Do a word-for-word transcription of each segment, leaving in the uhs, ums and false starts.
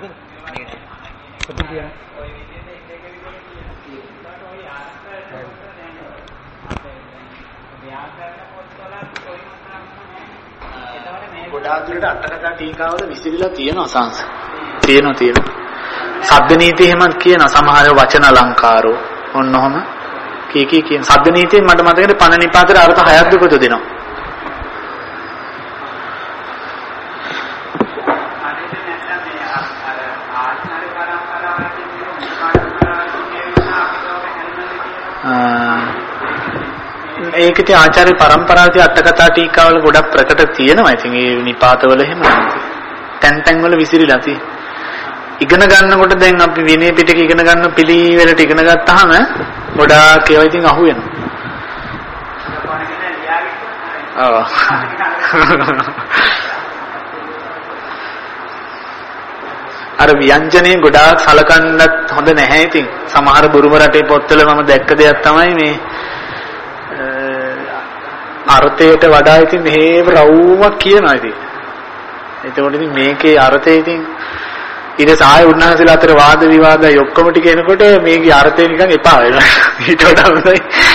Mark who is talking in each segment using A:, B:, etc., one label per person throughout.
A: ගොඩාක් දුරට අටකතා ටීකාවල විසිරිලා තියෙනවා සංස. තියෙනවා තියෙනවා. සබ්ද නීති එහෙමත් කියන සමහර වචන අලංකාරෝ ඔන්න ඔහම කී කී කියන සබ්ද නීතියෙන් මට මතකයි පණ නිපාතේ අර්ථ හයක් දුකද දෙනවා. ඒකේ ආචාර්ය පරම්පරාවේ අටකතා ටීකාවල ගොඩක් ප්‍රකට තියෙනවා. ඉතින් ඒ නිපාතවල එහෙම නැහැ. තැන් තැන් වල විසිරිලා තියෙනවා. ඉගෙන ගන්නකොට දැන් අපි විනය පිටක ඉගෙන ගන්න පිළිවෙලට ඉගෙන ගත්තාම ගොඩාක් ඒවා ඉතින් අහු වෙනවා. ඔව්. අර ව්‍යංජනේ ගොඩාක් සලකන්නත් හොඳ නැහැ. ඉතින් සමහර බුරුම රටේ පොත්වල මම දැක්ක දෙයක් තමයි මේ අර්ථයට වඩා ඉතින් මෙහෙම රවුමක් කියනවා ඉතින්. එතකොට ඉතින් මේකේ අර්ථය ඉතින් ඊට සාය උන්වහන්සේලා අතර වාද විවාදයි ඔක්කොම ටික එනකොට මේකේ අර්ථය නිකන් එපා වෙනවා. ඊට වඩා හොඳයි.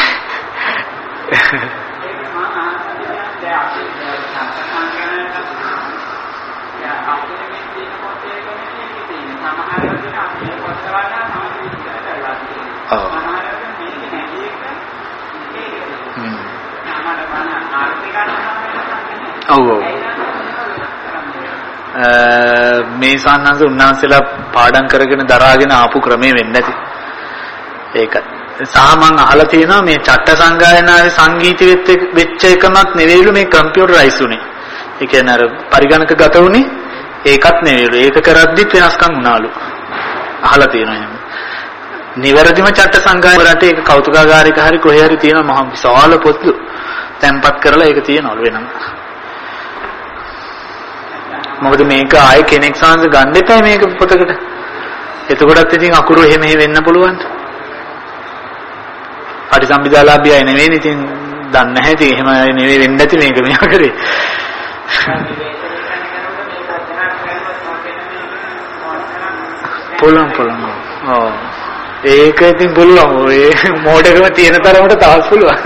A: ඔව් ඔව් මේ සාන්නංශ උන්වහන්සේලා පාඩම් කරගෙන දරාගෙන ආපු ක්‍රමේ වෙන්නේ නැති. ඒකයි. සහ මම අහලා තියෙනවා මේ චට්ට සංගායනාවේ සංගීත වෙච්ච එකමත් නෙවෙයිලු මේ කම්පියුටරයිස් උනේ. ඒ කියන්නේ අර පරිගණක ගත උනේ ඒකත් නෙවෙයිලු. ඒක කරද්දිත් වෙනස්කම් වුණාලු. අහලා තියෙනවා එහෙම. නිවැරදිම චට්ට සංගායන වලට ඒක කෞතුකාගාරික හරි කොහේ හරි තියෙනවා මහා විශාල පොත්ලු. තැන්පත් කරලා ඒක තියනවලු වෙනම. මොකද මේක ආයේ කෙනෙක් සාංශ ගන්න එපා මේක පොතකට. එතකොටත් ඉතින් අකුරු එහෙම වෙන්න පුළුවන්. පරිසම්පදාලාභියයි නෙවෙයි ඉතින් දන්නේ නැහැ ඉතින් එහෙම නෙවෙයි වෙන්නේ නැති මේක මෙයා කරේ. පුළුවන් පුළුවන්. ඔව්. ඒක ඉතින් පුළුවන්. ඔය මොඩකම තියෙන තරමට තවත් පුළුවන්.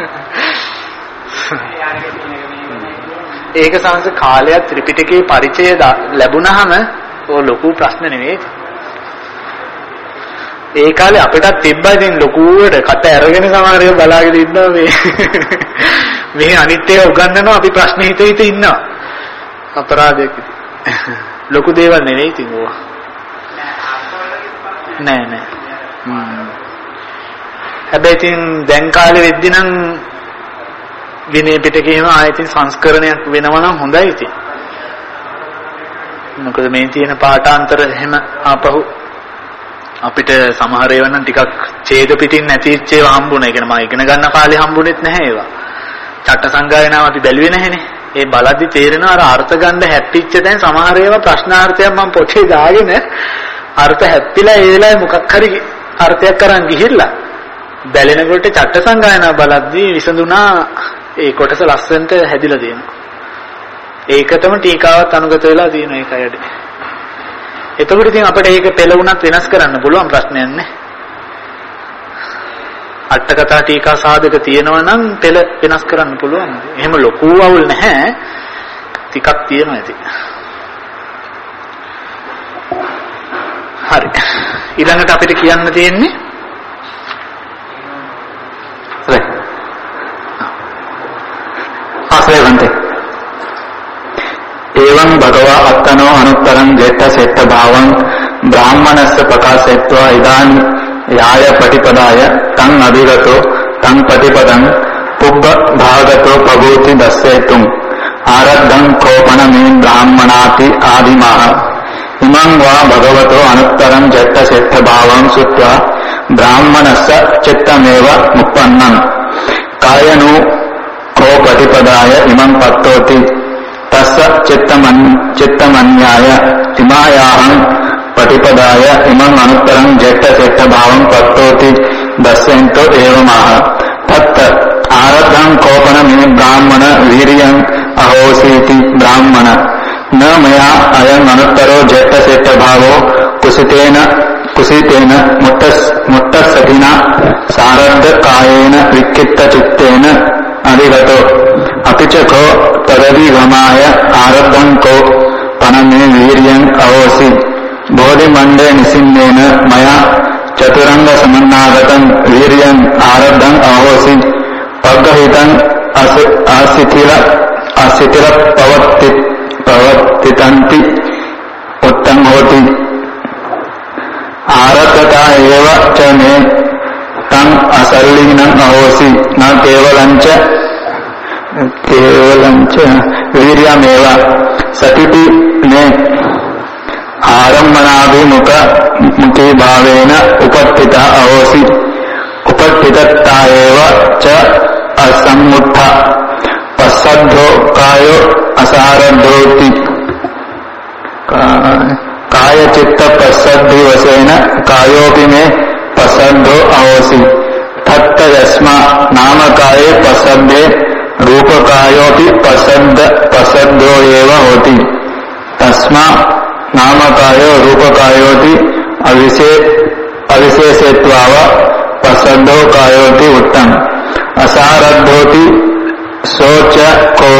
A: ඒක සංස කාලයක් ත්‍රිපිටකයේ පරිචය ලැබුණාම ඔය ලොකු ප්‍රශ්න නෙවෙයි. ඒ කාලේ අපිටත් තිබ්බා ඉතින් ලොකුවට කට ඇරගෙන සමහර ඒවා බලාගෙන ඉන්නවා මේ. මේ අනිත් ඒවා උගන්වනවා අපි ප්‍රශ්න හිත හිත ඉන්නවා. අපරාධයක් ඉතින්. ලොකු දේවල් නෙවෙයි ඉතින් ඕවා. නෑ නෑ. හ්ම්. හැබැයි ඉතින් දැන් කාලේ වෙද්දි නම් විනය පිටකේම ආයතින් සංස්කරණයක් වෙනවා නම් හොඳයි ඉතින්. මොකද මේ තියෙන පාඨාන්තර එහෙම ආපහු අපිට සමහර ඒවා නම් ටිකක් ඡේද පිටින් නැතිච්ච ඒවා හම්බුනේ. ඒ කියන්නේ මම ඉගෙන ගන්න කාලේ හම්බුනේත් නැහැ ඒවා. චට්ට සංගායනාව අපි බැලුවේ නැහැනේ. ඒ බලද්දි තේරෙනවා අර අර්ථ ගන්න හැප්පිච්ච දැන් සමහර ඒවා ප්‍රශ්නාර්ථයක් මම පොතේ දාගෙන අර්ථ හැප්පිලා ඒ වෙලාවේ මොකක් හරි අර්ථයක් අරන් ගිහිල්ලා බැලෙනකොට චට්ට සංගායනාව බලද්දි විසඳුණා ඒ කොටස ලස්සනට හැදිලා තියෙනවා. ඒකටම ටීකාවත් අනුගත වෙලා තියෙනවා ඒකයි අඩේ. එතකොට ඉතින් අපිට ඒක පෙළ වුණත් වෙනස් කරන්න පුළුවන් ප්‍රශ්නයක් නැහැ. අටකතා ටීකා සාධක තියෙනවා නම් පෙළ වෙනස් කරන්න පුළුවන්. එහෙම ලොකු අවුල් නැහැ. ටිකක් තියෙනවා ඉතින්. හරි. ඊළඟට අපිට කියන්න තියෙන්නේ
B: ආශ්‍රයවන්තේ එවං භගවා අත්තනෝ අනුත්තරං ජෙත්ත සෙත්ත භාවං බ්‍රාහ්මනස්ස ප්‍රකාශෙත්වා ඉදාන් යාය ප්‍රතිපදාය තං අධිගතෝ තං ප්‍රතිපදං පුබ්බ භාගතෝ පගෝති දස්සේතුම් ආරද්ධං කෝපන මේ බ්‍රාහ්මනාති ආදිමහ ඉමං වා භගවතෝ අනුත්තරං ජෙත්ත සෙත්ත භාවං සුත්වා බ්‍රාහ්මනස්ස චිත්තමේව මුප්පන්නං කායනෝ කෝ ප්‍රතිපදාය ඉමං පත්තෝති තස්ස චිත්තමන් චිත්තමඤ්ඤාය ඉමායාහං ප්‍රතිපදාය ඉමං අනුත්තරං ජෙත්ත සෙත්ත භාවං පත්තෝති දස්සෙන්තෝ ඒවමහ තත් ආරද්ධං කෝපන මේ බ්‍රාහ්මණ වීරියං අහෝසීති බ්‍රාහ්මණ න මයා අයං අනුත්තරෝ ජෙත්ත සෙත්ත භාවෝ කුසීතේන කුසීතේන මුත්තස් මුත්තසකිනා සාරද්ධ කායේන වික්කිත්ත චිත්තේන අධිගතෝ අපිචකෝ තරවි ගමාය ආරද්ධං කෝ පනමේ වීර්යං අවෝසි බෝධි මණ්ඩේ නිසින්නේන මයා චතුරංග සමන්නාගතං වීර්යං ආරද්ධං අවෝසි පග්ගහිතං ආසිතිල ආසිතිල පවත්ති පවත්තිතන්ති උත්තං හෝති ආරද්ධතා ඒව ච මේ තං අසල්ලිනං අවෝසි න කේවලංච කේවලංච වීර්යමේව සතිපි මේ ආරම්මනාභිමුඛ මුඛේ භාවේන උපත්ථිත අවෝසි උපත්ථිතත්තා ඒව ච අසම්මුත්ථ පස්සද්ධෝ කායෝ අසාරද්ධෝති කාය චිත්ත පස්සද්ධි වශයෙන් කායෝපි මේ පස්සද්ධෝ අවෝසි තත්ත යස්මා නාම කායේ පස්සද්ධේ රූප කායෝපි පස්සද්ධ පස්සද්ධෝ ඒව හෝති තස්මා නාම කායෝ රූප කායෝති අවිශේ අවිශේෂේත්වාව පස්සද්ධෝ කායෝති උත්තං අසාරද්ධෝති සෝච කෝ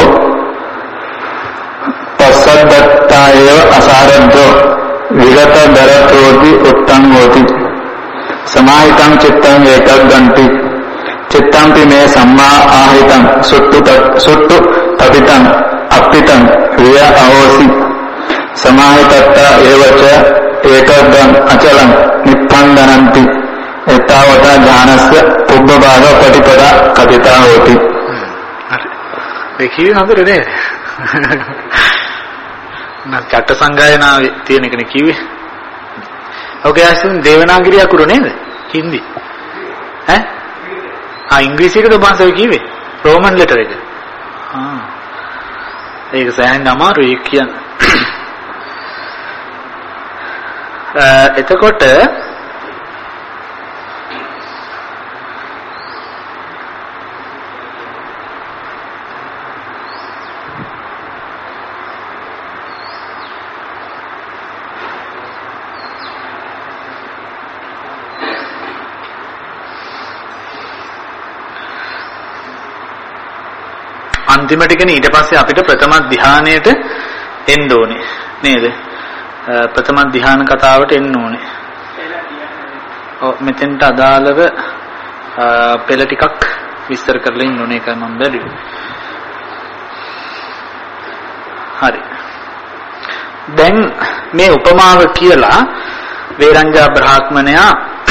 B: පස්සද්ධත්තා ඒව අසාරද්ධෝ විගත දරතෝති උත්තං හෝති සමාහිතං චිත්තං ඒකග්ගන්ති චිත්තම්පි මේ සම්මා ආහිතං සුට්ටු සුට්ටු තපිතං අප්පිතං විය අවෝසි සමාහිතත්ත ඒවච ඒකග්ගං අචලං නිප්පන්දනන්ති එතාවත ඥානස්ස පුබ්බභාග ප්‍රතිපදා කතිතා හෝති.
A: හරි. ඒ කියන්නේ හඳුරේ නේද? නම් චට්ට සංගායනාවේ තියෙන එකනේ කිව්වේ. ඔකේ ඇසුන් දේවනාගිරිය අකුරු නේද? හින්දි. ඈ? ආ ඉංග්‍රීසියකට භාෂාව කිව්වේ. රෝමන් ලෙටර් එක. ආ. ඒක සෑහෙන අමාරුයි කියන්නේ. එතකොට අන්තිමට කියන්නේ ඊට පස්සේ අපිට ප්‍රථම ධානයට එන්න ඕනේ නේද? ප්‍රථම ධාන කතාවට එන්න ඕනේ. ඔව් මෙතෙන්ට අදාළව පෙළ ටිකක් විස්තර කරලා ඉන්න ඕනේ ඒකයි මම බැලුවේ. හරි. දැන් මේ උපමාව කියලා වේරංජා බ්‍රාහ්මණයා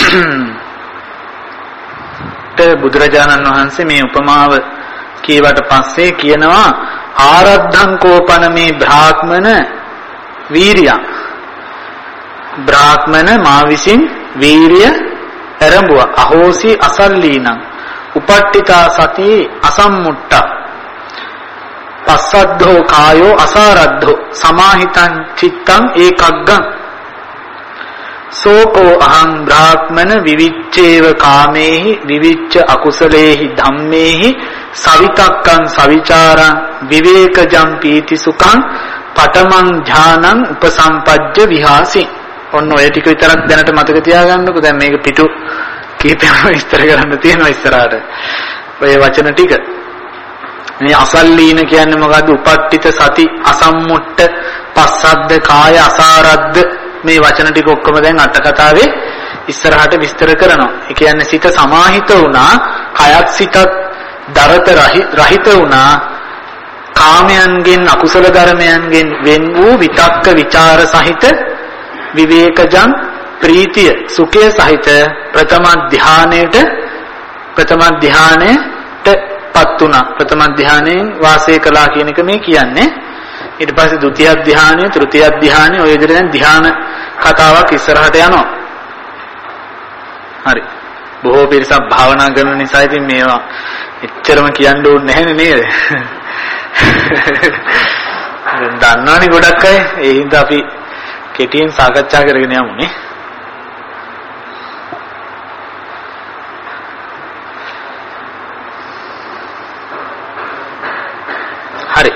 A: ට බුදුරජාණන් වහන්සේ මේ උපමාව කියවට පස්සේ කියනවා ආරද්ධං කෝපන මේ බ්‍රාහ්මණ වීරිය බ්‍රාහ්මණ මා විසින් වීරිය ආරම්භුවා අහෝසි අසල්ලීනං උපට්ඨිතා සති අසම්මුට්ඨ පස්සද්ධෝ කායෝ අසාරද්ධෝ සමාහිතං චිත්තං ඒකග්ගං සෝකෝ අහං බ්‍රාහ්මණ විවිච්ඡේව කාමේහි විවිච්ඡ අකුසලේහි ධම්මේහි සවිතක්කං සවිචාරං විවේකජං පීති සුඛං පඨමං ඥානං උපසම්පජ්ජ විහාසි. ඔන්න ඔය ටික විතරක් දැනට මතක තියාගන්නකෝ. දැන් මේක පිටු කීපයක් විස්තර කරන්න තියෙනවා ඉස්සරහට. ඔය වචන ටික. මේ අසල්ලීන කියන්නේ මොකද්ද? උපට්ඨිත සති අසම්මුට්ඨ පස්සද්ද කාය අසාරද්ද මේ වචන ටික ඔක්කොම දැන් අට කතාවේ ඉස්සරහට විස්තර කරනවා. ඒ කියන්නේ සිත සමාහිත වුණා, කයත් සිතත් දරත රහිත වුණා, කාමයන්ගෙන් අකුසල ධර්මයන්ගෙන් වෙන් වූ විතක්ක විචාර සහිත විවේකජං ප්‍රීතිය සුඛය සහිත ප්‍රථම ධානයේට ප්‍රථම ධානයට පත් වුණා. ප්‍රථම ධානයෙන් වාසය කළා කියන එක මේ කියන්නේ. ඊට පස්සේ ဒုတိ ය ධානය, තෘතිය ධානය ඔය විදිහට දැන් ධාන කතාවක් ඉස්සරහට යනවා. හරි. බොහෝ පිරිසක් භාවනා කරන නිසා ඉතින් මේවා එච්චරම කියන්න ඕනේ නැහැ නේද? දැන් දන්නවනේ ගොඩක් අය. ඒ හින්දා අපි කෙටියෙන් සාකච්ඡා කරගෙන යමුනේ. හරි.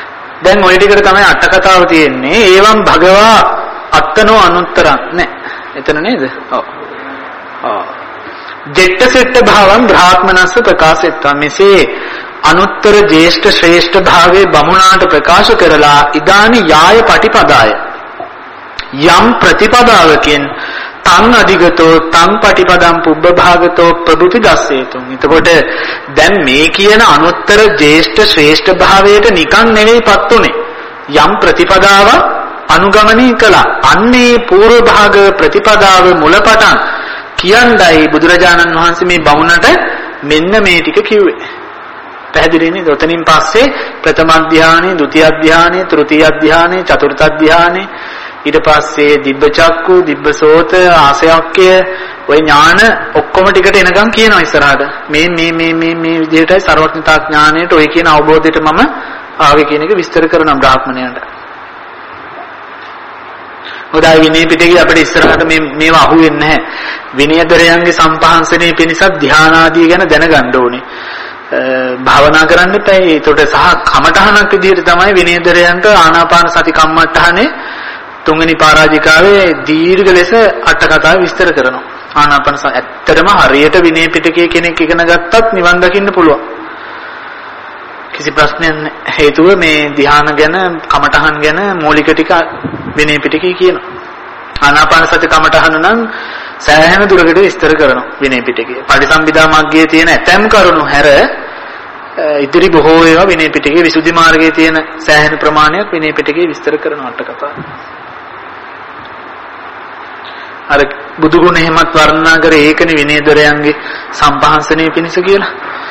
A: දැන් ওই ටිකට තමයි අට කතාව තියෙන්නේ. ඒවම් භගවා අත්තනෝ අනුත්තරං නේ. එතන නේද? ඔව්. ඔව්. ජෙට්ට සෙට්ට භාවං බ්‍රාහ්මනස්ස ප්‍රකාශෙත්වා. මෙසේ අනුත්තර ජේෂ්ඨ ශ්‍රේෂ්ඨ භාවයේ බමුණාට ප්‍රකාශ කරලා ඉදානි යාය පටිපදාය යම් ප්‍රතිපදාවකින් තං අධිගතෝ තං පටිපදං පුබ්බ භාගතෝ ප්‍රභෘති දස්සේතුම්. එතකොට දැන් මේ කියන අනුත්තර ජේෂ්ඨ ශ්‍රේෂ්ඨ භාවයට නිකන් නෙවෙයිපත් උනේ. යම් ප්‍රතිපදාවක් අනුගමනය කළා. අන්නේ පූර්ව භාග ප්‍රතිපදාව මුලපටන් කියන්නයි බුදුරජාණන් වහන්සේ මේ බමුණට මෙන්න මේ ටික කිව්වේ. පැහැදිලි නේද? ඔතනින් පස්සේ ප්‍රථම ධානය, ဒုတိ ය ධානය, තෘතීය ධානය, චතුර්ථ ධානය, ඊට පස්සේ දිබ්බ චක්කු, දිබ්බ සෝත, ආසයක්ය, ඔය ඥාන ඔක්කොම ටිකට එනකම් කියනවා ඉස්සරහට. මේ මේ මේ මේ මේ විදිහටයි සර්වඥතා ඥාණයට ඔය කියන අවබෝධයට මම ආවේ කියන එක විස්තර කරනවා බ්‍රාහ්මණයන්ට. උදායි විනය පිටකේ අපිට ඉස්සරහට මේ මේවා අහුවෙන්නේ නැහැ. විනයදරයන්ගේ සම්පහන්සනේ පිණිස ධානාදී ගැන දැනගන්න ඕනේ. භාවනා කරන්න එපා. ඒකට සහ කමඨහනක් විදිහට තමයි විනයදරයන්ට ආනාපාන සති කම්මඨහනේ තුන්වෙනි පරාජිකාවේ දීර්ඝ ලෙස අට කතාව විස්තර කරනවා. ආනාපාන ඇත්තටම හරියට විනය පිටකයේ කෙනෙක් ඉගෙන ගත්තත් නිවන් දකින්න පුළුවන්. කිසි ප්‍රශ්නයක් නැහැ. හේතුව මේ ධ්‍යාන ගැන කමඨහන් ගැන මූලික ටික විනය පිටකේ කියනවා. ආනාපාන සති කමඨහන නම් සෑහෙන දුරකට විස්තර කරනවා විනය පිටකේ. පටිසම්භිදා මග්ගයේ තියෙන ඇතැම් කරුණු හැර ඉදිරි බොහෝ ඒවා විනය පිටකේ, විසුද්ධි මාර්ගයේ තියෙන සෑහෙන ප්‍රමාණයක් විනය පිටකේ විස්තර කරනවා අට කතාව. අර බුදු ගුණ එහෙමත් වර්ණනා කරේ ඒකනේ විනයදරයන්ගේ සම්පහන්සනේ පිණිස කියලා.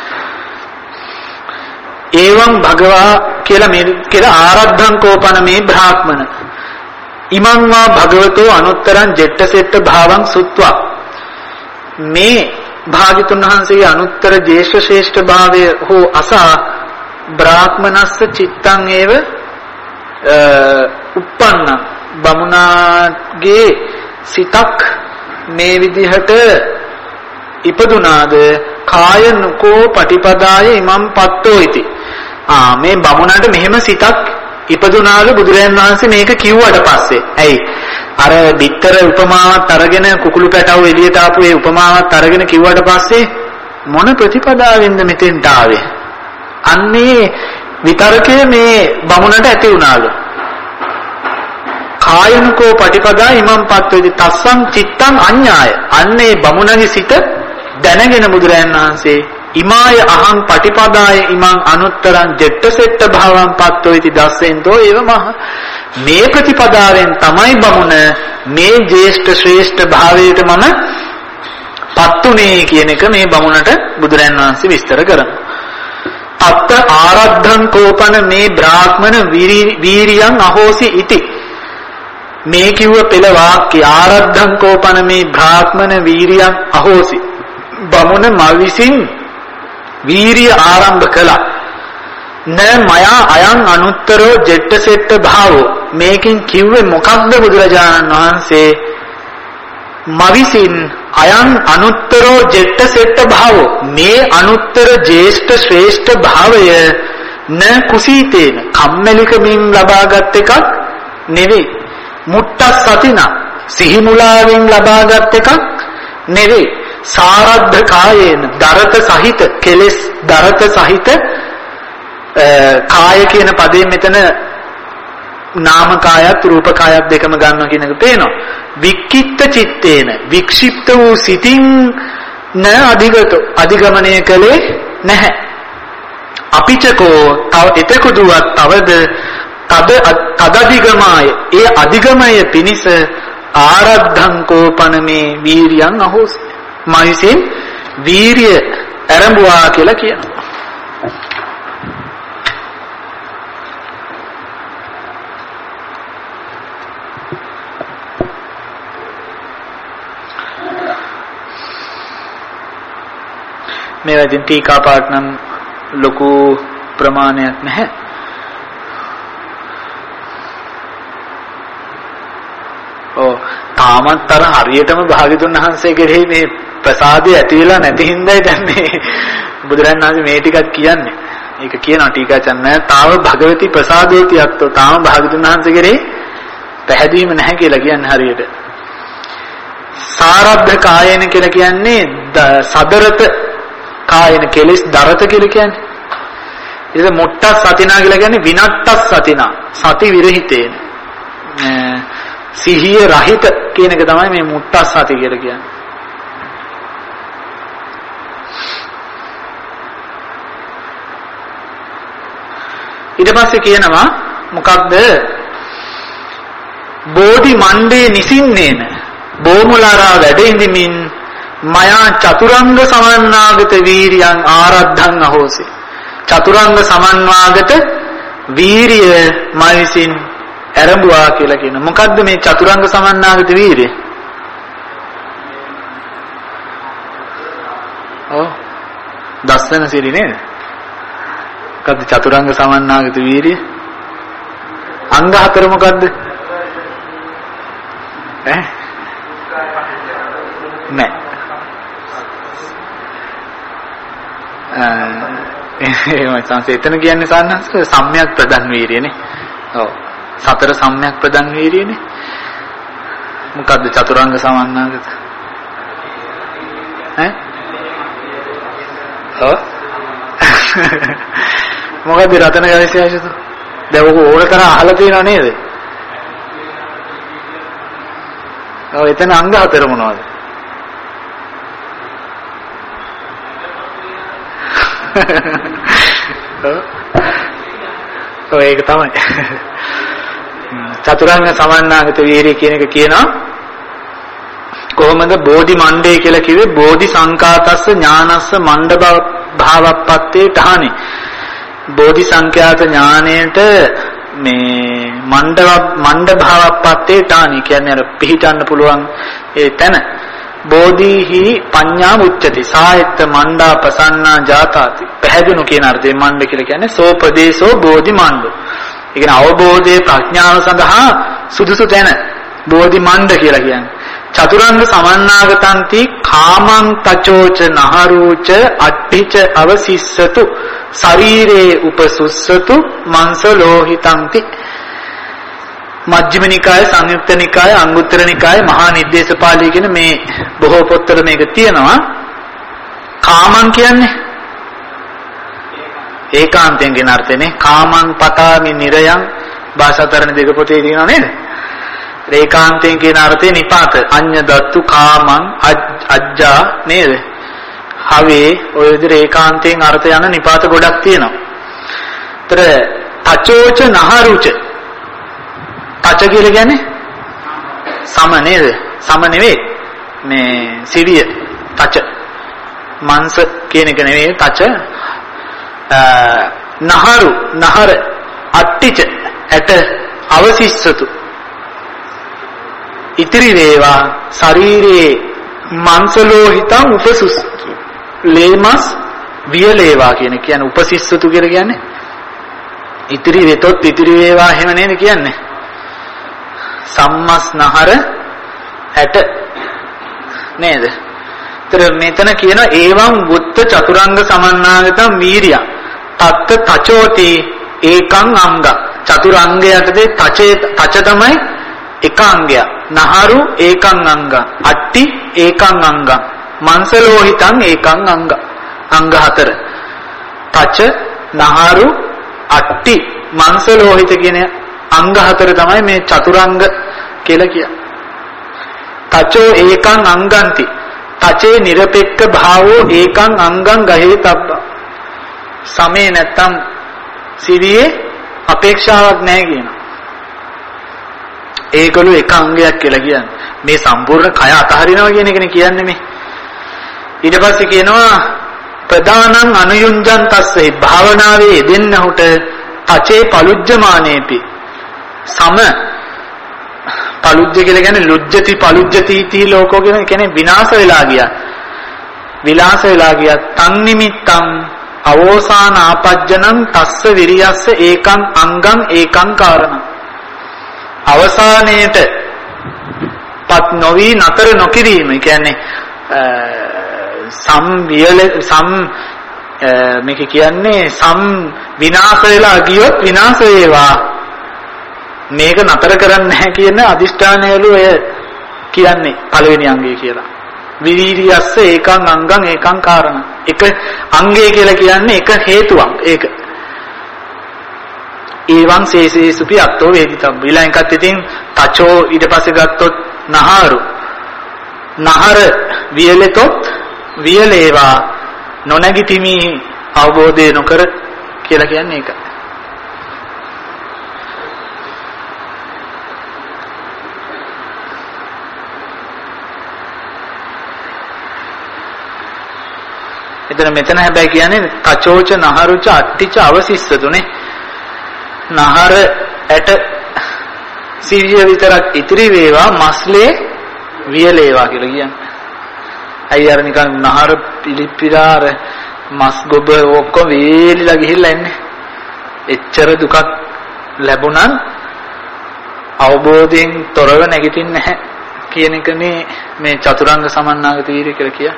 A: ඒවං භගවා කියලා මේ කියලා ආරද්ධං කෝපන මේ බ්‍රාහ්මන ඉමං වා භගවතෝ අනුත්තරං ජෙට්ට සෙට්ට භාවං සුත්වා. මේ භාග්‍යතුන් වහන්සේගේ අනුත්තර ජේෂ්ඨ ශ්‍රේෂ්ඨ භාවය හෝ අසා බ්‍රාහ්මනස්ස චිත්තං ඒව උප්පන්න බමුණාගේ සිතක් මේ විදිහට ඉපදුනාද කායනුකෝ පටිපදාය ඉමම් පත්තෝ ඉති. ආ මේ බමුණාට මෙහෙම සිතක් ඉපදුනාලු බුදුරජාණන් වහන්සේ මේක කිව්වට පස්සේ. ඇයි? අර bitter උපමාවත් අරගෙන කුකුළු පැටව එළියට ආපු ඒ උපමාවත් අරගෙන කිව්වට පස්සේ මොන ප්‍රතිපදාවෙන්ද මෙතෙන්ට ආවේ? අන්නේ විතරකේ මේ බමුණට ඇති වුණාලු. කායනකෝ පටිපදා ඉමම් පත්වෙදි තස්සං චිත්තං අඤ්ඤාය. අන්නේ බමුණගේ සිත දැනගෙන බුදුරජාණන් වහන්සේ ඉමාය අහං පටිපදාය ඉමං අනුත්තරං ජෙට්ට සෙට්ට භාවං පත්තෝ इति දස්සෙන්තෝ ඒව මහ. මේ ප්‍රතිපදාවෙන් තමයි බමුණ මේ ජේෂ්ඨ ශ්‍රේෂ්ඨ භාවයට මම පත්ුනේ කියන එක මේ බමුණට බුදුරජාණන් වහන්සේ විස්තර කරනවා. අත්ත ආරද්ධං කෝපන මේ බ්‍රාහ්මණ වීරියං අහෝසි ඉති. මේ කිව්ව පෙළ වාක්‍ය ආරද්ධං කෝපන මේ බ්‍රාහ්මණ වීරියං අහෝසි. බමුණ මල් විසින් වීරිය ආරම්භ කළා. න මයා අයං අනුත්තරෝ ජෙට්ට සෙට්ට භාවෝ. මේකෙන් කිව්වේ මොකක්ද බුදුරජාණන් වහන්සේ? මවිසින් අයං අනුත්තරෝ ජෙට්ට සෙට්ට භාවෝ. මේ අනුත්තර ජේෂ්ඨ ශ්‍රේෂ්ඨ භාවය න කුසීතේන කම්මැලිකමින් ලබාගත් එකක් නෙවෙයි. මුට්ටස් සතින සිහිමුලාවෙන් ලබාගත් එකක් නෙවෙයි. සාරද්ධ කායේන දරත සහිත කෙලෙස් දරත සහිත කාය කියන පදයෙන් මෙතන නාම කායත් රූප කායත් දෙකම ගන්නවා කියන එක පේනවා. වික්කිට චිත්තේන වික්ෂිප්ත වූ සිතින් න අධිගත අධිගමනය කළේ නැහැ. අපිචකෝ තව එතකුදුවත් තවද තද තදධිගමාය ඒ අධිගමය පිනිස ආරද්ධං කෝපන මේ වීරියං අහෝස්. මයිසින් වීරිය ආරම්භවා කියලා කියනවා. මේවා ඉතින් ටීකා පාඩ නම් ලොකු ප්‍රමාණයක් නැහැ. ඔව් තාමත් අර හරියටම භාග්‍යතුන් වහන්සේ කෙරෙහි මේ ප්‍රසාදය ඇති වෙලා නැති හින්දායි දැන් මේ බුදුරජාණන් වහන්සේ මේ ටිකක් කියන්නේ. ඒක කියනවා ටීකාචන්න තාව භගවති ප්‍රසාදෝති අත්තෝ. තාම භාග්‍යතුන් වහන්සේ කෙරෙහි පැහැදීම නැහැ කියලා කියන්නේ හරියට. සාරද්ධ කායන කියලා කියන්නේ සදරත කායන කෙලස් දරත කියලා කියන්නේ. ඒක මොට්ටස් සතිනා කියලා කියන්නේ විනට්ටස් සතිනා සති විරහිතේන සිහිය රහිත කියන එක තමයි මේ මුට්ටස් සති කියලා කියන්නේ. ඊට පස්සේ කියනවා මොකක්ද බෝධි මණ්ඩේ නිසින්නේන බෝමුලාරා වැඩ ඉඳිමින් මයා චතුරංග සමන්නාගත වීරියං ආරද්ධං අහෝසි. චතුරංග සමන්වාගත වීරිය මයිසින් ඇරඹුවා කියලා කියන. මොකද්ද මේ චතුරංග සමන්නාගත වීරිය? ඔව් දස්සන සිරි නේද? මොකද්ද චතුරංග සමන්නාගත වීරිය? අංග හතර මොකද්ද? ඈ නෑ එහෙමයි සංසේ එතන කියන්නේ සාන්නස් සම්‍යක් ප්‍රදන් වීරියනේ. ඔව් සතර සම්‍යක් ප්‍රදන් වීරියනේ. මොකද්ද චතුරංග සමන්නාගත? ඈ ඔව් මොකද්ද රතන ගායසයසතු? දැන් ඔක ඕන තරම් අහලා තියෙනව නේද? ඔව් එතන අංග හතර මොනවද? ඔව් ඒක තමයි. චතුරංග සමන්නාගත වීරිය කියන එක කියනවා කොහොමද බෝධි මණ්ඩේ කියලා කිව්වේ බෝධි සංකාතස්ස ඥානස්ස මණ්ඩ භාවප්පත්තේ තහනේ. බෝධි සංඛ්‍යාත ඥාණයට මේ මණ්ඩ මණ්ඩ භාවප්පත්තේ තහනේ කියන්නේ අර පිහිටන්න පුළුවන් ඒ තැන. බෝධිහි පඤ්ඤා මුච්චති සායත්ත මණ්ඩා ප්‍රසන්නා ජාතාති. පැහැදුණු කියන අර්ථයෙන් මණ්ඩ කියලා කියන්නේ සෝපදේශෝ බෝධි මණ්ඩෝ. ඒ කියන්නේ අවබෝධයේ ප්‍රඥාව සඳහා සුදුසු තැන බෝධි මණ්ඩ කියලා කියන්නේ. චතුරංග සමන්නාගතන්ති කාමං තචෝච නහරූච අට්ඨිච අවසිස්සතු ශරීරේ උපසුස්සතු මංස ලෝහිතන්ති. මජ්ක්‍ධිම නිකාය සංයුක්ත නිකාය අංගුත්තර නිකාය මහා නිද්දේශපාලී කියන මේ බොහෝ පොත්වල මේක තියෙනවා. කාමං කියන්නේ ඒකාන්තයෙන් කියන අර්ථනේ. කාමං පතාමි නිරයං භාෂාතරණ දෙක පොතේ තියෙනව නේද? ඒකාන්තයෙන් කියන අර්ථේ නිපාත අඤ්ඤ දත්තු කාමං අජ්ජා නේද? හවේ ඔය විදිහට ඒකාන්තයෙන් අර්ථ යන නිපාත ගොඩක් තියෙනවා. ඒතර තචෝච නහරුච තච කියලා කියන්නේ සම නේද? සම නෙවෙයි මේ සිරිය තච මංශ කියන එක නෙවෙයි තච නහරු නහර අට්ටිච ඇට අවසිස්සතු ඉතිරි වේවා ශරීරේ මංසලෝහිතං උපසුස්සතු ලේමස් වියලේවා කියන කියන්නේ උපසිස්සතු කියලා කියන්නේ ඉතිරි වෙතොත් ඉතිරි වේවා එහෙම නේද කියන්නේ සම්මස් නහර ඇට නේද? ඒතර මෙතන කියන ඒවං බුද්ධ චතුරංග සමන්නාගතං වීරිය තත්ත තචෝති ඒකං අංග. චතුරංගයටදී තචේ තච තමයි එක අංගය. නහරු ඒකං අංග. අට්ටි ඒකං අංග. මංසලෝහිතං ඒකං අංග. අංග හතර. තච නහරු අට්ටි මංසලෝහිත කියන අංග හතර තමයි මේ චතුරංග කියලා කියන්නේ. තචෝ ඒකං අංගන්ති. තචේ නිරපෙක්ක භාවෝ ඒකං අංගං ගහේ තබ්බ. සමේ නැත්තම් සිරියේ අපේක්ෂාවක් නැහැ කියනවා. ඒකළු එක අංගයක් කියලා කියන්නේ. මේ සම්පූර්ණ කය අතහරිනවා කියන එකනේ කියන්නේ මේ. ඊට පස්සේ කියනවා ප්‍රදානං අනුයුංජන් තස්සේ භාවනාවේ යෙදෙන්නහුට තචේ පලුජ්ජමානේපි සම පලුජ්ජ කියලා කියන්නේ ලුජ්ජති පලුජ්ජති තී ලෝකෝ කියන කියන්නේ විනාශ වෙලා ගියා. විලාස වෙලා ගියා. තන් නිමිත්තං අවෝසාන ආපජ්ජනං තස්ස විරියස්ස ඒකං අංගං ඒකං කාරණං. අවසානයේට පත් නොවි නතර නොකිරීම කියන්නේ සම් වියල සම් මේක කියන්නේ සම් විනාශ වෙලා ගියොත් විනාශ වේවා මේක නතර කරන්නේ නැහැ කියන අදිෂ්ඨානයලු එය කියන්නේ පළවෙනි අංගය කියලා. විවීර්යස්ස ඒකං අංගං ඒකං කාරණ. එක අංගය කියලා කියන්නේ එක හේතුවක්. ඒක. ඒවං සේසේසුපි අත්තෝ වේදිතම්. ඊළඟට ඉතින් තචෝ ඊට පස්සේ ගත්තොත් නහරු. නහර වියලෙතොත් වියලේවා නොනැගිටිමි අවබෝධය නොකර කියලා කියන්නේ ඒක. එතන මෙතන හැබැයි කියන්නේ තචෝච නහරුච අට්ටිච අවසිස්සතුනේ. නහර ඇට සිවිය විතරක් ඉතිරි වේවා මස්ලේ වියලේවා කියලා කියන්නේ. අයි අර නිකන් නහර පිලිපිරාර මස් ගොබ ඔක්කොම වේලිලා ගිහිල්ලා එන්නේ. එච්චර දුකක් ලැබුණා අවබෝධයෙන් තොරව නැගිටින්නේ නැහැ කියන එකනේ මේ චතුරාංග සමන්නාගත වීර්ය කියලා කියන්නේ.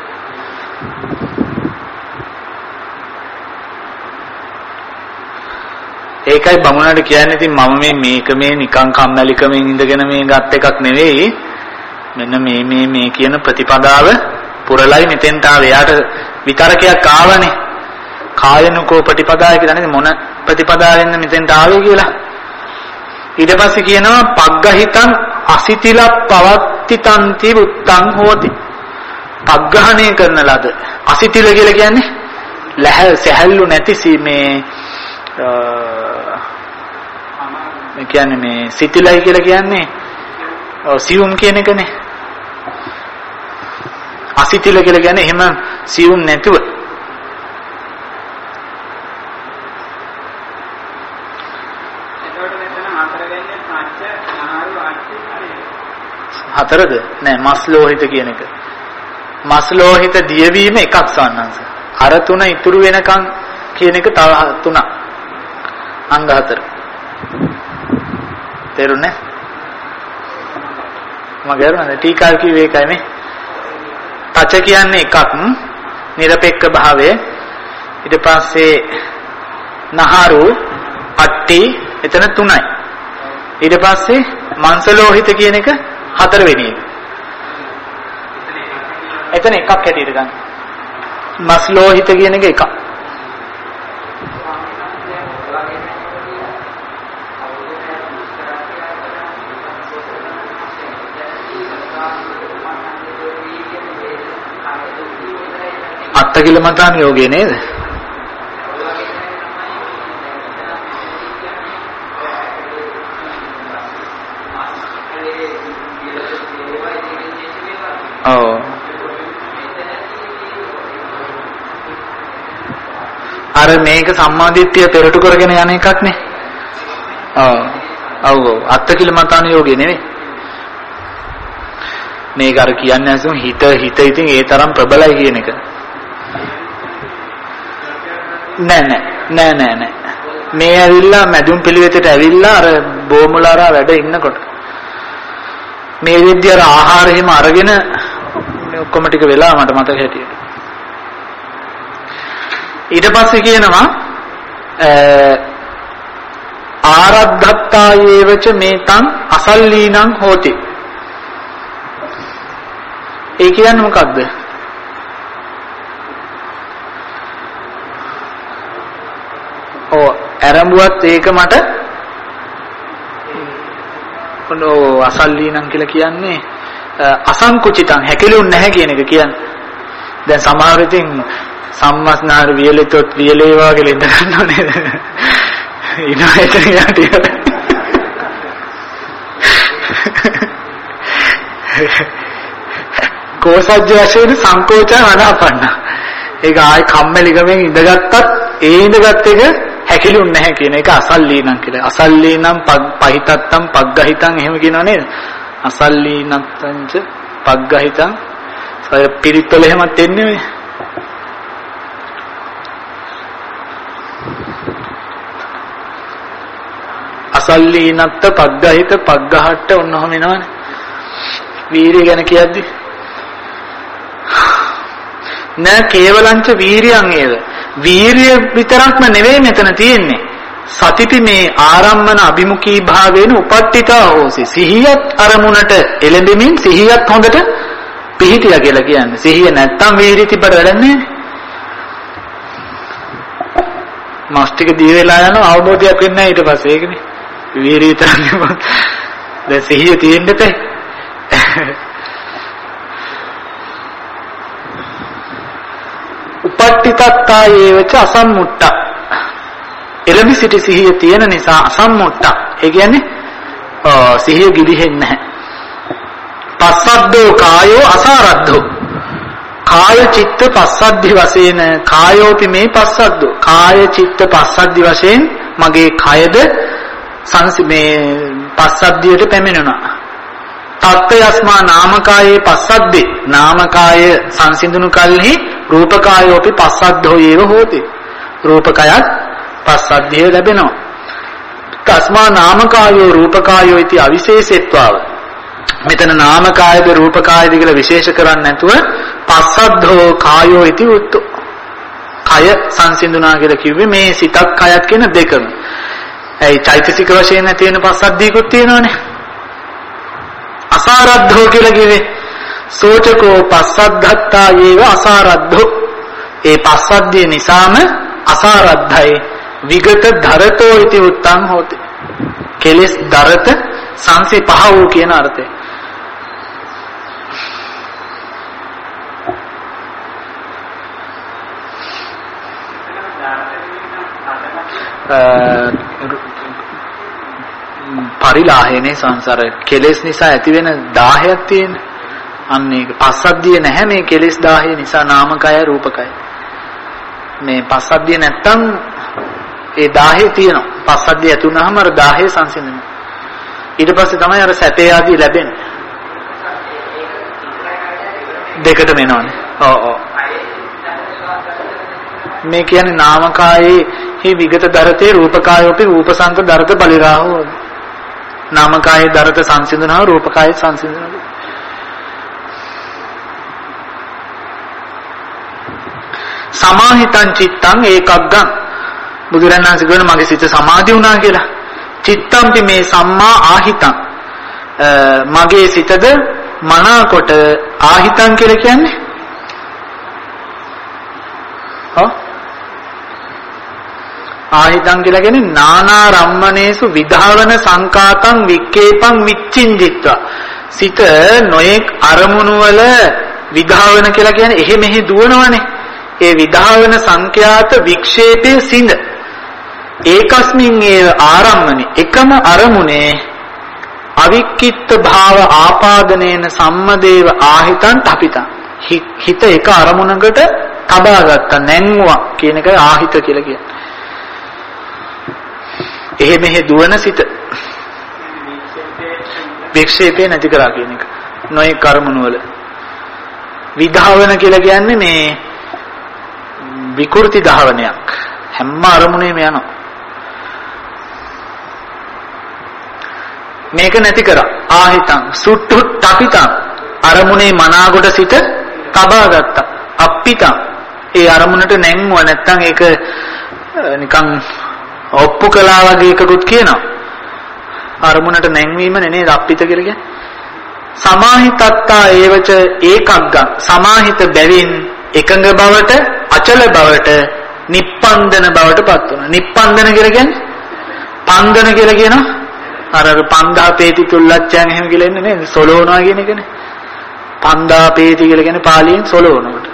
A: ඒකයි බමුණට කියන්නේ ඉතින් මම මේ මේක මේ නිකං කම්මැලිකමෙන් ඉඳගෙන මේ ගත් එකක් නෙවෙයි. මෙන්න මේ මේ මේ කියන ප්‍රතිපදාව පුරලයි මෙතෙන්ට ආවේ. යාට විතරකයක් ආවනේ. කායනුකෝ ප්‍රතිපදාය කියලා නේද මොන ප්‍රතිපදාවෙන්ද මෙතෙන්ට ආවේ කියලා. ඊට පස්සේ කියනවා පග්ගහිතං අසිතිල පවත්තිතන්ති උත්තං හෝති. පග්ගහණය කරන ලද අසිතිල කියලා කියන්නේ ලැහ සැහැල්ලු නැති මේ මේ කියන්නේ මේ සිතිලයි කියලා කියන්නේ සියුම් කියන එකනේ. අසිතිල කියලා කියන්නේ එහෙම සියුම් නැතුව. හතරද නෑ මස්ලෝහිත කියන එක. මස්ලෝහිත දියවීම එකක් සන්නංශ. අර තුන ඉතුරු වෙනකන් කියන එක තව තුනක්. අංග හතර. තේරුණේ? මගේරනේ ටීකා කිව්වේ ඒකයි මේ. තච කියන්නේ එකක් නිරපෙක්ඛ භාවය. ඊට පස්සේ නහරු අට්ටි එතන තුනයි. ඊට පස්සේ මංසලෝහිත කියන එක හතරවෙනි එක. එතන එකක් හැටියට ගන්න. මස්ලෝහිත කියන එක එකක්. අත්ති කිලමතාන යෝගේ නේද? ඔව්. අර මේක සම්මාදිට්ඨිය පෙරටු කරගෙන යන එකක් නේ. ඔව්. ඔව් ඔව්. අත්ති කිලමතාන යෝගේ නෙවෙයි. මේක අර කියන්නේ නැසුම් හිත හිත ඉතින් ඒ තරම් ප්‍රබලයි කියන එක. නෑ නෑ නෑ නෑ නෑ මේ ඇවිල්ලා මැදුම් පිළිවෙතට ඇවිල්ලා අර බෝමුලාරා වැඩ ඉන්නකොට මේ විද්‍ය අර ආහාර හිම අරගෙන ඔක්කොම ටික වෙලා මට මතක හිටියේ. ඊට පස්සේ කියනවා ආරද්ධත්තායේවච මේතං අසල්ලීනං හෝති. ඒ කියන්නේ මොකක්ද? ඔව් ආරම්භුවත් ඒක මට කොනෝ අසල්ලීනං කියලා කියන්නේ අසංකුචිතං හැකිලුන් නැහැ කියන එක කියන්නේ. දැන් සමහර ඉතින් සම්මස්නාර වියලෙතොත් වියලේවා කියලා ඉඳ ගන්නව නේද? ඉනා එතන යටිය. කෝසජ්ජ වශයෙන් සංකෝචන අනාපන්න. ඒක ආයි කම්මැලිකමෙන් ඉඳගත්තත් ඒ ඉඳගත් එක හැකිලුන් නැහැ කියන එක අසල්ලීනං කියලා. අසල්ලීනං පහිතත්තම් පග්ගහිතං එහෙම කියනව නේද? අසල්ලීනත්තංච පග්ගහිතං සය පිරිත්වල එහෙමත් එන්නේ මේ. අසල්ලීනත්ත පග්ගහිත පග්ගහට්ට ඔන්නෝම එනවනේ. වීරිය ගැන කියද්දි නෑ කේවලංච වීරියං ඒද. වීරිය විතරක්ම නෙවෙයි මෙතන තියෙන්නේ. සතිපි මේ ආරම්මන අභිමුඛී භාවේන උපට්ඨිතා හෝසි. සිහියත් අරමුණට එළඹෙමින් සිහියත් හොඳට පිහිටියා කියලා කියන්නේ. සිහිය නැත්තම් වීර්ය තිබ්බට වැඩක් නැහැ. මාස්ටික දී වෙලා යන අවබෝධයක් වෙන්නේ නැහැ ඊට පස්සේ. ඒකනේ. වීර්ය විතරක් දැන් සිහිය තියෙන්න තේ. උපට්ඨිතත්තා ඒවච අසම්මුට්ඨ. එළඹ සිටි සිහිය තියෙන නිසා අසම්මුට්ඨ. ඒ කියන්නේ සිහිය ගිලිහෙන්නේ නැහැ. පස්සද්දෝ කායෝ අසාරද්ධෝ. කාය චිත්ත පස්සද්ධි වශයෙන් කායෝපි මේ පස්සද්දෝ. කාය චිත්ත පස්සද්ධි වශයෙන් මගේ කයද සංසි මේ පස්සද්ධියට පැමිණුණා. තත්ත්‍යස්මා නාමකායේ පස්සද්දේ. නාමකාය සංසිඳුණු කල්හි රූපකායෝපි පස්සද්ධෝ ඒව හෝති. රූපකයත් පස්සද්ධිය ලැබෙනවා. තස්මා නාමකායෝ රූපකායෝ इति අවිශේෂෙත්වාව. මෙතන නාමකායද රූපකායද කියලා විශේෂ කරන්නේ නැතුව පස්සද්ධෝ කායෝ इति උත්තෝ. කය සංසිඳුණා කියලා කිව්වේ මේ සිතක් කයත් කියන දෙකම. ඇයි චෛතසික වශයෙන් තියෙන පස්සද්ධියකුත් තියෙනවනේ. අසාරද්ධෝ කියලා කිව්වේ සෝචකෝ පස්සද්ධත්තා ඒව අසාරද්ධෝ. ඒ පස්සද්ධිය නිසාම අසාරද්ධයි. විගත ධරතෝ इति උත්තං හෝති. කෙලස් ධරත සංසි පහ වූ කියන අර්ථය. පරිලාහේනේ සංසාර කෙලස් නිසා ඇති වෙන දාහයක් තියෙන. අන්න ඒක පස්සද්ධිය නැහැ මේ කෙලස් දාහය නිසා නාමකය රූපකය. මේ පස්සද්ධිය නැත්තම් ඒ දාහය තියෙනවා. පස්සද්ධිය ඇතුණාම අර දාහය සංසිඳෙනවා. ඊට පස්සේ තමයි අර සැපේ ආදී ලැබෙන්නේ. දෙකටම එනවනේ. ඔව් ඔව්. මේ කියන්නේ නාමකායේ හි විගත දරතේ රූපකායෝපි රූපසංක දරත බලිරාහෝ. නාමකායේ දරත සංසිඳනවා රූපකායේ සංසිඳනවා. සමාහිතං චිත්තං ඒකග්ගං. බුදුරණන් වහන්සේ කියන මගේ සිත සමාධි වුණා කියලා. චිත්තම්පි මේ සම්මා ආහිතං. මගේ සිතද මනාකොට ආහිතං කියලා කියන්නේ හා ආහිතං කියලා කියන්නේ නානා රම්මනේසු විධාවන සංකාතං වික්කේපං විච්චින්දිත්වා. සිත නොයෙක් අරමුණු වල විධාවන කියලා කියන්නේ එහෙ මෙහෙ දුවනවනේ. ඒ විධාවන සංඛ්‍යාත වික්ෂේපයේ සිඳ ඒකස්මින් ඒ ආරම්මනේ එකම අරමුණේ අවික්කිට භාව ආපාදනේන සම්මදේව ආහිතං තපිතං. හිත එක අරමුණකට තබා ගත්තා නැංගුවා කියන එක ආහිත කියලා කියන්නේ. එහෙ මෙහෙ දුවන සිත වික්ෂේපේ නැති කරා කියන එක. නොයේ කර්මණු වල විධාවන කියලා කියන්නේ මේ විකෘති ධාවනයක්. හැම අරමුණේම යනවා. මේක නැති කරා ආහිතං සුට්ටු තපිතං. අරමුණේ මනාකොට සිත තබා ගත්තා. අප්පිතං ඒ අරමුණට නැංගුවා නැත්තම් ඒක නිකන් ඔප්පු කළා වගේ එකකුත් කියනවා. අරමුණට නැංවීම නෙනේ අප්පිත කියලා කියන්නේ. සමාහිතත්තා ඒවච ඒකග්ගං. සමාහිත බැවින් එකඟ බවට අචල බවට නිප්පන්දන බවට පත් වෙනවා. නිප්පන්දන කියලා කියන්නේ පන්දන කියලා කියනවා. අර පන්දා පේති තුල්ලච්චයන් එහෙම කියලා ඉන්නේ නේද? සොලෝනවා කියන එකනේ. පන්දා පේති කියලා කියන්නේ පාලියෙන් සොලෝනකට.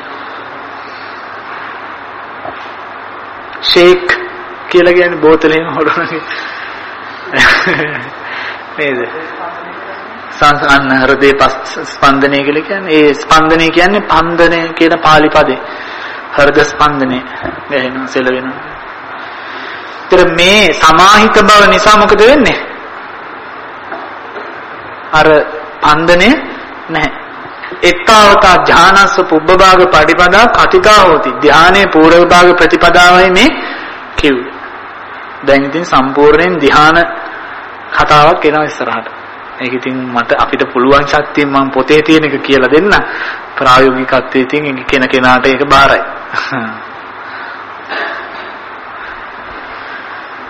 A: ෂේක් කියලා කියන්නේ බෝතලෙන් හොරන නේද? සංසන්න හෘදේ ස්පන්දනය කියලා කියන්නේ ඒ ස්පන්දනය කියන්නේ පන්දනය කියන පාලි පදේ. හෘද ස්පන්දනය ගැහෙනවා සෙල වෙනවා. ඒතර මේ සමාහිත බව නිසා මොකද වෙන්නේ? අර පන්දනය නැහැ. එක්තාවතා ඥානස්ස පුබ්බභාග පටිපදා කතිකා හොති. ධානයේ පූර්ව භාග ප්‍රතිපදාවයි මේ කිව්වේ. දැන් ඉතින් සම්පූර්ණයෙන් ධ්‍යාන කතාවක් එනවා ඉස්සරහට. ඒක ඉතින් මට අපිට පුළුවන් ශක්තියෙන් මම පොතේ තියෙන එක කියලා දෙන්න. ප්‍රායෝගිකත්වයේ ඉතින් කෙන කෙනාට ඒක බාරයි.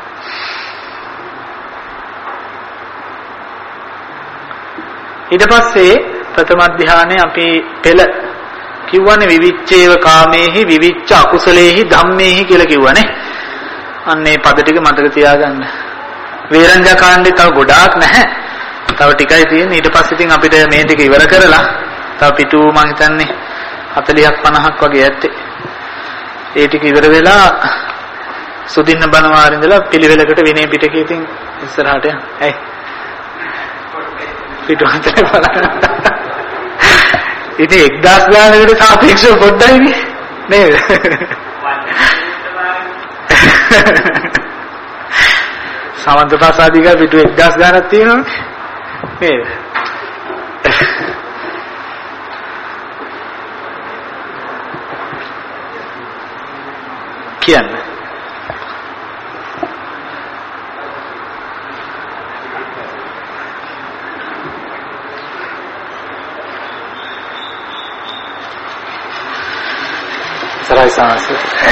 A: ඊට පස්සේ ප්‍රථම ධානයේ අපි පෙළ කිව්වනේ විවිච්ඡේව කාමේහි විවිච්ඡ අකුසලේහි ධම්මේහි කියලා කිව්වනේ. අන්නේ පද ටික මතක තියාගන්න. වේරංජා කාණ්ඩේ තව ගොඩාක් නැහැ. තව ටිකයි තියෙන්නේ. ඊට පස්සේ ඉතින් අපිට මේ ටික ඉවර කරලා තව පිටු මං හිතන්නේ හතළිහක් පනහක් වගේ ඇත්තේ. ඒ ටික ඉවර වෙලා සුදින්න බණවාර ඉඳලා පිළිවෙලකට විනය පිටකේ ඉතින් ඉස්සරහට යන්න. ඇයි? පිටු හතරේ බලන්න. ඉතින් එක්දාස් ගානකට සාපේක්ෂව පොඩ්ඩයි නේද? සමන්ත ප්‍රසාදිකා පිටු එක්දාස් ගානක් තියෙනවනේ නේද? කියන්නේ
B: සරයි සාස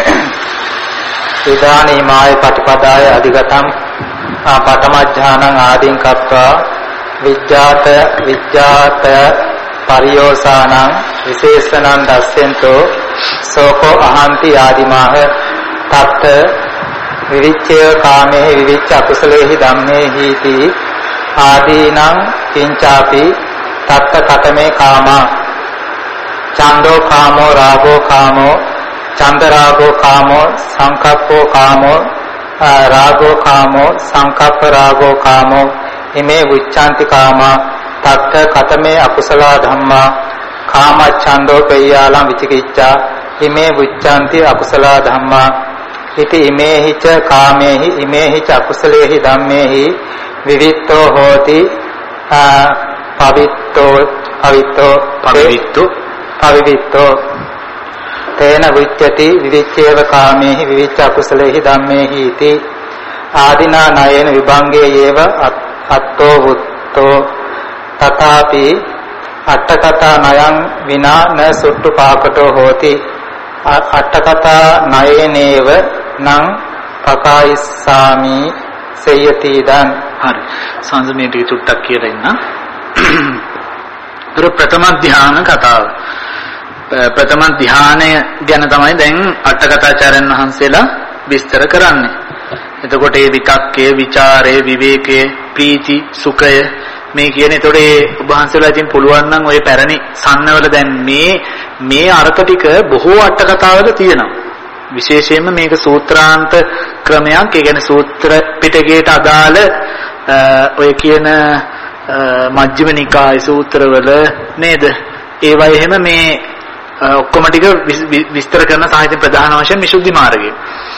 B: ඉදානීමාය පටිපදාය අධිගතං පඨමඥානං ආදීන් කତ୍වා විජ්ජාත විජ්ජාත පරියෝසානං විශේෂණං දස්සෙන්තෝ සෝකෝ අහන්ති ආදිමාහ තත් විවිච්ඡේව කාමේ විවිච්ඡ අකුසලේහි ධම්මේහි ති ආදීනං කිංචාපි තත්ත කතමේ කාමා චන්දෝ කාමෝ රාගෝ කාමෝ චන්ද රාගෝ කාමෝ සංකප්පෝ කාමෝ රාගෝ කාමෝ සංකප්ප රාගෝ කාමෝ ඉමේ විච්ඡාන්ති කාමා තත්ත කතමේ අකුසල ධම්මා කාමච්ඡන්தோ පෙය්‍යාලං විචිකිච්ඡා ඉමේ විච්ඡාන්ති අකුසල ධම්මා ඉති ඉමේහි ච කාමේහි ඉමේහි ච අකුසලේහි ධම්මේහි විවිත්තෝ හෝති පවිත්තෝ පවිත්තෝ පවිත්තෝ පවිත්තෝ තේන විච්ඡති විවිච්ඡේව කාමේහි විවිච්ඡ අකුසලේහි ධම්මේහි ඉති ආදිනා නයන විභංගේ යේව අත්තෝ වුත්තෝ තථාපි අට්ඨකතා නයං විනා න සුට්ටු පාකටෝ හෝති අට්ඨකතා නයනේව නං පකායිස්සාමි සේයති දන්.
A: හරි සංසමේ ටික චුට්ටක් කියලා ඉන්න. ඒතර ප්‍රථම ධ්‍යාන කතාව. ප්‍රථම ධ්‍යානය ගැන තමයි දැන් අට්ඨකථාචාර්යන් වහන්සේලා විස්තර කරන්නේ. එතකොට ඒ විතක්කය, ਵਿਚාරය, විවේකය, ප්‍රීති, සුඛය මේ කියන එතකොට ඒ උභාන්සලා ඉතින් පුළුවන් නම් ඔය පැරණි සන්නවල දැන් මේ මේ අර්ථ ටික බොහෝ අට්ඨකථාවල තියෙනවා. විශේෂයෙන්ම මේක සූත්‍රාන්ත ක්‍රමයක්. ඒ කියන්නේ සූත්‍ර පිටකයට අදාළ ඔය කියන මජ්ක්‍ධිම නිකාය සූත්‍රවල නේද? ඒවයි එහෙම මේ ඔක්කොම ටික විස්තර කරන සාහිත්‍ය ප්‍රධාන වශයෙන් විසුද්ධි මාර්ගය.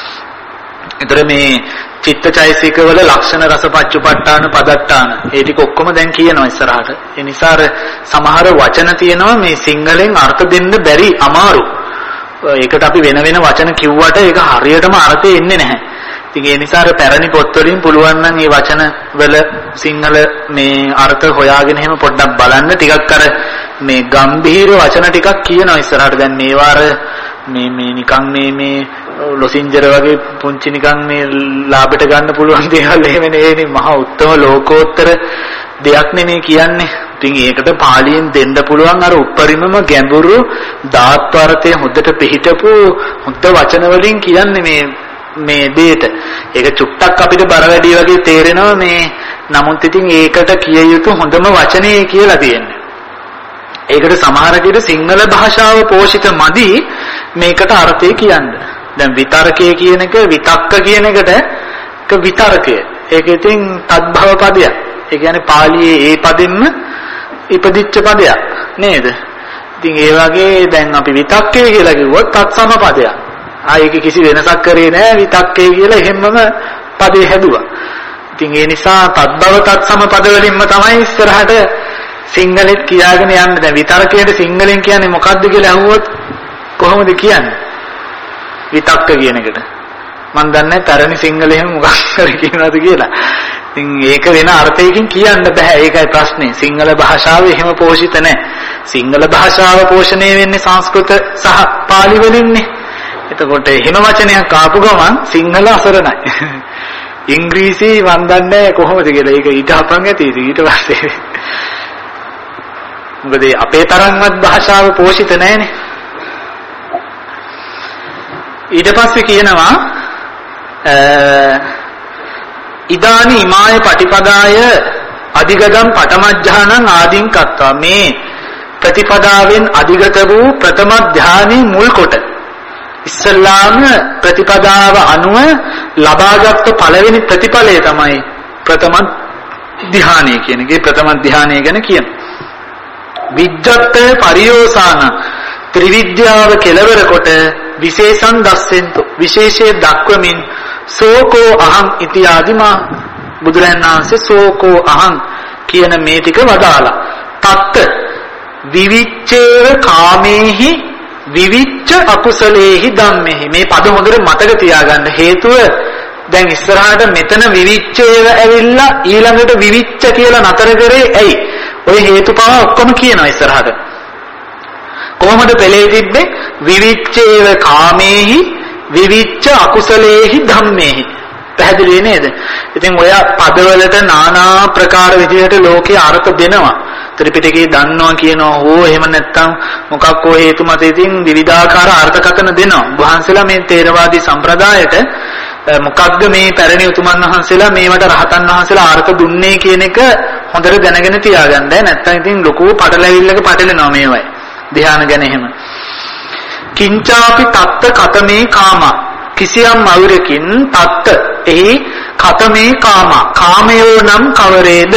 A: ඒතර මේ චිත්තචෛසික වල ලක්ෂණ රස පච්චුපට්ඨාන පදට්ඨාන ඒ ටික ඔක්කොම දැන් කියනවා ඉස්සරහට. ඒ නිසා සමහර වචන තියෙනවා මේ සිංහලෙන් අර්ථ දෙන්න බැරි අමාරු. ඒකට අපි වෙන වෙන වචන කිව්වට ඒක හරියටම අර්ථය එන්නේ නැහැ. ඉතින් ඒ නිසා අර පැරණි පොත්වලින් පුළුවන් නම් මේ වචන වල සිංහල මේ අර්ථ හොයාගෙන එහෙම පොඩ්ඩක් බලන්න. ටිකක් අර මේ ගම්භීර වචන ටිකක් කියනවා ඉස්සරහට. දැන් මේවා අර මේ මේ නිකන් මේ මේ ලොසින්ජර වගේ පුංචි නිකන් මේ ලාභයට ගන්න පුළුවන් දේවල් එහෙම නෙවෙයි. මහා උත්තම ලෝකෝත්තර දෙයක් නෙමේ කියන්නේ. ඉතින් ඒකට පාලියෙන් දෙන්න පුළුවන් අර උපරිමම ගැඹුරු ධාත්වර්ථය හොද්දට පිහිටපු හොද්ද වචන වලින් කියන්නේ මේ මේ දෙයට. ඒක චුට්ටක් අපිට බර වැඩි වගේ තේරෙනවා මේ. නමුත් ඉතින් ඒකට කිය යුතු හොඳම වචනේ කියලා තියෙන්නේ. ඒකට සමහර විට සිංහල භාෂාව පෝෂිත මදි මේකට අර්ථය කියන්නේ. දැන් විතර්කය කියන එක විතක්ක කියන එකට ක විතර්කය. ඒක ඉතින් තද්භව පදයක්. ඒ කියන්නේ පාලියේ ඒ පදෙන්න ඉපදිච්ච පදයක් නේද? ඉතින් ඒ වගේ දැන් අපි විතක්කය කියලා කිව්වොත් තත්සම පදයක්. ආයෙක කිසි වෙනසක් කරේ නැහැ. විතක්කය කියලා හැමම පදේ හැදුවා. ඉතින් ඒ නිසා තද්භව තත්සම පද වලින්ම තමයි ඉස්සරහට සිංහලෙත් කියාගෙන යන්නේ. දැන් විතර්කයට සිංහලෙන් කියන්නේ මොකද්ද කියලා අහුවොත් කොහොමද කියන්නේ? විතක්ක කියන එකට. මම දන්නේ තරණි සිංහලෙන් මොකක් හරි කියනවාද කියලා. ඉතින් ඒක වෙන අර්ථයකින් කියන්න බෑ. ඒකයි ප්‍රශ්නේ. සිංහල භාෂාව එහෙම පෝෂිත නැහැ. සිංහල භාෂාව පෝෂණය වෙන්නේ සංස්කෘත සහ පාලි වලින්නේ. එතකොට එහෙම වචනයක් ආපු ගමන් සිංහල අසරණයි. ඉංග්‍රීසි මන් දන්නේ කොහොමද කියලා. ඒක ඊට අපන් ඇති. ඊට පස්සේ මොකද අපේ තරම්වත් භාෂාව පෝෂිත නැහැනේ. ඊට පස්සේ කියනවා ඉදානි ඉමාය පටිපදාය අධිගතම් පඨමඥානං ආදීන් කත්වා. මේ ප්‍රතිපදාවෙන් අධිගත වූ ප්‍රථම ධානයේ මුල් කොට ඉස්සල්ලාම ප්‍රතිපදාව අනුව ලබාගත් පළවෙනි ප්‍රතිඵලය තමයි ප්‍රථම ධානය කියන එකේ ප්‍රථම ධානය ගැන කියන. විජ්ජත්ත පරියෝසාන ත්‍රිවිද්‍යාව කෙලවර කොට විශේෂං දස්සෙන්තු විශේෂයේ දක්වමින් සෝකෝ අහං ඉති ආදිමා බුදුරජාණන් වහන්සේ සෝකෝ අහං කියන මේ ටික වදාලා. තත්ත විවිච්ඡේව කාමේහි විවිච්ඡ අකුසලේහි ධම්මේහි. මේ පද හොඳට මතක තියාගන්න. හේතුව දැන් ඉස්සරහට මෙතන විවිච්ඡේව ඇවිල්ලා ඊළඟට විවිච්ඡ කියලා නතර කරේ ඇයි? ඔය හේතුපව ඔක්කොම කියනවා ඉස්සරහට. කොහොමද පෙළේ තිබ්බේ? විවිච්ඡේව කාමේහි විවිච්ඡ අකුසලේහි ධම්මේහි. පැහැදිලි නේද? ඉතින් ඔය පදවලට নানা ප්‍රකාර විදිහට ලෝකේ අර්ථ දෙනවා. ත්‍රිපිටකේ දන්නවා කියනවා හෝ එහෙම නැත්නම් මොකක් හෝ හේතු මත ඉතින් විවිධාකාර අර්ථකථන දෙනවා. වහන්සේලා මේ තේරවාදී සම්ප්‍රදායට මොකක්ද මේ පැරණි උතුමන් වහන්සේලා මේවට රහතන් වහන්සේලා අර්ථ දුන්නේ කියන එක හොඳට දැනගෙන තියාගන්න. නැත්නම් ඉතින් ලොකු පටලැවිල්ලක පටලෙනවා මේවයි. ධ්‍යාන ගැන එහෙම. කිංචාපි තත්ත කතමේ කාම කිසියම් අවුරකින් තත්ත එහි කතමේ කාම කාමයෝ නම් කවරේද?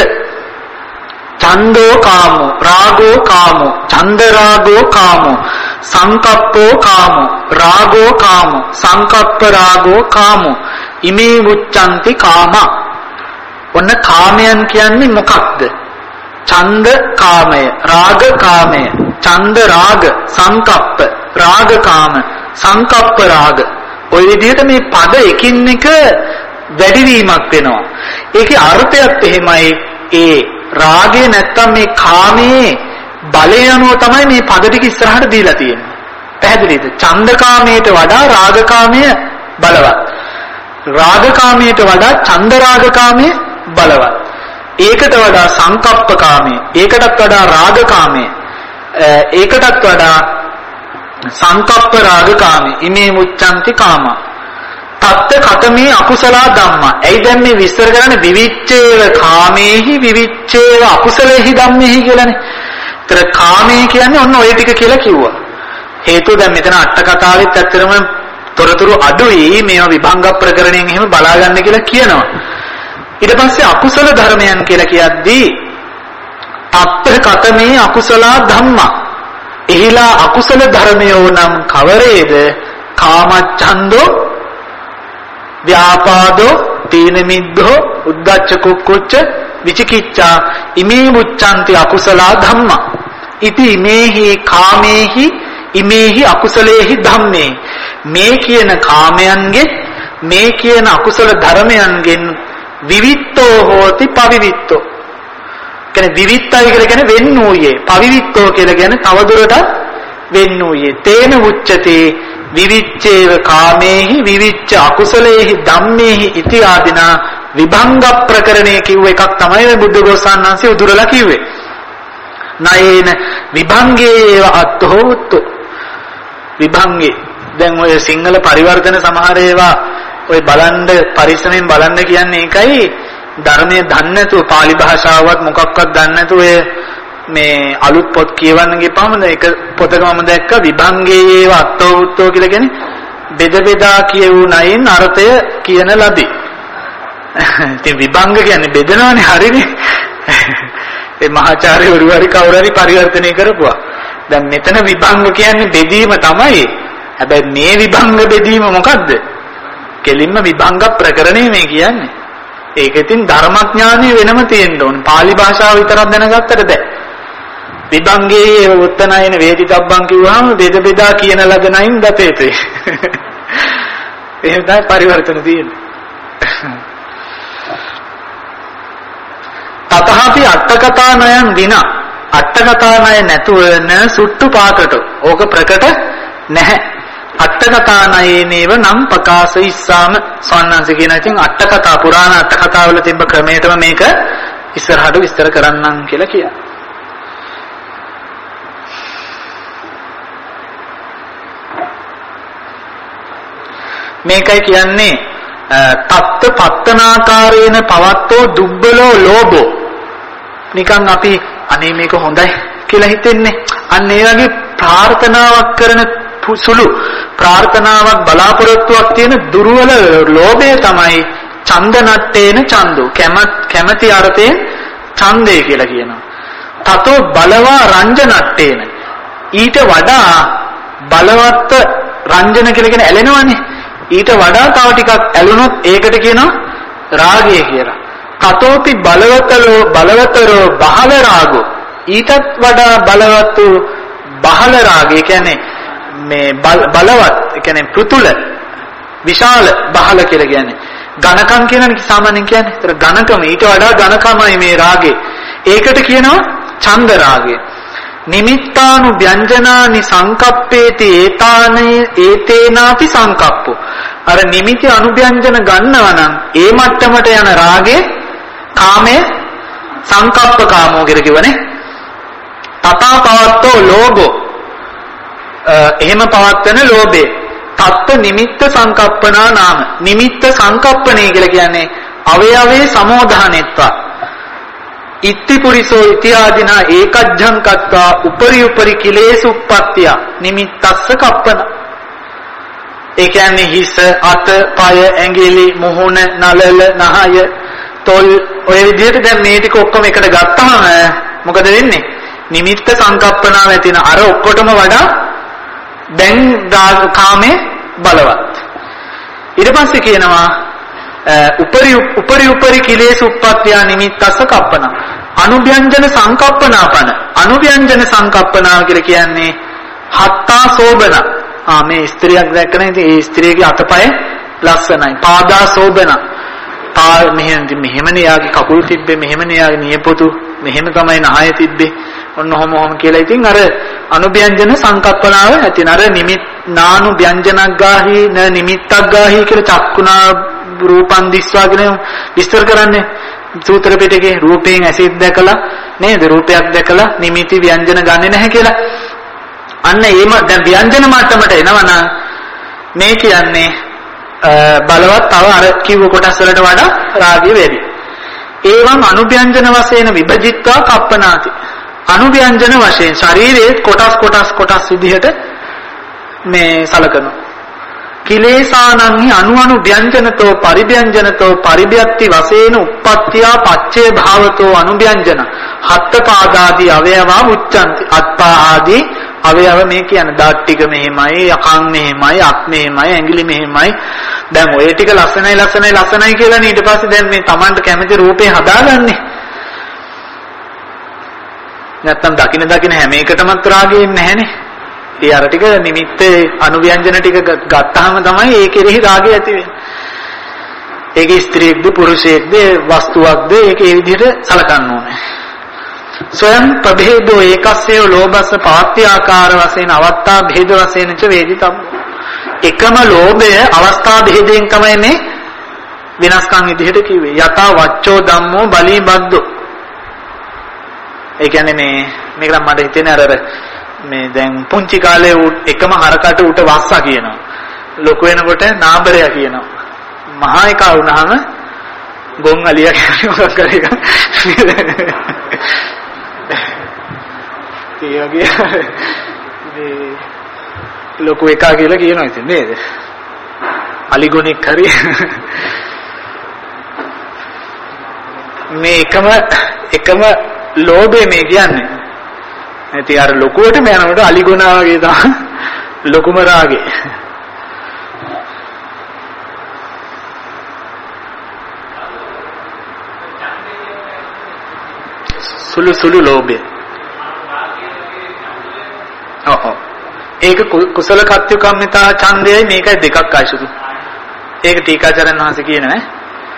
A: චන්දෝ කාමෝ රාගෝ කාමෝ චන්ද රාගෝ කාමෝ සංකප්පෝ කාමෝ රාගෝ කාමෝ සංකප්ප රාගෝ කාමෝ ඉමේ මුච්ඡanti කාම. ඔන්න කාමයන් කියන්නේ මොකක්ද? ඡන්ද කාමය, රාග කාමය, ඡන්ද රාග, සංකප්ප රාග කාම, සංකප්ප රාග. ඔය විදිහට මේ පද එකින් එක වැඩිවීමක් වෙනවා. ඒකේ අර්ථයත් එහෙමයි. ඒ රාගය නැත්තම් මේ කාමයේ බලය අනුව තමයි මේ පද ටික ඉස්සරහට දීලා තියෙන්නේ. පැහැදිලිද? ඡන්ද කාමයට වඩා රාග කාමය බලවත්. රාග කාමයට වඩා ඡන්ද රාග කාමය බලවත්. ඒකට වඩා සංකප්ප කාමය, ඒකටත් වඩා රාග කාමය, ඒකටත් වඩා සංකප්ප රාග කාමය. ඉමේ මුච්ඡanti කාම. තත්ත කතමේ අකුසල ධම්මා. එයි දැන් මේ විස්තර කරන්නේ විවිච්ඡේව කාමේහි විවිච්ඡේව අකුසලේහි ධම්මේහි කියලානේ. ඒතර කාමේ කියන්නේ ඔන්න ඔය ටික කියලා කිව්වා. හේතුව දැන් මෙතන අට කතාවෙත් ඇත්තටම තොරතුරු අඩුයි. මේවා විභංග ප්‍රකරණයෙන් එහෙම බලා ගන්න කියලා කියනවා. ඊට පස්සේ අකුසල ධර්මයන් කියලා කියද්දී තත්ත කතමේ අකුසල ධම්මා. එහිලා අකුසල ධර්මයෝ නම් කවරේද? කාමච්ඡන්தோ ව්‍යාපාදෝ තීන මිද්ධෝ උද්ධච්ච කුක්කුච්ච විචිකිච්ඡා ඉමේ මුච්ඡanti අකුසල ධම්මා. ඉති ඉමේහි කාමේහි ඉමේහි අකුසලේහි ධම්මේ. මේ කියන කාමයන්ගේ මේ කියන අකුසල ධර්මයන්ගෙන් විවිත්තෝ හෝති පවිවිත්තෝ. කියන්නේ විවිත්තයි කියලා කියන්නේ වෙන්නෝයේ. පවිවිත්තෝ කියලා කියන්නේ තවදුරටත් වෙන්නෝයේ. තේන උච්චතේ විවිච්ඡේව කාමේහි විවිච්ඡ අකුසලේහි ධම්මේහි ඉති ආදිනා විභංග ප්‍රකරණේ කිව්ව එකක් තමයි මේ බුද්ධ ගෝසානන්සේ උදුරලා කිව්වේ. නයේන විභංගේව අත්හෝතු. විභංගේ දැන් ඔය සිංහල පරිවර්තන සමහර ඒවා ඔය බලන්න පරිස්සමෙන් බලන්න කියන්නේ ඒකයි. ධර්මයේ දන්නේ නැතුව පාලි භාෂාවක් මොකක්වත් දන්නේ නැතුව ඔය මේ අලුත් පොත් කියවන්න ගියපම ඒක පොතක මම දැක්ක විභංගේව අත්හෝතු කියලා කියන්නේ බෙද බෙදා කියවුණයින් අර්ථය කියන ලදී. ඉතින් විභංග කියන්නේ බෙදනවනේ හරිනේ. ඒ මහාචාර්යවරු හරි කවුරු හරි පරිවර්තනය කරපුවා. දැන් මෙතන විභංග කියන්නේ බෙදීම තමයි. හැබැයි මේ විභංග බෙදීම මොකද්ද? කෙලින්ම විභංග ප්‍රකරණේ මේ කියන්නේ. ඒක ඉතින් ධර්මඥානෙ වෙනම තියෙන්න ඕන. පාලි භාෂාව විතරක් දැනගත්තට බෑ. විභංගේ උත්තනයන වේදිතබ්බං කිව්වහම බෙද බෙදා කියන ලදනයින් දපේතේ. එහෙම තමයි පරිවර්තන තියෙන්නේ. තතහපි අට්ඨකථානයන් දින අට්ඨකථානය නැතුව න සුට්ටු පාකට ඕක ප්‍රකට නැහැ. අට්ඨකථානයේනේව නම් ප්‍රකාශ ඉස්සාම සවන්නන්ස කියන ඉතින් අට්ඨකථා පුරාණ අට්ඨකථා වල තිබ්බ ක්‍රමයටම මේක ඉස්සරහට විස්තර කරන්නම් කියලා කියනවා. මේකයි කියන්නේ තත්ත පත්තනාකාරේන පවත්තෝ දුබ්බලෝ ලෝභෝ. නිකන් අපි අනේ මේක හොඳයි කියලා හිතෙන්නේ. අන්න ඒ වගේ ප්‍රාර්ථනාවක් කරන සුළු ප්‍රාර්ථනාවක් බලාපොරොත්තුවක් තියෙන දුර්වල ලෝභය තමයි ඡන්ද නට්ටේන ඡන්දෝ. කැමැති අර්ථයෙන් ඡන්දය කියලා කියනවා. තතෝ බලවා රංජනට්ටේන. ඊට වඩා බලවත් රංජන කියලා කියන ඇලෙනවනේ. ඊට වඩා තව ටිකක් ඇලුනොත් ඒකට කියනවා රාගය කියලා. තතෝපි බලවතරෝ බලවතරෝ බහල රාගෝ. ඊටත් වඩා බලවත් වූ බහල රාගය කියන්නේ මේ බලවත් කියන්නේ පෘතුල විශාල බහල කියලා කියන්නේ ඝනකම් කියනනේ සාමාන්‍යයෙන් කියන්නේ. ඒතර ඝනකම ඊට වඩා ඝනකමයි මේ රාගේ. ඒකට කියනවා ඡන්ද රාගය. නිමිත්තානු ව්‍යංජනානි සංකප්පේති ඒතානේ ඒතේනාපි සංකප්පෝ. අර නිමිති අනුව්‍යංජන ගන්නවා නම් ඒ මට්ටමට යන රාගේ කාමයේ සංකප්ප කාමෝ කියලා කිව්වනේ. තථා පවත්තෝ ලෝභෝ. එහෙම පවත්තන ලෝභේ තත්ත නිමිත්ත සංකප්පනා නාම. නිමිත්ත සංකප්පණේ කියලා කියන්නේ අවයවේ සමෝධානෙත්වා ඉත්ති පුරිසෝ ඉතිආදිනා ඒකජ්ජං කତ୍වා උපරි උපරි කිලේසු උප්පත්තිය නිමිත්තස්ස කප්පන. ඒ කියන්නේ හිස අත පය ඇඟිලි මුහුණ නළල නහය තොල් ඔය විදිහට දැන් මේ ටික ඔක්කොම එකට ගත්තාම මොකද වෙන්නේ? නිමිත්ත සංකප්පනාව ඇතින අර ඔක්කොටම වඩා දැන් කාමේ බලවත්. ඊට පස්සේ කියනවා උපරි උපරි උපරි කිලේස උප්පත්තිය නිමිත්තස්ස කප්පන. අනුව්‍යංජන සංකප්පනාපන. අනුව්‍යංජන සංකප්පනාව කියලා කියන්නේ හත්තා සෝබන. ආ මේ ස්ත්‍රියක් දැක්කම ඉතින් ඒ ස්ත්‍රියගේ අතපය ලස්සනයි. පාදා සෝබන. තා මෙහෙම මෙහෙමනේ යාගේ කකුල් තිබ්බේ මෙහෙමනේ යාගේ නියපොතු මෙහෙම තමයි නහය තිබ්බේ. ඔන්න ඔහොම ඔහොම කියලා ඉතින් අර අනුව්‍යංජන සංකප්පනාව ඇතින අර නිමිත් නානු ව්‍යංජනක් ගාහි න නිමිත්තක් ගාහි කියලා චක්කුණා රූපන් දිස්වා කියන විස්තර කරන්නේ සූත්‍ර පිටකේ. රූපයෙන් ඇසිත් දැකලා නේද? රූපයක් දැකලා නිමිති ව්‍යංජන ගන්නෙ නැහැ කියලා. අන්න ඒම දැන් ව්‍යංජන මට්ටමට එනවනම් මේ කියන්නේ බලවත් තව අර කිව්ව කොටස් වලට වඩා රාගය වැඩි. ඒවම් අනුව්‍යංජන වශයෙන් විභජිත්වා කප්පනාති. අනුව්‍යංජන වශයෙන් ශරීරයේ කොටස් කොටස් කොටස් විදිහට මේ සලකනවා. කිලේසානන්හි අනු අනු ව්‍යංජනතෝ පරිව්‍යංජනතෝ පරිව්‍යක්ති වශයෙන් උප්පත්තියා පච්චේ භාවතෝ අනුව්‍යංජන හත්ත පාදාදී අවයවා උච්චන්ති. අත්පා ආදී අවයව මේ කියන්නේ දාත් ටික මෙහෙමයි, යකන් මෙහෙමයි, අත් මෙහෙමයි, ඇඟිලි මෙහෙමයි. දැන් ඔය ටික ලස්සනයි ලස්සනයි ලස්සනයි කියලා ඊට පස්සේ දැන් මේ Tamanට කැමති රූපේ හදාගන්නේ. නැත්තම් දකින දකින හැම එකටම රාගයෙන් නැහැනේ. ඒ අර ටික නිමිත්ත අනුව්‍යංජන ටික ගත්තාම තමයි ඒ කෙරෙහි රාගය ඇති වෙන්නේ. ඒකේ ස්ත්‍රියක්ද පුරුෂයෙක්ද වස්තුවක්ද ඒක ඒ විදිහට සලකන්න ඕනේ. ස්වයං ප්‍රභේදෝ ඒකස්සේව ලෝභස්ස පාත්‍ය ආකාර වශයෙන් අවස්ථා භේද වශයෙන් ච වේදිතම්. එකම ලෝභය අවස්ථා භේදයෙන් තමයි මේ වෙනස්කම් විදිහට කිව්වේ. යතා වච්චෝ ධම්මෝ බලී බද්දෝ. ඒ කියන්නේ මේ මේක නම් මට හිතෙන්නේ අර මේ දැන් පුංචි කාලේ එකම හරකට උට වස්සා කියනවා. ලොකු වෙනකොට නාඹරයා කියනවා. මහා එකා වුණාම ගොන් අලියා කියන්නේ මොකක් කරේ එක. ඒ වගේ මේ ලොකු එකා කියලා කියනවා ඉතින් නේද? අලිගොනෙක් හරි මේ එකම එකම ලෝභය මේ කියන්නේ. ඉතින් අර ලොකුවටම යනකොට අලිගොනා වගේ තමයි ලොකුම රාගේ. සුළු සුළු ලෝභය. ඔව් ඔව්. ඒක කුසල කත්‍යකම්මිතා ඡන්දයයි මේකයි දෙකක් ආයිසුදු. ඒක ටීකාචාර්යන් වහන්සේ කියනවා ඈ.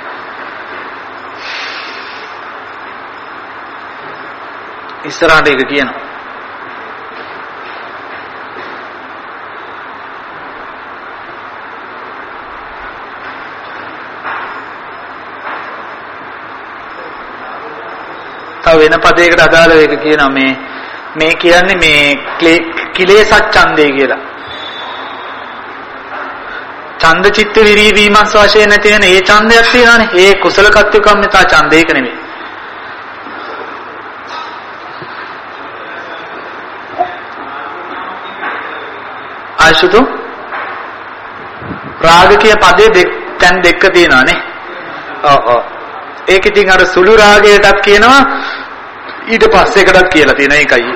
A: ඉස්සරහට ඒක කියනවා. තව වෙන පදයකට අදාළව ඒක කියනවා මේ මේ කියන්නේ මේ කිලේශ ඡන්දය කියලා. ඡන්ද චිත්ත විරී වීමස් වශයෙන් නැති වෙන ඒ ඡන්දයක් තියෙනවානේ. ඒ කුසල කත්වකම්මිතා ඡන්දය ඒක නෙමෙයි. ආශුතු රාග කිය පදේ දෙක තැන් දෙක තියෙනවානේ. ඔව් ඔව්. ඒක ඉතින් අර සුළු රාගයටත් කියනවා ඊට පස්සේ එකටත් කියලා තියෙනවා. ඒකයි.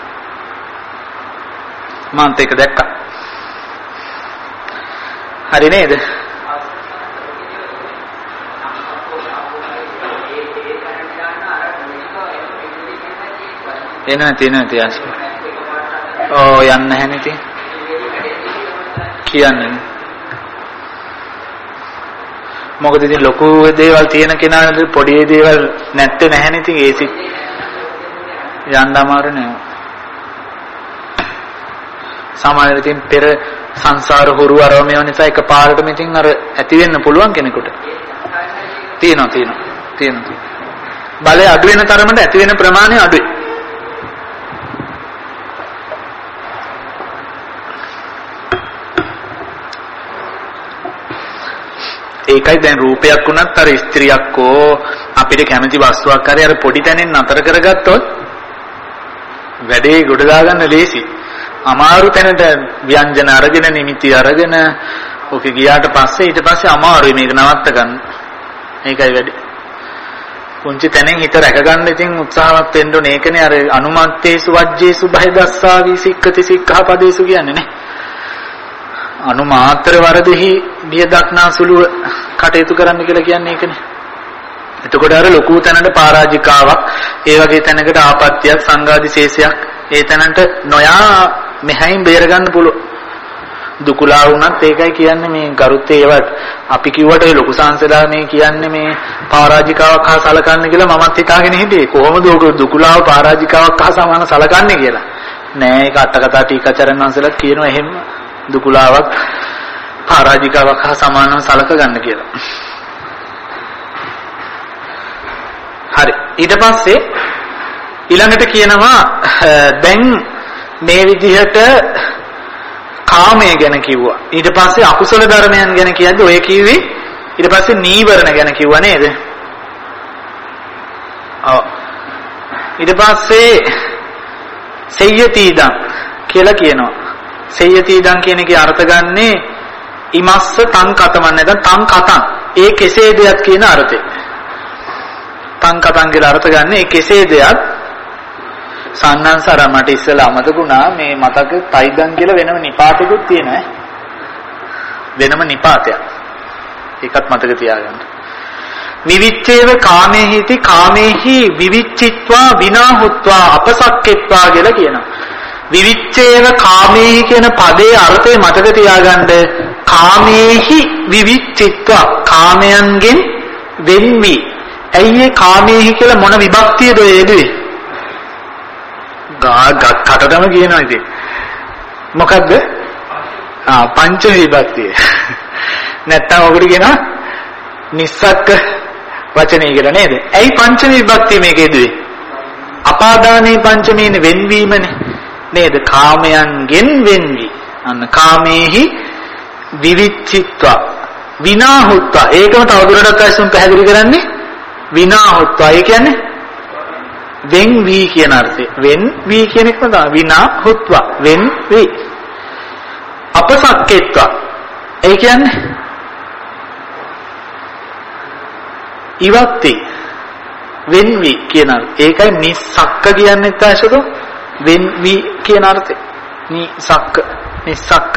A: මාන්ත එක දැක්කා. හරි නේද? එන තියෙන තියාස්. ඔව් යන්න නැහැ නේ කියන්නේ. මොකද ඉතින් ලොකු දේවල් තියෙන කෙනාට පොඩි දේවල් නැත්තේ නැහැ නේ. ඉතින් ඒසි යන්න අමාරු නේ. සමහරවිට ඉතින් පෙර සංසාර හොරු අරව මේව නිසා එකපාරටම ඉතින් අර ඇති වෙන්න පුළුවන් කෙනෙකුට. තියෙනවා තියෙනවා තියෙනවා. බලය අඩු වෙන තරමට ඇති වෙන ප්‍රමාණය අඩුයි. ඒකයි දැන් රූපයක් වුණත් අර ස්ත්‍රියක් හෝ අපිට කැමති වස්තුවක් හරි අර පොඩි තැනින් නතර කරගත්තොත් වැඩේ ගොඩ දාගන්න ලේසි. අමාරු තැනට ව්‍යංජන අරගෙන නිමිති අරගෙන ඔකේ ගියාට පස්සේ ඊට පස්සේ අමාරුයි මේක නවත්ත ගන්න. ඒකයි වැඩි. පුංචි තැනින් හිත රැක ගන්න ඉතින් උත්සාහවත් වෙන්න ඕනේ. ඒකනේ අර අනුමත්තේසු වජ්ජේසු බහිදස්සාවි සික්කති සික්ඛාපදේසු කියන්නේ නේ. අනුමාත්‍ර වරදෙහි බිය දක්නා සුළුව කටයුතු කරන්න කියලා කියන්නේ ඒකනේ. එතකොට අර ලොකු තැනකට පරාජිකාවක්, ඒ වගේ තැනකට ආපත්‍යක්, සංඝාදිශේෂයක් ඒ තැනට නොයා මෙහෙයින් බේර ගන්න පුළුවන්. දුකලා වුණත් ඒකයි කියන්නේ මේ ගරුත් ඒවට අපි කිව්වට ඒ ලොකු සංසදා මේ කියන්නේ මේ පරාජිකාවක් හා සලකන්නේ කියලා මමත් හිතාගෙන හිටියේ. කොහොමද ඔක දුකලාව පරාජිකාවක් හා සමාන සලකන්නේ කියලා. නෑ ඒක අටකතා ටීකාචරණ වංශලත් කියනවා එහෙම දුකලාවක් පරාජිකාවක් හා සමානව සලක ගන්න කියලා. හරි. ඊට පස්සේ ඊළඟට කියනවා දැන් මේ විදිහට කාමය ගැන කිව්වා. ඊට පස්සේ අකුසල ධර්මයන් ගැන කියන්නේ ඔය කිව්වේ ඊට පස්සේ නීවරණ ගැන කිව්වා නේද? ඔව්. ඊට පස්සේ සේයතිදං කියලා කියනවා. සේයතිදං කියන එකේ අර්ථ ගන්නේ ඉමස්ස තං කතමන් නැත්නම් තං කතං. ඒ කෙසේ දෙයක් කියන අර්ථය. තං කතං කියලා අර්ථ ගන්නේ ඒ කෙසේ දෙයක්. සන්නංසාර මට ඉස්සෙල්ලා අමතකුණා මේ මතක තයිදන් කියලා වෙනම නිපාතයකුත් තියෙනවා. වෙනම නිපාතයක්. ඒකත් මතක තියාගන්න. විවිච්ඡේව කාමේහිති කාමේහි විවිච්ඡිත්වා විනාහුත්වා අපසක්කෙත්වා කියලා කියනවා. විවිච්ඡේව කාමේහි කියන පදේ අර්ථය මතක තියාගන්න. කාමේහි විවිච්ඡිත්වා කාමයන්ගෙන් වෙන්වි. ඇයි මේ කාමේහි කියලා මොන විභක්තියද එදුවේ? ගාගත්තටම කියනවා ඉතින්. මොකද්ද? ආ පංච විභක්තිය. නැත්තම් ඔකට කියනවා නිස්සක්ක වචනේ කියලා නේද? ඇයි පංච විභක්තිය මේකේ දුවේ? අපාදානේ පංචමේනේ වෙන්වීමනේ. නේද? කාමයන්ගෙන් වෙන්වි. අන්න කාමේහි විවිච්ඡිත්වා විනාහුත්වා. ඒකම තවදුරටත් අයිසුන් පැහැදිලි කරන්නේ විනාහුත්වා. ඒ කියන්නේ වෙන් වී කියන අර්ථය. වෙන් වී කියන එක තමයි විනාහුත්වා. වෙන් වී. අපසක්කෙත්වා. ඒ කියන්නේ ඉවත්ති. වෙන් වී කියන අර්ථය. ඒකයි නිස්සක්ක කියන්නේ තාශකෝ. වෙන් වී කියන අර්ථය. නිසක්ක නිස්සක්ක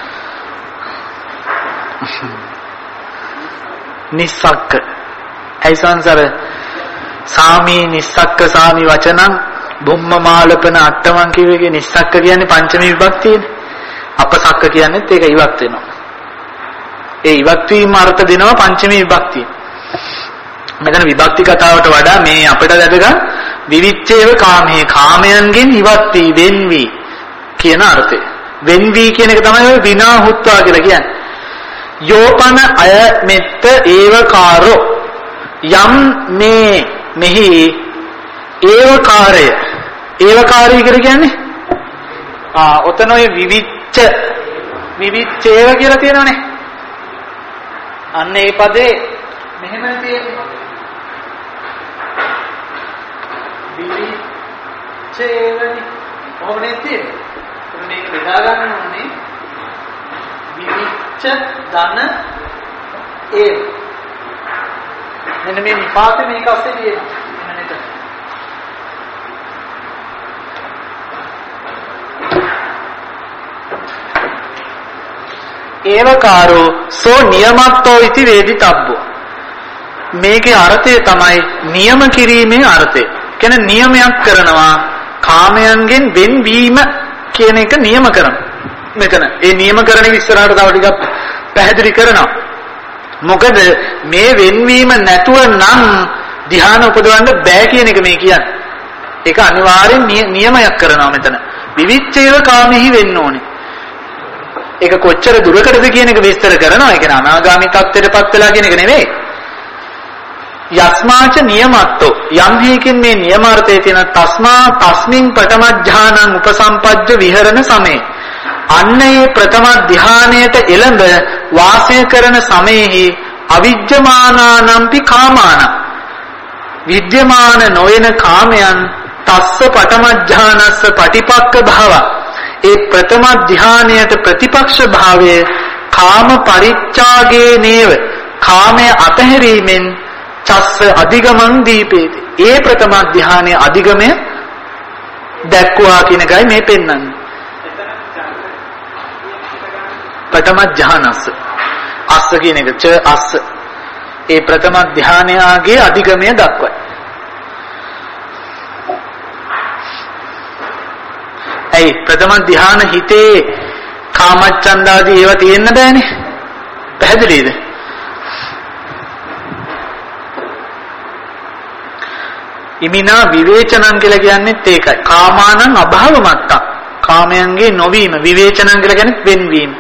A: නිස්සක්ක. ඒ සංසාර සාමී නිස්සක්ක සාමි වචනං බුම්මමාලපන අට්ඨමං කියවේගේ නිස්සක්ක කියන්නේ පංචමී විභක්තියනේ. අපසක්ක කියන්නේත් ඒක ඉවත් වෙනවා. ඒ ඉවත් වීම අර්ථ දෙනවා පංචමී විභක්තිය. මෙතන විභක්ති කතාවට වඩා මේ අපිට වැදගත් විවිච්ඡේව කාමේ කාමයන්ගෙන් ඉවත් වී වෙන් වී කියන අර්ථය. වෙන් වී කියන එක තමයි ඔය විනාහුත්වා කියලා කියන්නේ. යෝපන අය මෙත්ත ඒවකාරෝ යම් මේ මෙහි ඒවකාරය ඒවකාරී කියලා කියන්නේ ආ ඔතන ඔය විවිච්ඡ විවිච්ඡේව කියලා තියෙනවනේ. අන්න ඒ පදේ මෙහෙම තියෙන්නේ. විවිච්ඡේවනි ඕනේ තියෙන්නේ. මේක බෙදා ගන්න ඕනේ. විවිච්ඡ ධන ඒ මෙන්න මේ විපාක මේක අස්සේ තියෙනවා. මෙන්න මෙතන. ඒවකාරෝ සෝ නියමත්තෝ ඉති වේදිතබ්බෝ. මේකේ අර්ථය තමයි නියම කිරීමේ අර්ථය. කියන්නේ නියමයක් කරනවා කාමයන්ගෙන් වෙන්වීම කියන එක නියම කරනවා. මෙතන ඒ නියම කරන එක ඉස්සරහට තව ටිකක් පැහැදිලි කරනවා. මොකද මේ වෙන්වීම නැතුව නම් ධ්‍යාන උපදවන්න බෑ කියන එක මේ කියන්නේ. ඒක අනිවාර්යෙන් නියමයක් කරනවා මෙතන. විවිච්ඡේව කාමෙහි වෙන්න ඕනේ. ඒක කොච්චර දුරකටද කියන එක විස්තර කරනවා. ඒක අනාගාමී තත්ත්වයටපත් වෙලා කියන එක නෙවෙයි. යස්මාච නියමත්තෝ යම් හේකින් මේ නියමාර්ථයේ තියෙන තස්මා තස්මින් ප්‍රථම ධානං උපසම්පජ්ජ විහරණ සමේ අන්න ඒ ප්‍රථම ධානයට එළඹ වාසය කරන සමයේහි අවිජ්ජමානානම්පි කාමාන විද්‍යමාන නොවන කාමයන් තස්ස ප්‍රථම ධානස්ස පටිපක්ක භාව ඒ ප්‍රථම ධානයට ප්‍රතිපක්ෂ භාවයේ කාම පරිච්ඡාගේ නේව කාමය අතහැරීමෙන් චස්ස අධිගමං දීපේති. ඒ ප්‍රථම ධානයේ අධිගමය දැක්වා කියන එකයි මේ පෙන්වන්නේ. ප්‍රථම ධානස්ස අස්ස කියන එක ච අස්ස ඒ ප්‍රථම ධානයාගේ අධිගමය දක්වයි. ඇයි ප්‍රථම ධාන හිතේ කාමච්ඡන්දාදී ඒවා තියෙන්න බෑනේ. පැහැදිලිද? ඉමිනා විවේචනං කියලා කියන්නේත් ඒකයි. කාමානං අභාව මට්ටම්. කාමයන්ගේ නොවීම විවේචනං කියලා කියන්නේ වෙන්වීම.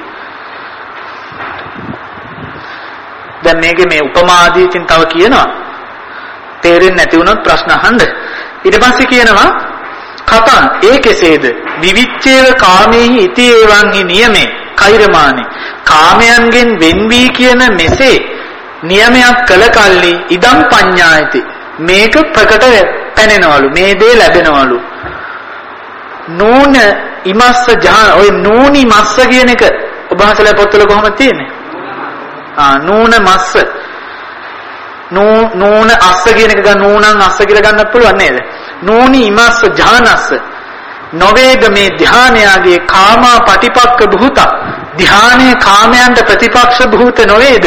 A: දැන් මේකේ මේ උපමාදීකින් තව කියනවා. තේරෙන්නේ නැති වුණොත් ප්‍රශ්න අහන්න. ඊට පස්සේ කියනවා කතං ඒ කෙසේද? විවිච්ඡේව කාමේහි ඉති එවංහි නියමේ කෛරමානේ. කාමයන්ගෙන් වෙන්වී කියන මෙසේ නියමයක් කළ කල්ලි ඉදම් පඤ්ඤායති. මේක ප්‍රකට පැනෙනවලු මේ දේ ලැබෙනවලු නූන ඉමස්ස ජහන ඔය නූනි මස්ස කියන එක ඔබ හසල පොත්වල කොහොමද තියෙන්නේ ආ නූන මස්ස නූ නූන අස්ස කියන එක ගන්න නූනන් අස්ස කියලා ගන්නත් පුළුවන් නේද නූනි ඉමස්ස ජහනස්ස නොවේද මේ ධානයාගේ කාමා පටිපක්ක භූත ධානයේ කාමයන්ට ප්‍රතිපක්ෂ භූත නොවේද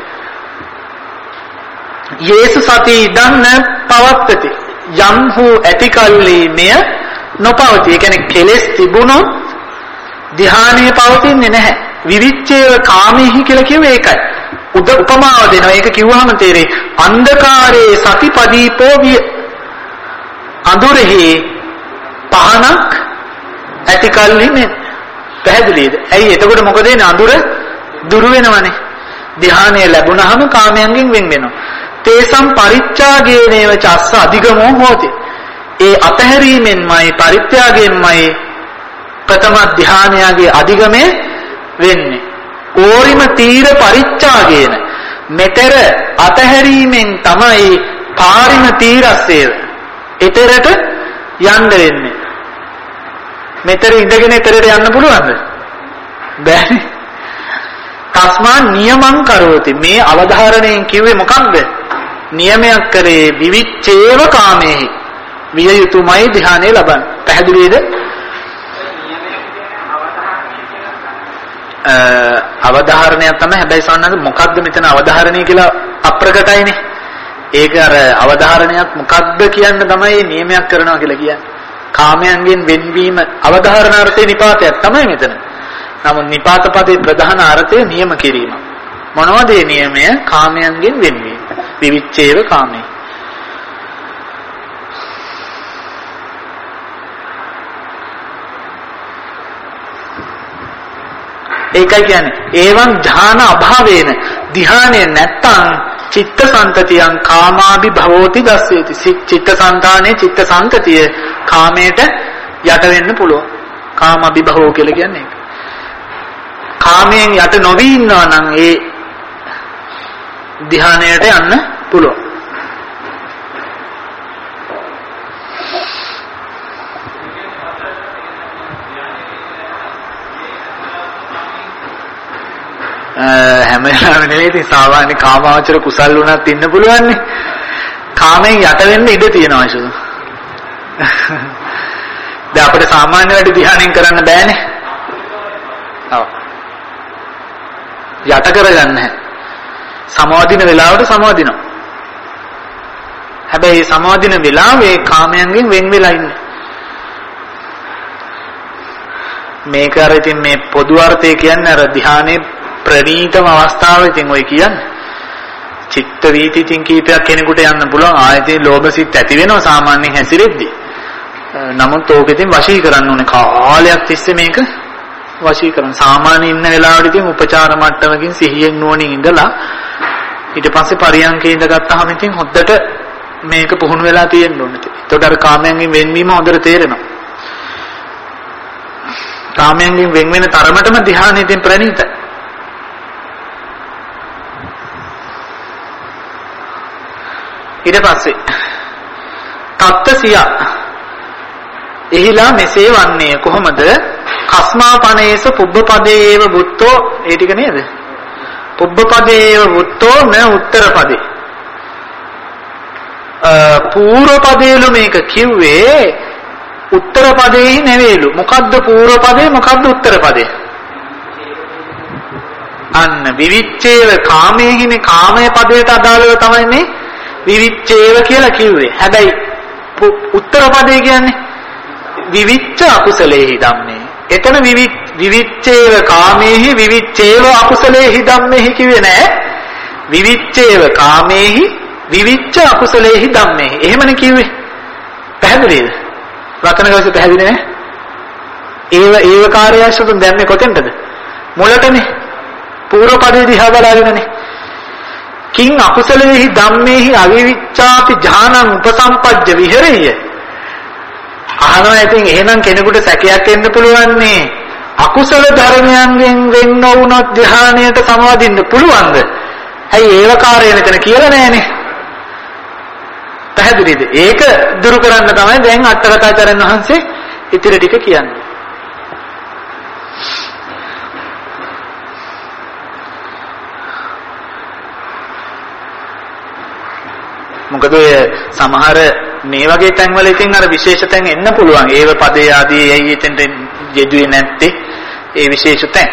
A: යේසු සති දන්න පවත්තති යම් හෝ ඇතිකල්ලි මෙය නොපවති. ඒ කියන්නේ කෙලෙස් තිබුණොත් ධානයේ පවතින්නේ නැහැ. විවිච්ඡේව කාමෙහි කියලා කිව්වේ ඒකයි. උදප්පමාව දෙනවා. ඒක කිව්වහම තේරෙයි. අන්ධකාරයේ සතිපදීපෝ විය. අඳුරෙහි පහනක් ඇතිකල්ලි මෙ පැහැදිලිද? ඇයි එතකොට මොකද වෙන්නේ? අඳුර දුරු වෙනවනේ. ධානය ලැබුණාම කාමයන්ගෙන් වෙන් වෙනවා. තේසම් පරිත්‍යාගේනේව චස්ස අධිගමෝ හෝති. ඒ අතහැරීමෙන්මයි පරිත්‍යාගයෙන්මයි ප්‍රථම ධානයගේ අධිගමය වෙන්නේ. ඕරිම තීර පරිත්‍යාගේන මෙතර අතහැරීමෙන් තමයි පාරිම තීරස්සේව. ඊතරට යන්න වෙන්නේ. මෙතර ඉඳගෙන ඊතරට යන්න පුළුවන්ද? බැහැ. තස්මා නියමං කරෝති. මේ අවධාරණයෙන් කිව්වේ මොකක්ද? නියමයක් කරේ විවිච්ඡේව කාමේහි. විය යුතුමයි ධානය ලබන්න. පැහැදිලිද? අවධාරණය තමයි. හැබැයි සන්නද මොකක්ද මෙතන අවධාරණය කියලා අප්‍රකටයිනේ. ඒක අර අවධාරණයක් මොකක්ද කියන්න තමයි නියමයක් කරනවා කියලා කියන්නේ. කාමයන්ගෙන් වෙන්වීම අවධාරණාර්ථේ නිපාතයක් තමයි මෙතන. නමුත් නිපාත පදේ ප්‍රධාන අර්ථය නියම කිරීම. මොනවද මේ නියමය? කාමයන්ගෙන් වෙන්වීම. විවිච්ඡේව කාමේ. ඒකයි කියන්නේ ඒවං ඥාන අභාවේන ධ්‍යානෙ නැත්තං චිත්තසංතතියං කාමාභි භවෝති දස්සේති. චිත්තසංතානේ චිත්තසංතතිය කාමයට යට වෙන්න පුළුවන්. කාමාභි භවෝ කියලා කියන්නේ ඒක. කාමයෙන් යට නොවි ඉන්නවා නම් ඒ ධ්‍යානයට යන්න පුළුවන්. හැම වෙලාවෙම නෙවෙයි ඉතින් සාමාන්‍ය කාමාවචර කුසල් වුණත් ඉන්න පුළුවන් නේ. කාමෙන් යට වෙන්න ඉඩ තියෙනවා අයිසෝ. දැන් අපිට සාමාන්‍ය වැඩ ධ්‍යානෙන් කරන්න බෑනේ. ඔව්. යට කරගන්න නැහැ. සමාධින වෙලාවට සමාධිනවා. හැබැයි සමාධින වෙලාවේ කාමයන්ගෙන් වෙන් වෙලා ඉන්නේ. මේක අර ඉතින් මේ පොදු අර්ථය කියන්නේ අර ධ්‍යානයේ ප්‍රණීතම අවස්ථාව ඉතින් ඔය කියන්නේ. චිත්ත වීතිකින් කීපයක් කෙනෙකුට යන්න පුළුවන්. ආයතේ ලෝභ සිත් ඇති වෙනවා සාමාන්‍යයෙන් හැසිරෙද්දී. නමුත් ඕක ඉතින් වශී කරන්න ඕනේ කාලයක් තිස්සේ මේක වශී කරන. සාමාන්‍ය ඉන්න වෙලාවට ඉතින් උපචාර මට්ටමකින් සිහියෙන් නුවණින් ඉඳලා ඊට පස්සේ පරියන්කේ ඉඳගත්තාම ඉතින් හොද්දට මේක පුහුණු වෙලා තියෙන්න ඕනේ. ඒකට අර කාමයන්ගෙන් වෙන්වීම හොඳට තේරෙනවා. කාමයන්ගෙන් වෙන් වෙන තරමටම ධ්‍යානෙ ඉතින් ප්‍රණීතයි. ඊට පස්සේ තත්ත්‍සිය එහිලා මෙසේ වන්නේ කොහොමද? කස්මාපනේස පුබ්බපදේව බුත්තෝ ඒ ටික නේද? පුබ්බපදේව බුත්තෝ න උත්තරපදේ. පූර්ව පදේලු මේක කිව්වේ උත්තර පදේ නෙවෙයිලු. මොකද්ද පූර්ව පදේ මොකද්ද උත්තර පදේ? අන්න විවිච්ඡේව කාමයේහිනේ කාමයේ පදයට අදාළව තමයි මේ විවිච්ඡේව කියලා කිව්වේ. හැබැයි උත්තර පදේ කියන්නේ විවිච්ඡ අකුසලේහි ධම්මේ. එතන විවිච්ඡේව කාමේහි විවිච්ඡේව අකුසලේහි ධම්මේහි කිව්වේ නෑ. විවිච්ඡේව කාමේහි විවිච්ඡ අකුසලේහි ධම්මේ. එහෙමනේ කිව්වේ. පැහැදිලිද? රතනගවසේ පැහැදිලි නෑ. ඒව ඒව කාර්යයසතුන් දැම්මේ කොතෙන්ද? මුලටනේ. පූර්ව පදේ දිහා බලාගෙනනේ. කිං අකුසලේහි ධම්මේහි අවිවිච්ඡාපි ඥානං උපසම්පජ්ජ විහෙරෙය්‍ය. අහනවා ඉතින් එහෙනම් කෙනෙකුට සැකයක් එන්න පුළුවන් නේ. අකුසල ධර්මයන්ගෙන් වෙන් නොවුනොත් ධ්‍යානයට සමවදින්න පුළුවන්ද? ඇයි ඒව කාර්යය මෙතන කියලා නෑනේ. පැහැදිලිද? ඒක දුරු කරන්න තමයි දැන් අටකථාචාර්යන් වහන්සේ ඉතිරි ටික කියන්නේ. මොකද ඔය සමහර මේ වගේ තැන්වල ඉතින් අර විශේෂ තැන් එන්න පුළුවන්. ඒව පදේ ආදී ඇයි එතෙන්ට යෙදුවේ නැත්තේ? ඒ විශේෂ තැන්.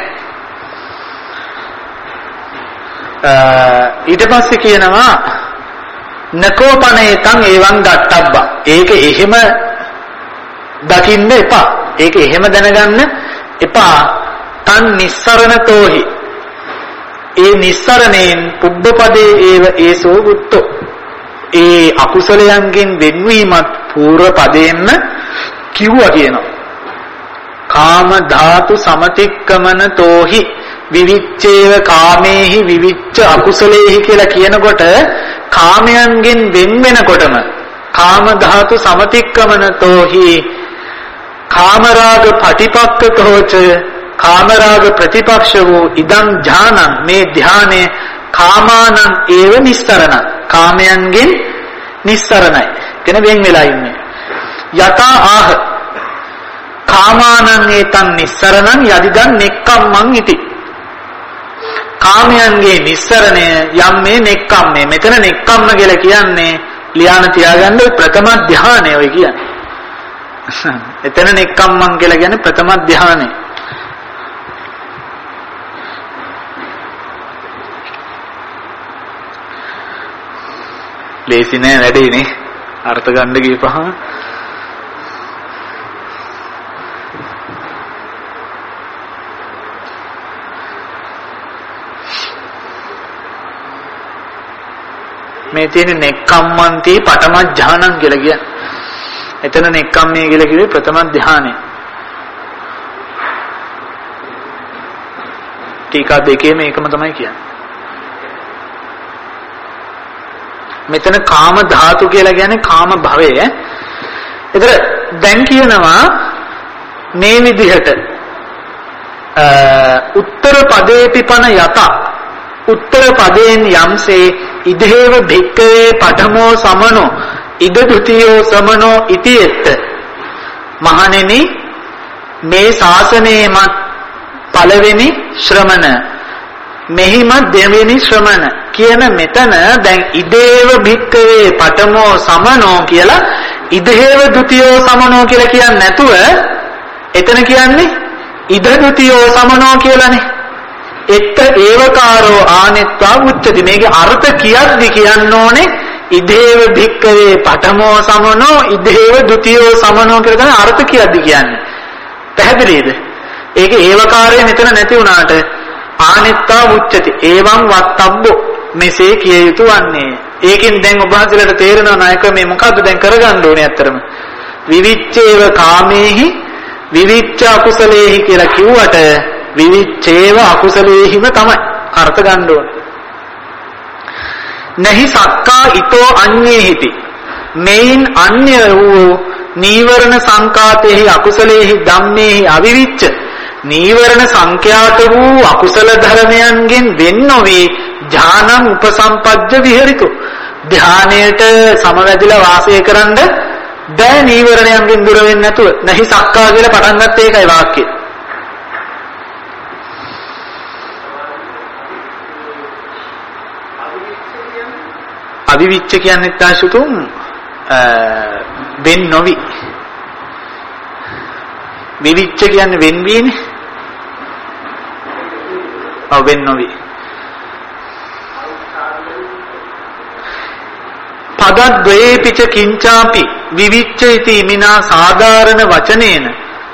A: ඊට පස්සේ කියනවා නකෝපනේතං එවං දත්තබ්බා. ඒක එහෙම දකින්න එපා. ඒක එහෙම දැනගන්න එපා. තන් නිස්සරණතෝහි. ඒ නිස්සරණයෙන් පුබ්බපදේ ඒව ඒසෝ බුත්තෝ. ඒ අකුසලයන්ගෙන් වෙන්වීමත් පූර්ව පදයෙන්ම කිව්වා කියනවා. කාම ධාතු සමතික්කමන තෝහි විවිච්ඡේව කාමේහි විවිච්ඡ අකුසලේහි කියලා කියනකොට කාමයන්ගෙන් වෙන් වෙනකොටම කාම ධාතු සමතික්කමන තෝහි කාමරාග පටිපක්කතෝච කාමරාග ප්‍රතිපක්ෂ වූ ඉදං ඥානං මේ ධානයේ කාමානං ඒව නිස්සරණ කාමයන්ගෙන් නිස්සරණයි කියන වෙන් වෙලා ඉන්නේ. යතා ආහ කාමානං ඒතං නිස්සරණං යදිදං නෙක්ඛම්මං ඉති. කාමයන්ගේ නිස්සරණය යම් මේ නෙක්ඛම්මේ. මෙතන නෙක්ඛම්ම කියලා කියන්නේ ලියාන තියාගන්න ප්‍රථම ධානය ඔය කියන්නේ. එතන නෙක්ඛම්මං කියලා කියන්නේ ප්‍රථම ධානය. ලේසි නෑ වැඩේ නේ අර්ථ ගන්න ගියපහම. මේ තියෙන නෙක්ඛම්මන්ති පඨම ඥානං කියලා කියන්නේ. එතන නෙක්ඛම්මේ කියලා කිව්වේ ප්‍රථම ධානය. ටීකා දෙකේම ඒකම තමයි කියන්නේ. මෙතන කාම ධාතු කියලා කියන්නේ කාම භවය. ඒතර දැන් කියනවා මේ විදිහට උත්තර පදේපි පන යත උත්තර පදයෙන් යම්සේ ඉදේව භික්ඛවේ පඨමෝ සමනෝ ඉද ද්විතීයෝ සමනෝ ඉති එත්ත. මහණෙනි මේ ශාසනයේමත් පළවෙනි ශ්‍රමණ මෙහිම දෙවෙනි ශ්‍රමණ කියන මෙතන දැන් ඉදේව භික්ඛවේ පඨමෝ සමනෝ කියලා ඉදේව ද්විතීයෝ සමනෝ කියලා කියන්නේ නැතුව එතන කියන්නේ ඉද ද්විතීයෝ සමනෝ කියලානේ. එත්ත ඒවකාරෝ ආනෙත්වා උච්චති. මේකේ අර්ථ කියද්දි කියන්න ඕනේ ඉදේව භික්ඛවේ පඨමෝ සමනෝ ඉදේව ද්විතීයෝ සමනෝ කියලා තමයි අර්ථ කියද්දි කියන්නේ. පැහැදිලිද? ඒකේ ඒවකාරය මෙතන නැති වුණාට ආනෙත්වා උච්චති. ඒවං වත්තබ්බෝ මෙසේ කිය යුතු වන්නේ. ඒකෙන් දැන් ඔබ වහන්සේලාට තේරෙනවා නායක මේ මොකද්ද දැන් කරගන්න ඕනේ අත්‍තරම. විවිච්ඡේව කාමේහි විවිච්ඡ අකුසලේහි කියලා කිව්වට විවිච්ඡේව අකුසලේහිම තමයි අර්ථ ගන්න ඕනේ. නහි සක්කා ඊතෝ අඤ්ඤේහිති. මේන් අන්‍ය වූ නීවරණ සංකාතේහි අකුසලේහි ධම්මේහි අවිවිච්ඡ නීවරණ සංඛ්‍යාත වූ අකුසල ධර්මයන්ගෙන් වෙන් නොවේ ඥානං උපසම්පජ්ජ විහෙරිතු. ධානයේට සමවැදිලා වාසය කරන්න බෑ නීවරණයන්ගෙන් දුර වෙන්නේ නැතුව. නහි සක්කා කියලා පටන් ගත්ත ඒකයි වාක්‍යය. අවිවිච්ඡ කියන්නේ තාසුතුම් වෙන් නොවි. විවිච්ඡ කියන්නේ වෙන් වීනේ. ඔව් වෙන් නොවි. පදද්වේපිච කිංචාපි විවිච්ඡ इति මිනා සාධාරණ වචනේන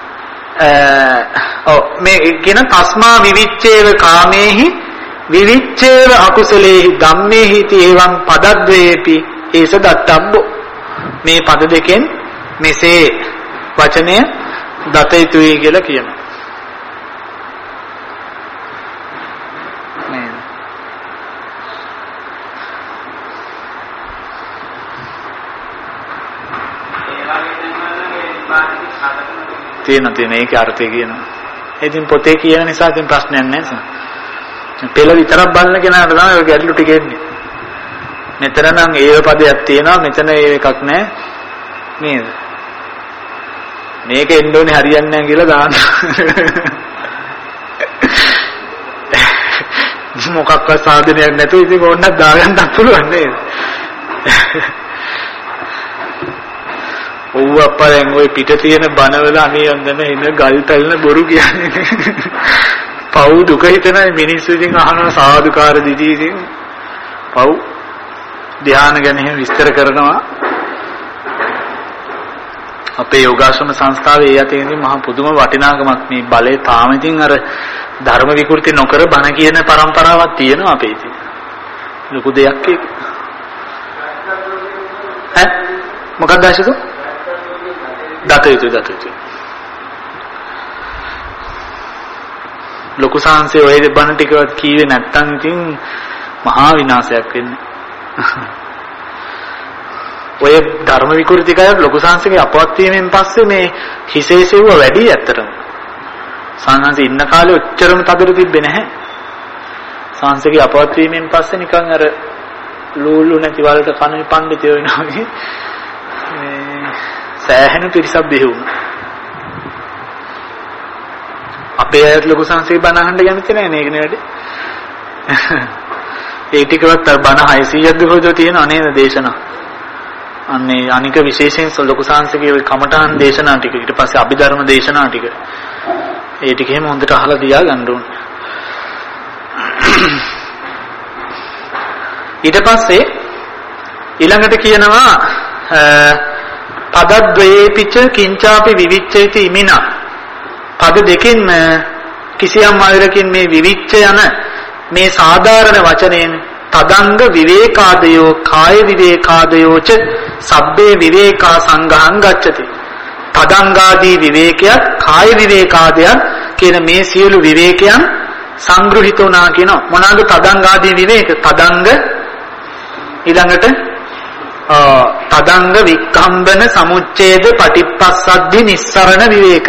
A: ඔව් මේ කියන තස්මා විවිච්ඡේව කාමේහි විවිච්ඡේව අකුසලේහි ධම්මේහි इति එවං පදද්වේපි ඒස දත්තබ්බෝ. මේ පද දෙකෙන් මෙසේ වචනය දත යුතුයි කියලා කියනවා. තියෙන තියෙන ඒකේ අර්ථය කියනවා. ඉතින් පොතේ කියන නිසා ඉතින් ප්‍රශ්නයක් නැහැ. පෙළ විතරක් බලන කෙනාට තමයි ඔය ගැටලු ටික එන්නේ. මෙතන නම් ඒව පදයක් තියෙනවා මෙතන ඒ එකක් නැහැ නේද? මේක එන්න ඕනේ හරියන්නේ නැහැ කියලා දාන්න. මොකක්වත් සාධනයක් නැතුව ඉතින් ඕන්නක් දාගන්නත් පුළුවන් නේද? ඔව් අප්පරෙන් ওই පිට තියෙන බනවල අනේ යන්දන එන ගල් පැලන බොරු කියන්නේ. පව් දුක හිතනයි මිනිස්සු ඉතින් අහනවා සාදුකාර දිදී ඉතින් පව් ධ්‍යාන ගැන එහෙම විස්තර කරනවා. අපේ යෝගාශ්‍රම සංස්ථාවේ ඒ යටින් ඉතින් මහා පුදුම වටිනාකමක් මේ බලේ තාම ඉතින් අර ධර්ම විකෘති නොකර බණ කියන પરම්පරාවක් තියෙනවා අපේ ඉතින්. ලොකු දෙයක් ඒක. ඈ මොකක්ද ආශිසු? දත යුතුයි දත යුතුයි. ලොකු සංසේ ඔය බණ ටිකවත් කීවේ නැත්තම් ඉතින් මහා විනාශයක් වෙන්නේ. ඔය ධර්ම විකෘතිකය ලොකු සංසේගේ අපවත් වීමෙන් පස්සේ මේ හිසේ සෙව්ව වැඩි ඇත්තටම. සංහංශ ඉන්න කාලේ ඔච්චරම තදට තිබ්බේ නැහැ. සංසේගේ අපවත් වීමෙන් පස්සේ නිකන් අර ලූලු නැති වලට කන පඬිතයෝ වෙනවා වගේ මේ සෑහෙන පිරිසක් බිහි වුණා. අපේ අයත් ලොකු සංසේ බණ අහන්න කැමති නැහැ නේද නේද? ඒ ටිකවත් බණ හයසීයක් දුරට තියෙනවා නේද දේශනා. අන්නේ අනික විශේෂයෙන් ලොකු සංසේගේ කමඨාන් දේශනා ටික ඊට පස්සේ අභිධර්ම දේශනා ටික ඒ ටික එහෙම හොඳට අහලා තියා ගන්න ඕනේ. ඊට පස්සේ ඊළඟට කියනවා පදද්වේපිච කිංචාපි විවිච්ඡේති ඉමිනා. පද දෙකින්ම කිසියම් ආයරකින් මේ විවිච්ඡ යන මේ සාධාරණ වචනයෙන් තදංග විවේකාදයෝ කාය විවේකාදයෝච සබ්බේ විවේකා සංඝං ගච්ඡති. තදංගාදී විවේකයක් කාය විවේකාදයක් කියන මේ සියලු විවේකයන් සංග්‍රහිත වුණා කියන මොනවාද තදංගාදී විවේක? තදංග ඊළඟට තදංග වික්ඛම්බන සමුච්ඡේද පටිප්පස්සද්ධි නිස්සරණ විවේක.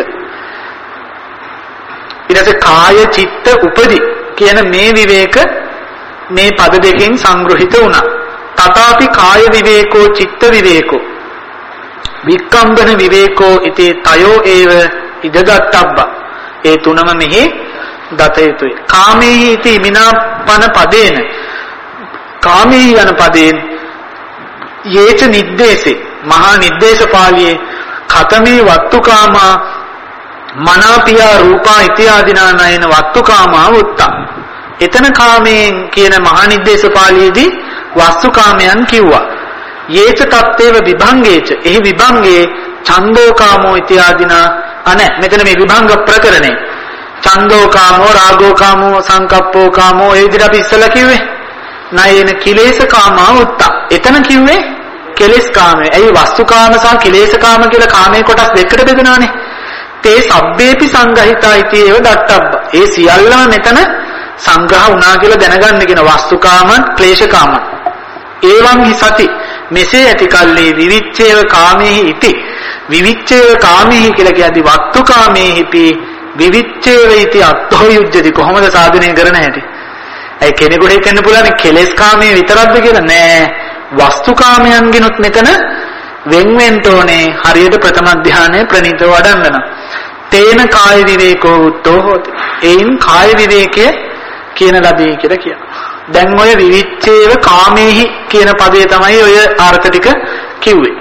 A: ඊට පස්සේ කාය චිත්ත උපදි කියන මේ විවේක මේ පද දෙකෙන් සංග්‍රහිත වුණා. තථාපි කාය විවේකෝ චිත්ත විවේකෝ වික්කම්බන විවේකෝ ඉති තයෝ ඒව ඉදගත්තබ්බ. ඒ තුනම මෙහි දත යුතුයි. කාමේහි ඉති මිනාපන පදේන කාමේහි යන පදයෙන් යේච නිද්දේසේ මහා නිද්දේශ පාළියේ ඛතමේ වත්තුකාමා මනාපියා රූපා ඉත්‍යාදිනා නයන වත්තුකාමා උත්තා. එතන කාමයෙන් කියන මහා නිද්දේශ පාළියේදී වස්තුකාමයන් කිව්වා. යේච තත්තේව විභංගේච එහි විභංගේ ඡන්දෝකාමෝ ඉත්‍යාදිනා අනේ මෙතන මේ විභංග ප්‍රකරණේ ඡන්දෝකාමෝ රාගෝකාමෝ සංකප්පෝකාමෝ ඒ විදිහට අපි ඉස්සලා කිව්වේ නයන කිලේශකාමා උත්තා. එතන කිව්වේ කෙලෙස් කාමය. ඇයි වස්තුකාම සහ කිලේශකාම කියලා කාමයේ කොටස් දෙකකට බෙදනවානේ. තේ සබ්බේපි සංගහිතා ඉති ඒව දත්තබ්බ. ඒ සියල්ලම මෙතන සංග්‍රහ වුණා කියලා දැනගන්න කියන වස්තුකාම ක්ලේශකාම. ඒවං හි සති මෙසේ ඇති කල්ලි විවිච්ඡේව කාමේහි ඉති විවිච්ඡේව කාමේහි කියලා කියද්දි වස්තුකාමේහිපි විවිච්ඡේව ඉති අත්ථෝ යුජ්ජති. කොහොමද සාධනය කරන හැටි? ඒ කෙනෙකුට හිතෙන්න පුළුවන් කෙලෙස් කාමයේ විතරක්ද කියලා නෑ. වස්තුකාමයන්ගෙනුත් මෙතන වෙන් වෙන්න ඕනේ. හරියට ප්‍රථම ධානයේ ප්‍රණීතව වඩන්න නම් තේන කාය විවේකෝ උත්තෝ හොති. එයින් කාය විවේකය කියන ලදී කියලා කියනවා. දැන් ඔය විවිච්ඡේව කාමේහි කියන පදේ තමයි ඔය අර්ථ ටික කිව්වේ.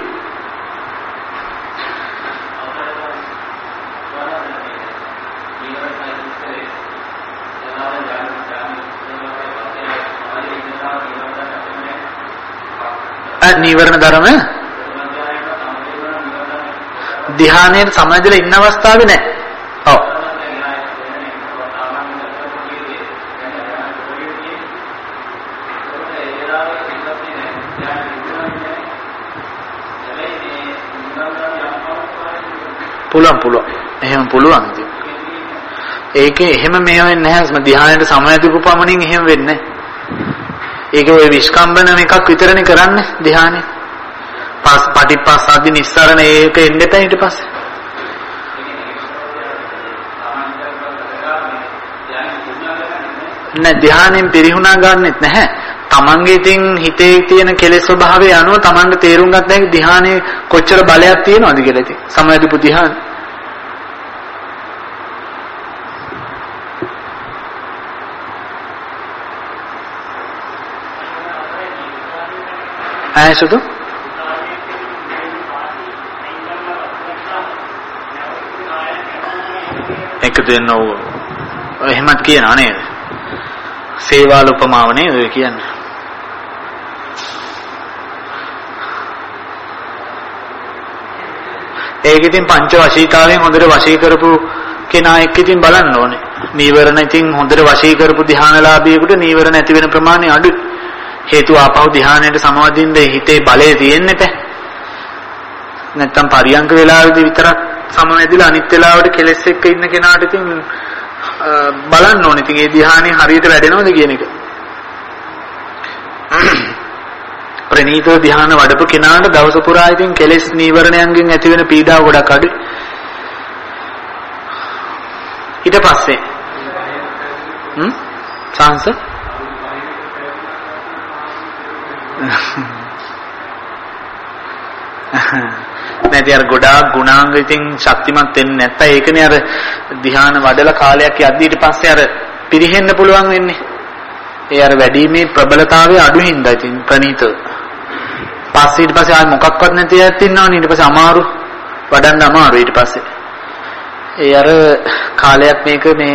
A: නීවරණ ධර්ම ධ්‍යානයේ සමාධියල ඉන්න අවස්ථාවේ නැහැ. ඔව්. පුළුවන් පුළුවන්. එහෙම පුළුවන් ඉතින්. ඒකේ එහෙම මේ වෙන්නේ නැහැ. ධ්‍යානයේ සමාධියක පමණින් එහෙම වෙන්නේ නැහැ. ඒක ඔය විස්කම්බන එකක් විතරනේ කරන්නේ ධ්‍යානෙ. පස් පටිපස්සද්දි නිස්සරණ ඒක එන්න එපා ඊට පස්සේ. නෑ ධ්‍යානෙන් පිරිහුණා ගන්නෙත් නැහැ. තමන්ගේ ඉතින් හිතේ තියෙන කෙලෙස් ස්වභාවය අනුව තමන්ට තේරුම් ගන්න හැකි ධ්‍යානෙ කොච්චර බලයක් තියෙනවද කියලා ඉතින්. සමාධිපු ධ්‍යාන. ආයසුදු එකතු වෙන ඕ එහෙමත් කියනවා නේද? සේවාල උපමාව නේද ඔය කියන්නේ. ඒක ඉතින් පංච වශීතාවයෙන් හොඳට වශී කරපු කෙනා එක්ක ඉතින් බලන්න ඕනේ. නීවරණ ඉතින් හොඳට වශී කරපු ධ්‍යානලාභියෙකුට නීවරණ ඇති වෙන ප්‍රමාණය අඩුයි. හේතුව ආපහු ධ්‍යානයට සමවදින්න හිතේ බලය තියෙන්න එපා. නැත්තම් පරියංග වෙලාවෙදී විතරක් සමවැදිලා අනිත් වෙලාවට කෙලෙස් එක්ක ඉන්න කෙනාට ඉතින් බලන්න ඕනේ. ඉතින් ඒ ධ්‍යානෙ හරියට වැඩෙනවද කියන එක. ප්‍රණීතව ධ්‍යාන වඩපු කෙනාට දවස පුරා ඉතින් කෙලෙස් නීවරණයන්ගෙන් ඇති වෙන පීඩාව ගොඩක් අඩුයි. ඊට පස්සේ හ්ම් සංස නැති අර ගොඩාක් ගුණාංග ඉතින් ශක්තිමත් වෙන්නේ නැත්නම් ඒකනේ අර ධ්‍යාන වඩලා කාලයක් යද්දී ඊට පස්සේ අර පිරිහෙන්න පුළුවන් වෙන්නේ. ඒ අර වැඩිමේ ප්‍රබලතාවය අඩු හින්දා ඉතින් ප්‍රණීතව. පස්සේ ඊට පස්සේ ආයි මොකක්වත් නැති ඇත් ඉන්නවනේ ඊට පස්සේ අමාරු වඩන්න අමාරු ඊට පස්සේ. ඒ අර කාලයක් මේක මේ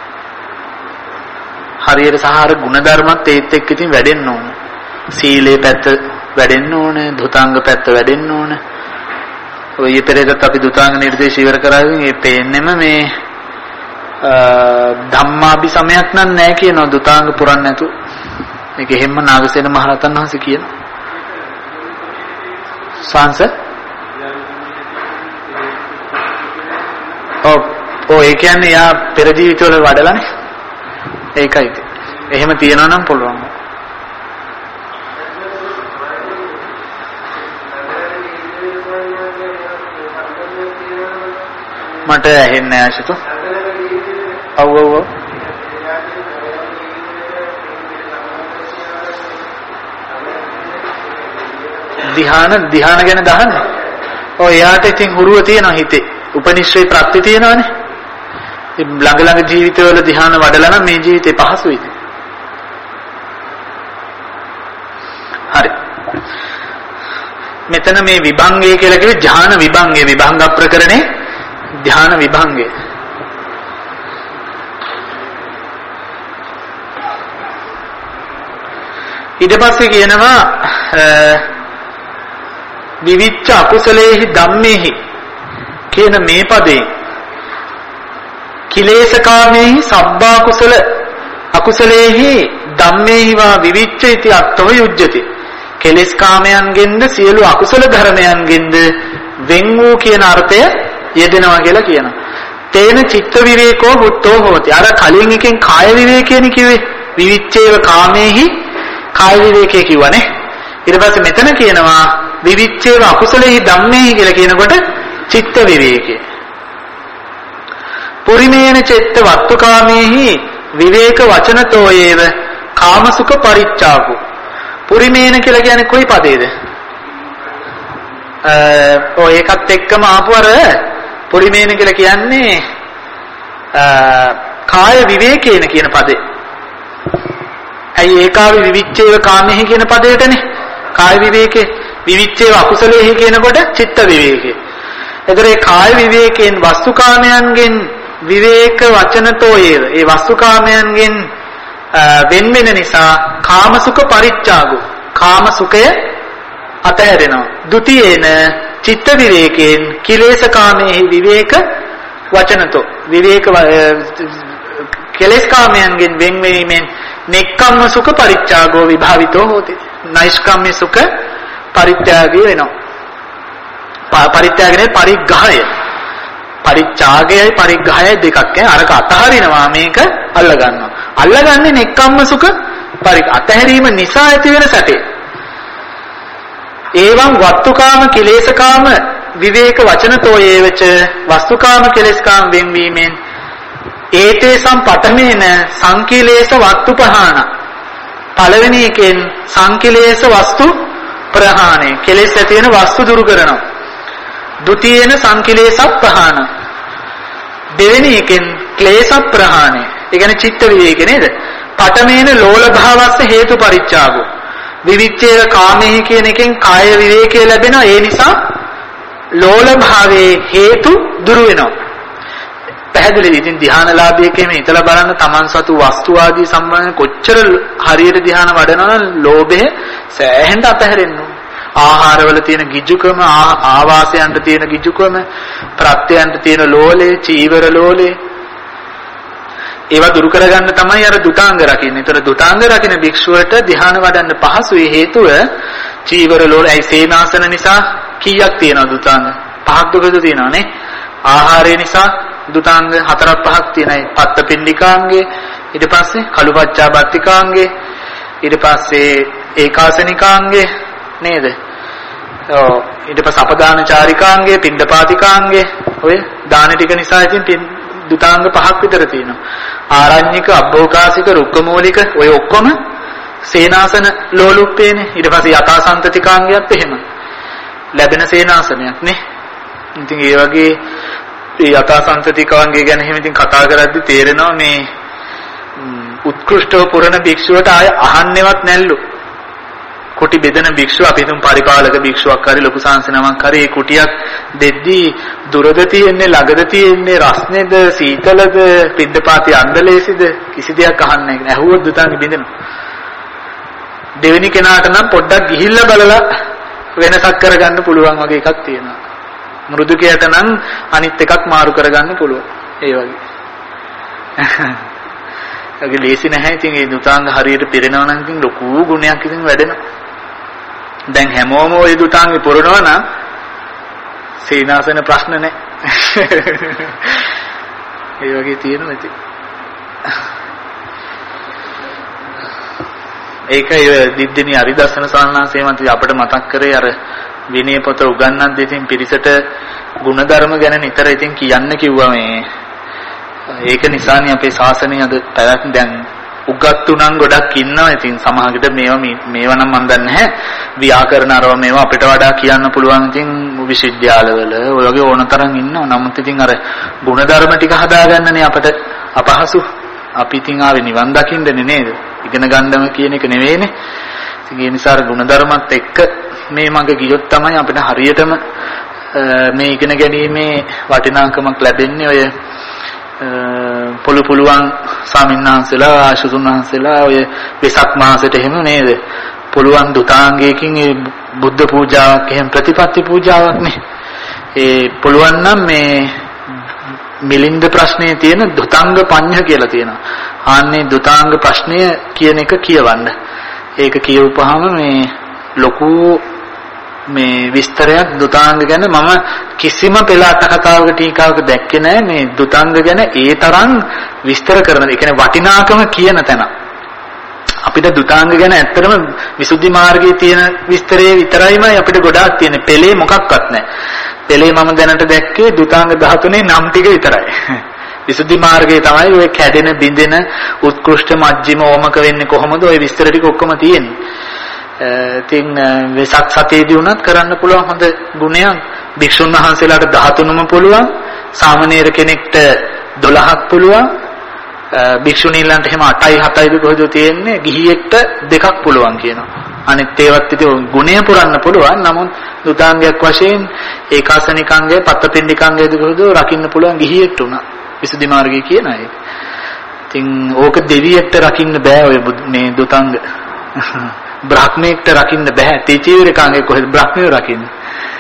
A: හරියට සහාර ගුණධර්මත් ඒත් එක්ක ඉතින් වැඩෙන්න ඕන. සීලේ පැත්ත වැඩෙන්න ඕන, ධුතාංග පැත්ත වැඩෙන්න ඕන. ඔය පෙරේදත් අපි ධුතාංග නිර්දේශ ඉවර කරාගෙන මේ පේන්නෙම මේ ධම්මාභි සමයක් නම් නැහැ කියනවා ධුතාංග පුරන්න නැතු. මේක එහෙම්ම නාගසේන මහරහතන් වහන්සේ කියනවා. සංස ඔව් ඔය ඒ කියන්නේ යා පෙර ජීවිතවල වඩලානේ. ඒකයි. එහෙම තියනවා නම් පුළුවන්. මට ඇහෙන්නේ නැහැ අශිත. ඔව් ඔව් ඔව්. ධ්‍යාන ධ්‍යාන ගැන දහන්නේ. ඔය යාට ඉතින් හුරුව තියෙනවා හිතේ. උපනිශ්‍රේ ප්‍රත්‍ය තියෙනවානේ. ළඟ ළඟ ජීවිතවල ධ්‍යාන වඩලා නම් මේ ජීවිතේ පහසුයි. හරි. මෙතන මේ විභංගය කියලා කිව්වේ ධ්‍යාන විභංගය. විභංග ප්‍රකරණේ ධ්‍යාන විභංගය. ඊට පස්සේ කියනවා විවිච්ඡ අකුසලේහි ධම්මේහි කියන මේ පදේ කිලේශකාමේහි සබ්බා කුසල අකුසලේහි ධම්මේහි වා විවිච්ඡ इति අත්ථෝ යුජ්ජති. කෙලෙස් කාමයන්ගෙන්ද සියලු අකුසල ධර්මයන්ගෙන්ද වෙන් වූ කියන අර්ථය යෙදෙනවා කියලා කියනවා. තේන චිත්ත විවේකෝ බුද්ධෝ හෝති. අර කලින් එකෙන් කාය විවේකයනේ කිව්වේ. විවිච්ඡේව කාමේහි කාය විවේකයේ කිව්වනේ. ඊට පස්සේ මෙතන කියනවා විවිච්ඡේව අකුසලෙහි ධම්මේහි කියලා කියනකොට චිත්ත විවේකේ. පුරිමේන චිත්ත වත්තුකාමේහි විවේක වචනතෝ ඒව කාමසුඛ පරිච්ඡාගෝ. පුරිමේන කියලා කියන්නේ කොයි පදේද? අ ඔය එකත් එක්කම ආපු අර පුරිමේන කියලා කියන්නේ අ කාය විවේකේන කියන පදේ. ඇයි ඒකාවි විවිච්ඡේව කාමෙහි කියන පදයටනේ කාය විවේකේ විවිච්ඡේව අකුසලෙහි කියනකොට චිත්ත විවේකේ. එතකොට ඒ කාය විවේකයෙන් වස්තුකාමයන්ගෙන් විවේක වචනතෝ ඒව. ඒ වස්තුකාමයන්ගෙන් වෙන් වෙන නිසා කාමසුඛ පරිච්ඡාගෝ. කාමසුඛය අතහැරෙනවා. ဒ ුතියේන චිත්ත විවේකයෙන් කිලේශකාමෙහි විවේක වචනතෝ විවේක කෙලෙස්කාමයන්ගෙන් වෙන් වීමෙන් නෙක්ඛම්ම සුඛ පරිත්‍යාගෝ විභාවිතෝ හෝති. නෛෂ්කම්ම්‍ය සුඛ පරිත්‍යාගය වෙනවා. පරිත්‍යාගනේ පරිග්‍රහය. පරිත්‍යාගයයි පරිග්‍රහයයි දෙකක් ඈ. අරක අතහරිනවා මේක අල්ල ගන්නවා. අල්ලගන්නේ නෙක්ඛම්ම සුඛ පරි අතහැරීම නිසා ඇති වෙන සැපේ. ඒවං වත්තුකාම කිලේශකාම විවේක වචනතෝ ඒවච වස්තුකාම කෙලෙස්කාම වෙන්වීමෙන් ඒතේසම් පඨමේන සංකිලේශ වස්තු ප්‍රහාණ. පළවෙනි එකෙන් සංකිලේශ වස්තු ප්‍රහාණය. කෙලෙස් ඇති වෙන වස්තු දුරු කරනවා. ဒ ුතියේන සංකිලේශ ප්‍රහාණ. දෙවෙනි එකෙන් ක්ලේශ ප්‍රහාණය. ඒ කියන්නේ චිත්ත විවේක නේද? පඨමේන ලෝල භාවස්ස හේතු පරිච්ඡාගෝ. විවිච්ඡේව කාමෙහි කියන එකෙන් කාය විවේකයේ ලැබෙනවා. ඒ නිසා ලෝල භාවයේ හේතු දුරු වෙනවා. පැහැදිලිද? ඉතින් ධ්‍යානලාභයකෙම හිතලා බලන්න තමන් සතු වස්තු ආදී සම්බන්ධ කොච්චර හරියට ධ්‍යාන වඩනවා නම් ලෝභය සෑහෙන්න අතහැරෙන්න ඕන. ආහාරවල තියෙන ගිජුකම, ආවාසයන්ට තියෙන ගිජුකම, ප්‍රත්‍යයන්ට තියෙන ලෝලේ, චීවර ලෝලේ ඒවා දුරු කරගන්න තමයි අර දුතාංග රකින්නේ. ඒතර දුතාංග රකින්න භික්ෂුවට ධ්‍යාන වඩන්න පහසුයි. හේතුව චීවර ලෝල ඇයි සේනාසන නිසා කීයක් තියෙනවද දුතාංග? පහක් දුකද තියෙනවනේ. ආහාරය නිසා දුතාංග හතරක් පහක් තියෙනයි. පත්ත පින්ඩිකාංගේ, ඊට පස්සේ කළුපච්චා බත්තිකාංගේ, ඊට පස්සේ ඒකාසනිකාංගේ නේද? ඔව් ඊට පස්සේ අපදාන චාරිකාංගේ, පින්ඩපාතිකාංගේ ඔය දාන ටික නිසා ඉතින් දුතාංග පහක් විතර තියෙනවා. ආරණ්‍යක, අබ්බෝකාසික, රුක්කමූලික ඔය ඔක්කොම සේනාසන ලෝලුප්පේනේ. ඊට පස්සේ යථාසන්තතිකාංගයත් එහෙම. ලැබෙන සේනාසනයක් නේ. ඉතින් ඒ වගේ ඒ යථාසන්තතිකාංගය ගැන එහෙම ඉතින් කතා කරද්දි තේරෙනවා මේ උත්කෘෂ්ඨව පුරණ භික්ෂුවට ආය අහන්නේවත් නැල්ලු. කුටි බෙදෙන භික්ෂුව අපි තුන් පරිපාලක භික්ෂුවක් හරි ලොකු සංසනමක් හරි ඒ කුටියක් දෙද්දී දුරද තියෙන්නේ ළඟද තියෙන්නේ රස්නේද සීතලද පිද්දපාති අන්දලේසිද කිසි දෙයක් අහන්නේ නැහැ. ඇහුවොත් දුතාංගෙ බින්දෙනවා. දෙවෙනි කෙනාට නම් පොඩ්ඩක් ගිහිල්ලා බලලා වෙනසක් කරගන්න පුළුවන් වගේ එකක් තියෙනවා. මෘදුකයට නම් අනිත් එකක් මාරු කරගන්න පුළුවන්. ඒ වගේ. ඒකේ ලේසි නැහැ. ඉතින් ඒ දුතාංග හරියට පිරෙනවා නම් ඉතින් ලොකු ගුණයක් ඉතින් වැඩෙනවා. දැන් හැමෝම ওই දුතාංගේ පුරනවා නම් සීනාසන ප්‍රශ්න නැහැ. ඒ වගේ තියෙනවා ඉතින්. ඒකයි දිද්දෙනි අරිදස්සන සාන්නාසේමන්ති අපිට මතක් කරේ අර විනය පොත උගන්වන්න ඉතින් පිරිසට ಗುಣධර්ම ගැන නිතර ඉතින් කියන්න කිව්වා මේ. ඒක නිසානේ අපේ ශාසනය අද පැවැත් දැන් උගත් උනන් ගොඩක් ඉන්නවා. ඉතින් සමහරවිට මේවා මේවා නම් මම දන්නේ නැහැ. ව්‍යාකරණ අරව මේවා අපිට වඩා කියන්න පුළුවන්. ඉතින් විශ්වවිද්‍යාලවල ඔය වගේ ඕනතරම් ඉන්නවා. නමුත් ඉතින් අර ಗುಣධර්ම ටික හදාගන්නනේ අපිට අපහසු. අපි ඉතින් ආවේ නිවන් දකින්නනේ නේද? ඉගෙන ගන්නම කියන එක නෙවෙයිනේ. ඉතින් ඒ නිසා අර ಗುಣධර්මත් එක්ක මේ මඟ ගියොත් තමයි අපිට හරියටම මේ ඉගෙන ගැනීමේ වටිනාකමක් ලැබෙන්නේ. ඔය පොළු පුළුවන් ස්වාමින්වහන්සේලා ආශුතුන්වහන්සේලා ඔය වෙසක් මාසෙට එහෙම නේද? පුළුවන් දුතාංගයකින් ඒ බුද්ධ පූජාවක් එහෙම ප්‍රතිපත්ති පූජාවක් නේ. ඒ පුළුවන් නම් මේ මිලින්ද ප්‍රශ්නේ තියෙන දුතාංග පඤ්ඤ කියලා තියෙනවා. ආන්නේ දුතාංග ප්‍රශ්නය කියන එක කියවන්න. ඒක කියවපුවාම මේ ලොකු මේ විස්තරයක් දුතාංග ගැන මම කිසිම පෙළ අට කතාවක ටීකාවක දැක්කේ නැහැ. මේ දුතාංග ගැන ඒ තරම් විස්තර කරන. ඒ කියන්නේ වටිනාකම කියන තැන. අපිට දුතාංග ගැන ඇත්තටම විසුද්ධි මාර්ගයේ තියෙන විස්තරේ විතරයිමයි අපිට ගොඩාක් තියෙන්නේ. පෙළේ මොකක්වත් නැහැ. පෙළේ මම දැනට දැක්කේ දුතාංග දහතුනේ නම් ටික විතරයි. විසුද්ධි මාර්ගයේ තමයි ඔය කැඩෙන බිඳෙන උත්කෘෂ්ඨ මජ්ක්‍ධිම ඕමක වෙන්නේ කොහොමද? ඔය විස්තර ටික ඔක්කොම තියෙන්නේ. ඉතින් වෙසක් සතේදී උනත් කරන්න පුළුවන් හොඳ ගුණයක්. භික්ෂුන් වහන්සේලාට දහතුනම පුළුවන්. සාමණේර කෙනෙක්ට දොළහක් පුළුවන්. භික්ෂුණීන්ලන්ට එහෙම අටයි හතයිද කොහෙද තියෙන්නේ? ගිහියෙක්ට දෙකක් පුළුවන් කියනවා. අනිත් ඒවත් ඉතින් ගුණය පුරන්න පුළුවන්. නමුත් දුතාංගයක් වශයෙන් ඒකාසනිකාංගය, පත්තපිණ්ඩිකාංගයද කොහෙද රකින්න පුළුවන් ගිහියෙක්ට උනා. විසුද්ධි මාර්ගය කියන අය. ඉතින් ඕක දෙවියෙක්ට රකින්න බෑ ඔය මේ දුතාංග. බ්‍රහ්මයෙක්ට රකින්න බෑ. තීචීවරකාංගය කොහෙද බ්‍රහ්මයෝ රකින්නේ?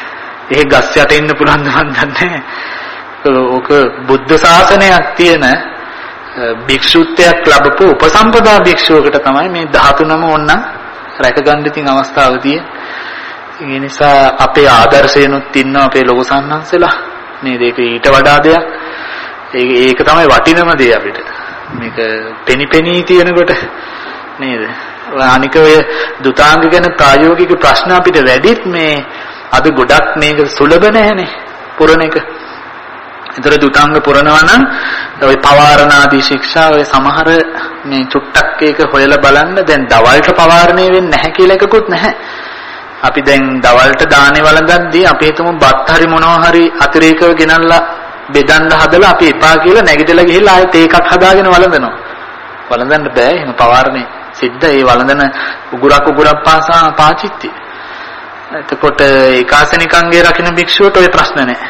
A: ඒ ගස් යට ඉන්න පුළුවන් ද මන් දන්නේ. ඕක බුද්ධ ශාසනයක් තියෙන භික්ෂුත්වයක් ලැබපු උපසම්පදා භික්ෂුවකට තමයි මේ දහතුනම ඕන්න රැකගන්න ඉතින් අවස්ථාව තියෙන්නේ. ඒ නිසා අපේ ආදර්ශයනොත් ඉන්නවා අපේ ලොකු සම්හන්සලා නේද? ඒක ඊට වඩා දෙයක්. ඒක තමයි වටිනම දේ අපිට. මේක පෙනිපෙනී තියෙනකොට නේද? අනික ඔය දුතාංග ගැන ප්‍රායෝගික ප්‍රශ්න අපිට වැඩිත් මේ අද ගොඩක් මේක සුලභ නැහැනේ පුරණ එක. ඒතර දුතාංග පුරනවා නම් ඔය පවාරණාදී ශික්ෂා ඔය සමහර මේ චුට්ටක් එක හොයලා බලන්න. දැන් දවල්ට පවාරණය වෙන්නේ නැහැ කියලා එකකුත් නැහැ. අපි දැන් දවල්ට දානේ වළඳද්දී අපි හිතමු බත් හරි මොනවා හරි අතිරේකව ගෙනල්ලා බෙදන්න හදලා අපි එපා කියලා නැගිටලා ගිහිල්ලා ආයෙත් ඒකක් හදාගෙන වළඳනවා. වළඳන්න බෑ එහෙම පවාරණේ සිද්ධ. ඒ වළඳන උගුරක් උගුරක් පාසා පාචිත්ති. එතකොට ඒකාසනිකංගේ රකින්න භික්ෂුවට ඔය ප්‍රශ්න නැහැ.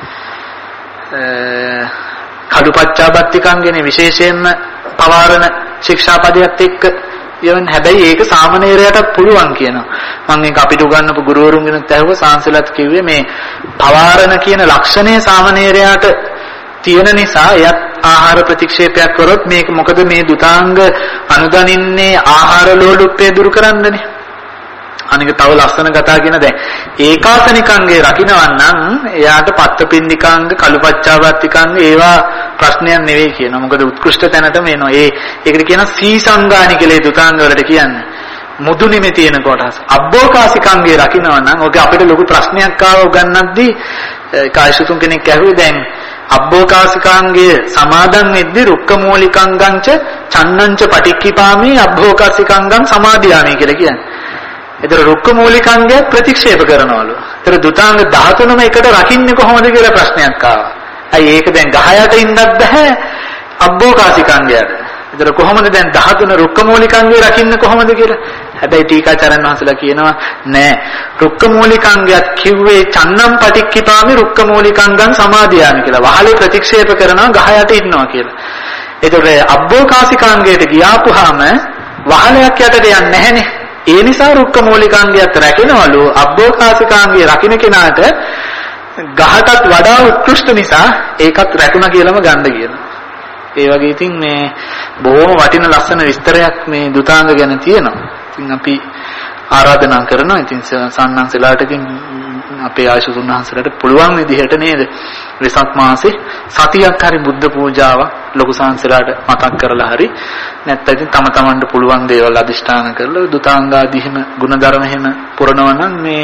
A: කඩුපච්චාබත්තිකංගේනේ විශේෂයෙන්ම පවාරණ ශික්ෂාපදයක් එක්ක යවන්න. හැබැයි ඒක සාමණේරයටත් පුළුවන් කියනවා. මම ඒක අපිට උගන්වපු ගුරුවරුන්ගෙනුත් ඇහුවා. සාංශලත් කිව්වේ මේ පවාරණ කියන ලක්ෂණය සාමණේරයාට තියෙන නිසා එයත් ආහාර ප්‍රතික්ෂේපයක් කරොත් මේක මොකද මේ දුතාංග අනුදනින්නේ ආහාර ලෝලුප්පේ දුරු කරන්නනේ. අනික තව ලස්සන කතා කියන දැන් ඒකාසනිකංගේ රකින්නවන් නම් එයාට පත්තපින්නිකාංග කලුපච්චාවත්තිකාංග ඒවා ප්‍රශ්නයක් නෙවෙයි කියනවා. මොකද උත්කෘෂ්ඨ තැනටම එනවා. ඒ ඒකට කියනවා සීසංගානි කියලා දුතාංග වලට කියන්නේ. මුදුනිමේ තියෙන කොටස. අබ්බෝකාසිකංගේ රකින්නවන් නම් ඔක අපිට ලොකු ප්‍රශ්නයක් ආව උගන්නද්දී කායසුතුන් කෙනෙක් ඇහුවේ දැන් අබ්බෝකාසිකාංගයේ සමාදන් වෙද්දී රුක්කමූලිකංගංච චන්නංච පටික්කිපාමේ අබ්බෝකාසිකංගං සමාදියාමි කියලා කියන්නේ. ඒතර රුක්කමූලිකංගය ප්‍රතික්ෂේප කරනවලු. ඒතර දුතාංග දහතුනම එකට රකින්නේ කොහොමද කියලා ප්‍රශ්නයක් ආවා. අයි ඒක දැන් ගහ යට ඉන්නත් බෑ අබ්බෝකාසිකංගයට. ඒතර කොහොමද දැන් දහතුන රුක්කමූලිකංගය රකින්නේ කොහොමද කියලා. හැබැයි ටීකාචාර්යන් වහන්සේලා කියනවා නෑ රුක්කමූලිකංගයත් කිව්වේ චන්නම් පටික්කිපාමි රුක්කමූලිකංගං සමාදියාමි කියලා. වහලේ ප්‍රතික්ෂේප කරනවා ගහ යට ඉන්නවා කියලා. ඒතර අබ්බෝකාසිකංගයට ගියාපුවාම වහලයක් යටට යන්නේ නැහනේ. ඒ නිසා රුක්කමූලිකාංගයත් රැකිනවලු. අබ්බෝකාසිකාංගය රකින්න කෙනාට ගහටත් වඩා උත්කෘෂ්ඨ නිසා ඒකත් රැකුණා කියලාම ගන්න කියනවා. ඒ වගේ ඉතින් මේ බොහොම වටින ලස්සන විස්තරයක් මේ දුතාංග ගැන තියෙනවා. ඉතින් අපි ආරාධනා කරනවා ඉතින් සම්මාන්සලාට ඉතින් අපේ ආශිර්වාද වහන්සේලාට පුළුවන් විදිහට නේද වෙසක් මාසේ සතියක් හරි බුද්ධ පූජාවක් ලොකු සාංශලාට මතක් කරලා හරි නැත්නම් ඉතින් තම තමන්ට පුළුවන් දේවල් අදිෂ්ඨාන කරලා දුතාංගාදී හිම ගුණධර්ම හිම පුරනවා නම් මේ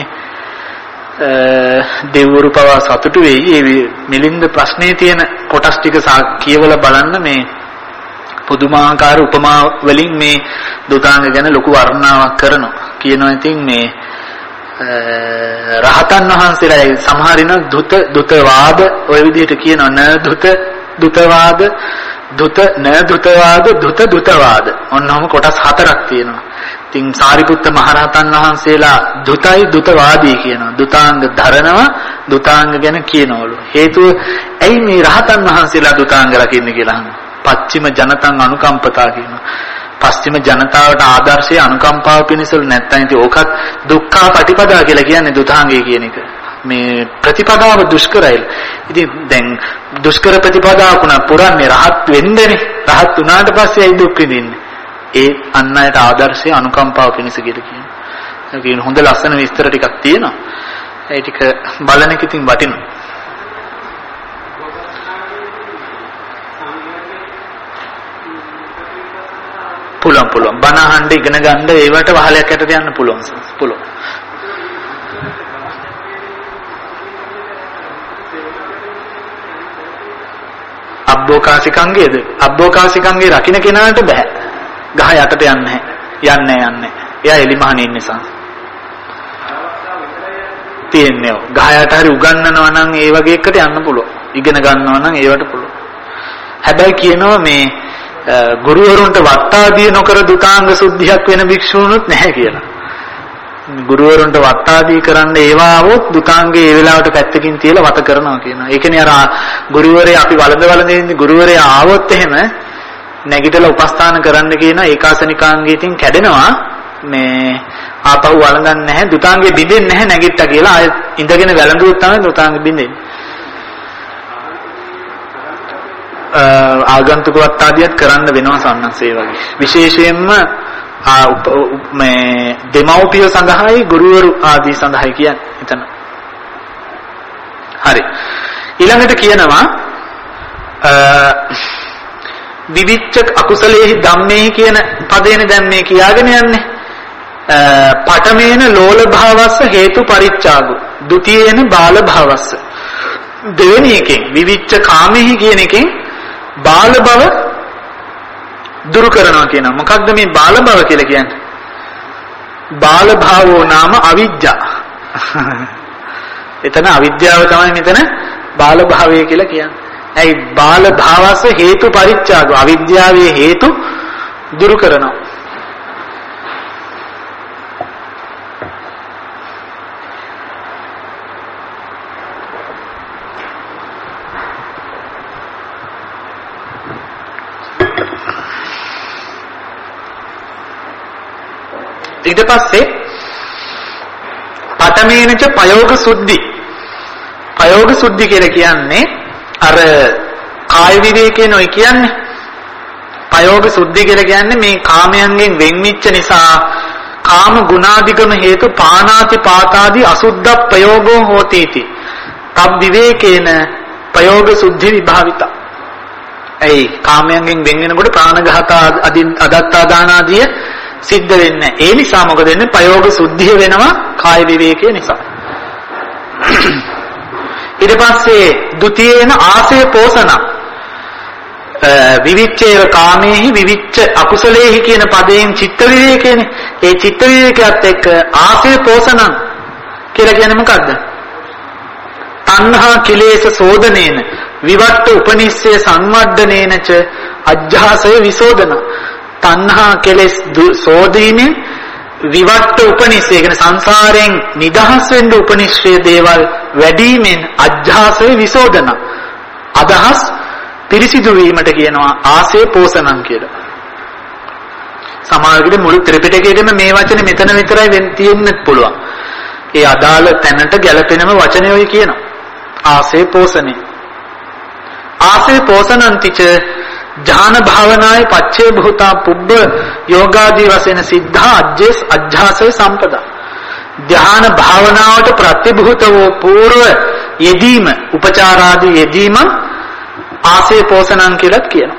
A: දෙවරු පවා සතුටු වෙයි. ඒ මිලින්ද ප්‍රශ්නේ තියෙන කොටස් ටික කියවලා බලන්න මේ පුදුමාකාර උපමා වලින් මේ දුතාංග ගැන ලොකු වර්ණනාවක් කරනවා. කියනවා ඉතින් මේ රහතන් වහන්සේලා සමහරින දුත දුතවාද ඔය විදිහට කියනවා න දුත දුතවාද දුත න දුතවාද දුත දුතවාද ඔන්නෝම කොටස් හතරක් තියෙනවා. ඉතින් සාරිපුත්ත මහරහතන් වහන්සේලා දුතයි දුතවාදී කියනවා. දුතාංග දරනවා දුතාංග ගැන කියනවලු. හේතුව ඇයි මේ රහතන් වහන්සේලා දුතාංග රකින්නේ කියලා අහනවා. පච්චිම ජනතං අනුකම්පතා කියනවා. පස්චිම ජනතාවට ආදර්ශය අනුකම්පාව පිණිසලු නැත්තම් ඉතින් ඕකත් දුක්ඛා පටිපදා කියලා කියන්නේ දුතාංගය කියන එක. මේ ප්‍රතිපදාව දුෂ්කරයි. ඉතින් දැන් දුෂ්කර ප්‍රතිපදාව වුණා පුරන්නේ රහත් වෙන්නනේ. රහත් වුණාට පස්සේ ඇයි දුක් විඳින්නේ? ඒ අන් අයට ආදර්ශය අනුකම්පාව පිණිස කියලා කියනවා. ඒ කියන්නේ හොඳ ලස්සන විස්තර ටිකක් තියෙනවා. ඒ ටික බලන එක ඉතින් වටිනවා. පුළුවන් පුළුවන් බණ අහන්න ඉගෙන ගන්න ඒවට වහලයක් යටට යන්න පුළුවන් පුළුවන්. අබ්බෝකාසිකංගේද අබ්බෝකාසිකංගේ රකින්න කෙනාට බෑ. ගහ යටට යන්නේ නැහැ. යන්නේ යන්නේ. එයා එලිමහනේ ඉන්න නිසා. තියන්නේ ගහ යට හරි උගන්වනවා නම් ඒ වගේ එකට යන්න පුළුවන්. ඉගෙන ගන්නවා නම් ඒවට පුළුවන්. හැබැයි කියනවා මේ ගුරුවරුන්ට වත්තාදිය නොකර දුතාංග සුද්ධියක් වෙන භික්ෂුණුත් නැහැ කියලා. ගුරුවරුන්ට වත්තාදී කරන්න ඒවා આવොත් දුතාංගේ ඒ වෙලාවට පැත්තකින් තියලා වත කරනවා කියනවා. ඒ කියන්නේ අර ගුරුවරයා අපි වළඳ වළඳින්නේ ගුරුවරයා ආවොත් එහෙම නැගිටලා උපස්ථාන කරන්න කියන ඒකාසනිකාංගේ ඉතින් කැඩෙනවා. මේ ආපහු වළඳන්නේ නැහැ දුතාංගේ බින්දෙන්නේ නැහැ නැගිට්ටා කියලා ආයෙ ඉඳගෙන වැළඳුවොත් තමයි දුතාංගේ බින්දෙන්නේ. ආගන්තුක වත්තාදියත් කරන්න වෙනවා සම්නස්සේ වගේ. විශේෂයෙන්ම මේ දෙමව්පිය සඳහායි ගුරුවරු ආදී සඳහායි කියන්නේ එතන. හරි. ඊළඟට කියනවා විවිච්ඡ අකුසලේහි ධම්මේහි කියන පදේනේ දැන් මේ කියාගෙන යන්නේ. පඨමේන ලෝල භාවස්ස හේතු පරිච්ඡාගු ဒ ුතියේන බාල භාවස්ස. දෙවෙනි එකෙන් විවිච්ඡ කාමෙහි කියන එකෙන් බාල භව දුරු කරනවා කියනවා. මොකක්ද මේ බාල භව කියලා කියන්නේ? බාල භාවෝ නාම අවිජ්ජා. එතන අවිද්‍යාව තමයි මෙතන බාල භාවය කියලා කියන්නේ. ඇයි බාල භාවස හේතු පරිච්ඡාග අවිද්‍යාවේ හේතු දුරු කරනවා. ඊට පස්සේ පඨමේනච පයෝග සුද්ධි. පයෝග සුද්ධි කියලා කියන්නේ අර කාය විවේකේන ඔය කියන්නේ. පයෝග සුද්ධි කියලා කියන්නේ මේ කාමයන්ගෙන් වෙන්විච්ච නිසා කාම ගුණාධිගම හේතු පානාති පාතාදී අසුද්ධ ප්‍රයෝගෝ හෝතිති. තබ් විවේකේන පයෝග සුද්ධි විභාවිතා. ඒ කාමයන්ගෙන් වෙන් වෙනකොට ප්‍රාණඝාත අදත්තා දාන ආදී සිද්ධ වෙන්නේ. ඒ නිසා මොකද වෙන්නේ? පයෝග සුද්ධිය වෙනවා කාය විවේකයේ නිසා. ඊට පස්සේ ဒ ුතියේන ආසය පෝසන විවිච්ඡේව කාමේහි විවිච්ඡ අකුසලේහි කියන පදයෙන් චිත්ත විවේකයනේ. ඒ චිත්ත විවේකයත් එක්ක ආසය පෝසන කියලා කියන්නේ මොකද්ද? තණ්හා කිලේශ සෝදනේන විවට්ට උපනිස්සේ සංවද්දනේනච අජ්ජාසය විසෝදන. තණ්හා කෙලෙස් සෝදීමෙන් විවට්ට උපනිස්සේ කියන සංසාරයෙන් නිදහස් වෙන්න උපනිශ්‍රේ දේවල් වැඩිමෙන් අජ්ජාසය විසෝදන. අදහස් පිරිසිදු වීමට කියනවා ආසේ පෝසනං කියලා. සමාජයේ මුළු ත්‍රිපිටකයේම මේ වචනේ මෙතන විතරයි තියෙන්නත් පුළුවන්. ඒ අදාළ තැනට ගැලපෙනම වචනේ ඔය කියනවා. ආසේ පෝසනේ. ආසේ පෝසනන්තිච ඥාන භාවනායේ පච්චේ භූතා පුබ්බ යෝගාදී වශයෙන් සිද්ධා අජ්ජේස් අජ්ජාසය සම්පදා. ධ්‍යාන භාවනාවට ප්‍රතිභූත වූ పూర్ව යෙදීම උපචාරාදී යෙදීම ආසේ පෝසනං කියලා කියනවා.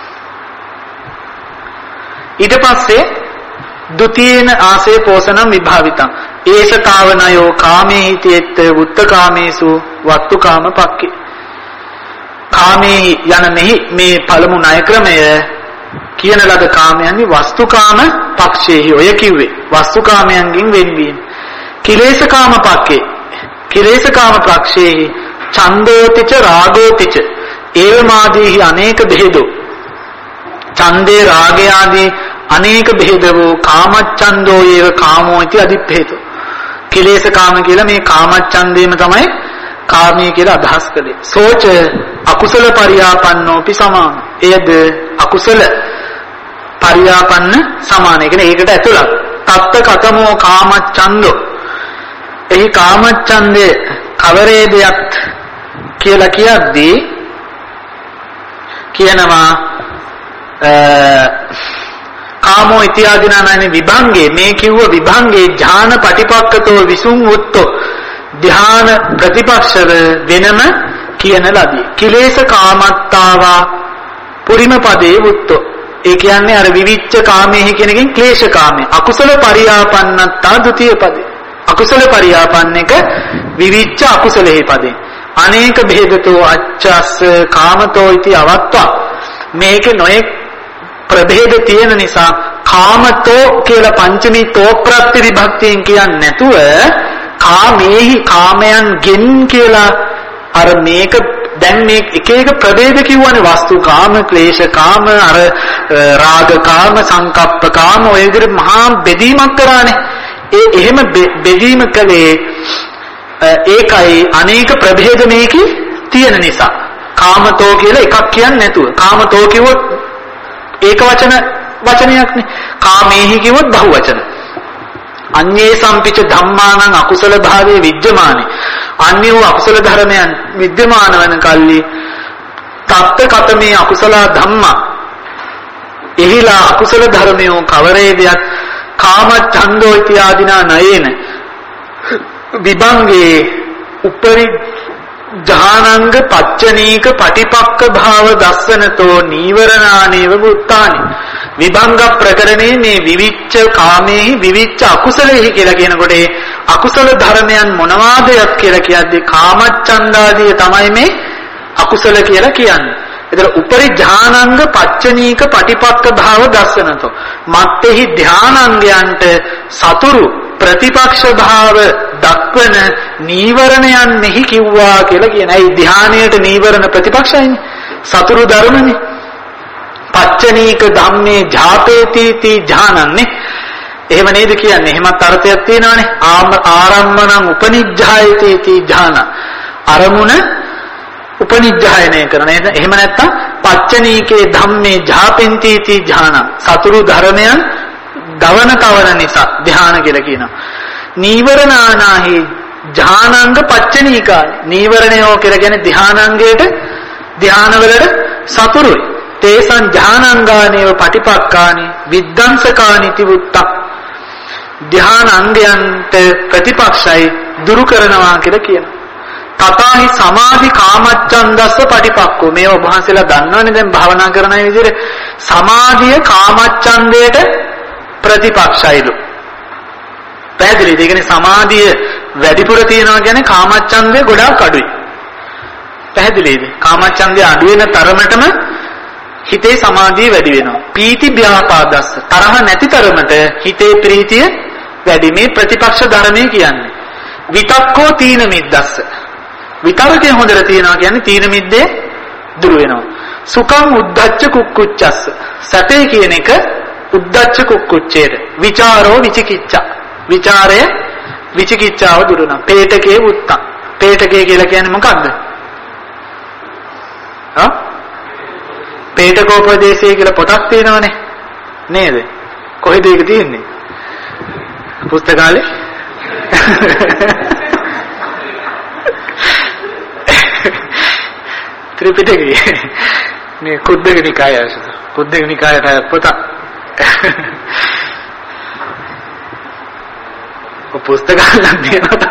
A: ඊට පස්සේ ဒ ුතියේන ආසේ පෝසනං විභාවිතං ඒසතාවනයෝ කාමේහිතේත් උත්තකාමේසු වත්තුකාම පක්කේ. කාමේ යන මෙහි මේ පළමු ණය ක්‍රමය කියන ලද කාමයන්ගේ වස්තුකාම පක්ෂයේහි ඔය කිව්වේ වස්තුකාමයන්ගෙන් වෙන්වීම. කිලේශකාම පක්කේ කිලේශකාම පක්ෂයේහි ඡන්දෝතිච රාගෝතිච ඒවමාදීහි අනේක බෙහෙදෝ. ඡන්දේ රාගය ආදී අනේක බෙහෙද වූ කාමච්ඡන්தோ ඒව කාමෝ इति අදිප්පේතෝ. කිලේශකාම කියලා මේ කාමච්ඡන්දේම තමයි කාමයේ කියලා අදහස් කළේ. සෝච අකුසල පරියාපන්නෝපි සමාන. එයද අකුසල පරියාපන්න සමාන. ඒ කියන්නේ ඒකට ඇතුළත්. තත්ත කතමෝ කාමච්ඡන්தோ. එහි කාමච්ඡන්දේ කවරේදයක් කියලා කියද්දී කියනවා කාමෝ ඉත්‍යාදිනානනේ විභංගේ මේ කිව්ව විභංගේ ඥාන පටිපක්කතෝ විසුං උත්තෝ ධ්‍යාන ප්‍රතිපක්ෂව වෙනම කියන ලදී. කිලේශ කාමත්තාවා පුරිම පදේ උත්තෝ. ඒ කියන්නේ අර විවිච්ඡ කාමයේ කියන එකෙන් ක්ලේශ කාමයේ අකුසල පරියාපන්නත්තා ဒ ුතිය පදේ. අකුසල පරියාපන්න එක විවිච්ඡ අකුසලෙහි පදේ. අනේක බෙහෙදතෝ අච්ඡස්ස කාමතෝ इति අවත්වා. මේක නොඑක් ප්‍රභේද තියෙන නිසා කාමතෝ කියලා පංචමී තෝ ප්‍රත්‍ය විභක්තියෙන් කියන්නේ නැතුව කාමේහි කාමයන් ගෙන් කියලා අර මේක දැන් මේ එක එක ප්‍රභේද කියවනේ වස්තු කාම ක්ලේශ කාම අර රාග කාම සංකප්ප කාම ඔය විදිහට මහා බෙදීමක් කරානේ. ඒ එහෙම බෙදීම කලේ ඒකයි අනේක ප්‍රභේද මේකේ තියෙන නිසා කාමතෝ කියලා එකක් කියන්නේ නැතුව කාමතෝ කිව්වොත් ඒක වචන වචනයක්නේ. කාමේහි කිව්වොත් බහු වචන. අඤ්ඤේ සම්පිච ධම්මානං අකුසල භාවයේ විද්‍යමානේ. අන්‍ය වූ අකුසල ධර්මයන් විද්‍යමාන වන කල්ලි තත්ත කතමේ අකුසල ධම්මා. එහිලා අකුසල ධර්මයෝ කවරේදයක් කාමච්ඡන්தோ ඉත්‍යාදිනා නයේන විභංගේ උපරි ඥානංග පච්චනීක පටිපක්ක භාව දස්සනතෝ නීවරණානේව මුත්තානි. විභංග ප්‍රකරණේ මේ විවිච්ඡ කාමේහි විවිච්ඡ අකුසලෙහි කියලා කියනකොට ඒ අකුසල ධර්මයන් මොනවාදයක් කියලා කියද්දී කාමච්ඡන්දාදී තමයි මේ අකුසල කියලා කියන්නේ. ඒතර උපරි ඥානංග පච්චනීක පටිපක්ක භාව දස්සනතෝ මත්ෙහි ධානාංගයන්ට සතුරු ප්‍රතිපක්ෂ භාව දක්වන නීවරණයන් මෙහි කිව්වා කියලා කියන. ඒ ධානයට නීවරණ ප්‍රතිපක්ෂයිනේ. සතුරු ධර්මනේ. පච්චනීක ධම්මේ ජාතේති ති ඥානන්නේ. එහෙම නේද කියන්නේ? එහෙමත් අර්ථයක් තියෙනවානේ. ආරම්මණං උපනිජ්ජායති ති ඥාන. අරමුණ උපනිජ්ජායනය කරන. එහෙම නැත්නම් පච්චනීකේ ධම්මේ ජාපෙන්ති ති ඥාන. සතුරු ධර්මයන් දවන තවන නිසා ධ්‍යාන කියලා කියනවා. නීවරණානාහි ඥානංග පච්චනීකාය. නීවරණයෝ කියලා කියන්නේ ධ්‍යානංගයට ධ්‍යානවලට සතුරුයි. තේසං ඥානංගානේව පටිපක්කානි විද්දංසකානි තිවුත්තා. ධ්‍යානංගයන්ට ප්‍රතිපක්ෂයි දුරු කරනවා කියලා කියනවා. තථාහි සමාධි කාමච්ඡන්දස්ස පටිපක්කෝ. මේව ඔබ වහන්සේලා දන්නවනේ දැන් භාවනා කරන අය විදිහට සමාධිය කාමච්ඡන්දයට ප්‍රතිපක්ෂයිලු. පැහැදිලිද? ඒ කියන්නේ සමාධිය වැඩිපුර තියනවා කියන්නේ කාමච්ඡන්දය ගොඩාක් අඩුයි. පැහැදිලිද? කාමච්ඡන්දය අඩු වෙන තරමටම හිතේ සමාධිය වැඩි වෙනවා. පීති ව්‍යාපාදස්ස තරහ නැති තරමට හිතේ ප්‍රීතිය වැඩි. මේ ප්‍රතිපක්ෂ ධර්මයේ කියන්නේ. විතක්කෝ තීන මිද්දස්ස. විතරකේ හොඳට තියනවා කියන්නේ තීන මිද්දේ දුරු වෙනවා. සුඛං උද්ධච්ච කුක්කුච්චස්ස. සතේ කියන එක උද්දච්ච කුක්කුච්චේට. විචාරෝ විචිකිච්ඡා. විචාරය විචිකිච්ඡාව දුරුනා. පේටකේ උත්තං. පේටකේ කියලා කියන්නේ මොකක්ද? හා? පේටකෝපදේශය කියලා පොතක් තියෙනවනේ. නේද? කොහෙද ඒක තියෙන්නේ? පුස්තකාලේ? ත්‍රිපිටකේ. මේ කුද්දක නිකාය අසත. කුද්දක නිකායට පොතක්. ඔය පුස්තකාලක් තියෙනවා.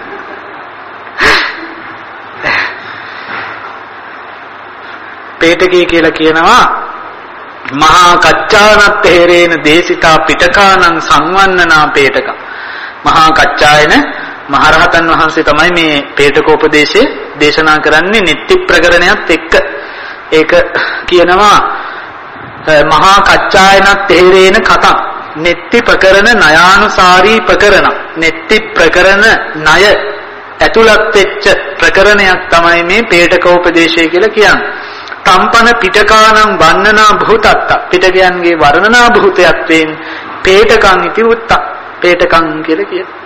A: පේටකේ කියලා කියනවා මහා කච්චානත් තේරේන දේශිතා පිටකානං සංවන්නනා පේටක. මහා කච්චායන මහරහතන් වහන්සේ තමයි මේ පේටකෝපදේශය දේශනා කරන්නේ නිත්‍ය ප්‍රකරණයත් එක්ක. ඒක කියනවා මහා කච්චායන තේරේන කතා නෙත්ති ප්‍රකරණ ණයානුසාරී ප්‍රකරණ නෙත්ති ප්‍රකරණ ණය ඇතුළත් වෙච්ච ප්‍රකරණයක් තමයි මේ පේටකෝපදේශය කියලා කියන්නේ. තම්පන පිටකානම් වන්නනා භූතත්ත පිටකයන්ගේ වර්ණනා භූතයත්වෙන් පේටකං ඉති උත්ත පේටකං කියලා කියනවා.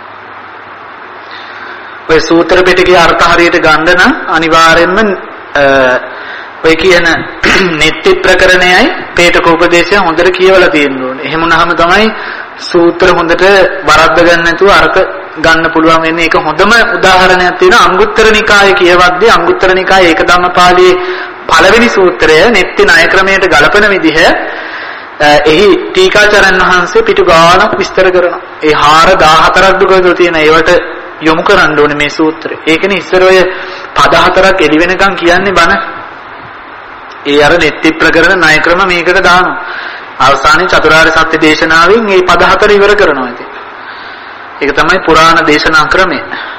A: ඔය සූත්‍ර පිටකේ අර්ථ හරියට ගන්න නම් අනිවාර්යෙන්ම ඔය කියන නෙත්ති ප්‍රකරණයයි පේටකෝපදේශය හොඳට කියවලා තියෙන්න ඕනේ. එහෙම වුණාම තමයි සූත්‍ර හොඳට වරද්ද ගන්න නැතුව අර්ථ ගන්න පුළුවන් වෙන්නේ. ඒක හොඳම උදාහරණයක් තියෙනවා අංගුත්තර නිකායේ කියවද්දී අංගුත්තර නිකායේ ඒක ධම්මපාළියේ පළවෙනි සූත්‍රය නෙත්ති ණය ක්‍රමයට ගලපන විදිහ එහි ටීකාචාර්යන් වහන්සේ පිටු ගානක් විස්තර කරනවා. ඒ හාර දහහතරක් දුකද තියෙන ඒවට යොමු කරන්න ඕනේ මේ සූත්‍රය. ඒකනේ ඉස්සර ඔය පද හතරක් එළි වෙනකන් කියන්නේ බණ. ඒ අර නෙත්ති ප්‍රකරණ ණය ක්‍රම මේකට දානවා. අවසානයේ චතුරාර්ය සත්‍ය දේශනාවෙන් මේ පද හතර ඉවර කරනවා ඉතින්. ඒක තමයි පුරාණ දේශනා ක්‍රමය.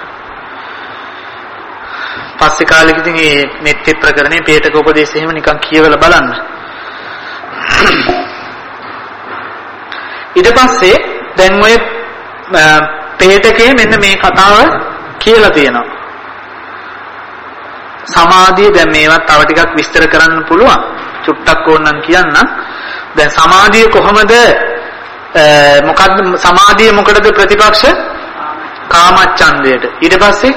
A: පස්සේ කාලෙක ඉතින් මේ නෙත්ති ප්‍රකරණේ පේටක උපදේශ එහෙම නිකන් කියවලා බලන්න. ඊට පස්සේ දැන් ඔය පේටකේ මෙන්න මේ කතාව කියලා තියෙනවා. සමාධිය දැන් මේවත් තව ටිකක් විස්තර කරන්න පුළුවන්. චුට්ටක් ඕනනම් කියන්න. දැන් සමාධිය කොහොමද මොකද්ද සමාධිය මොකටද ප්‍රතිපක්ෂ? කාමච්ඡන්දයට. ඊට පස්සේ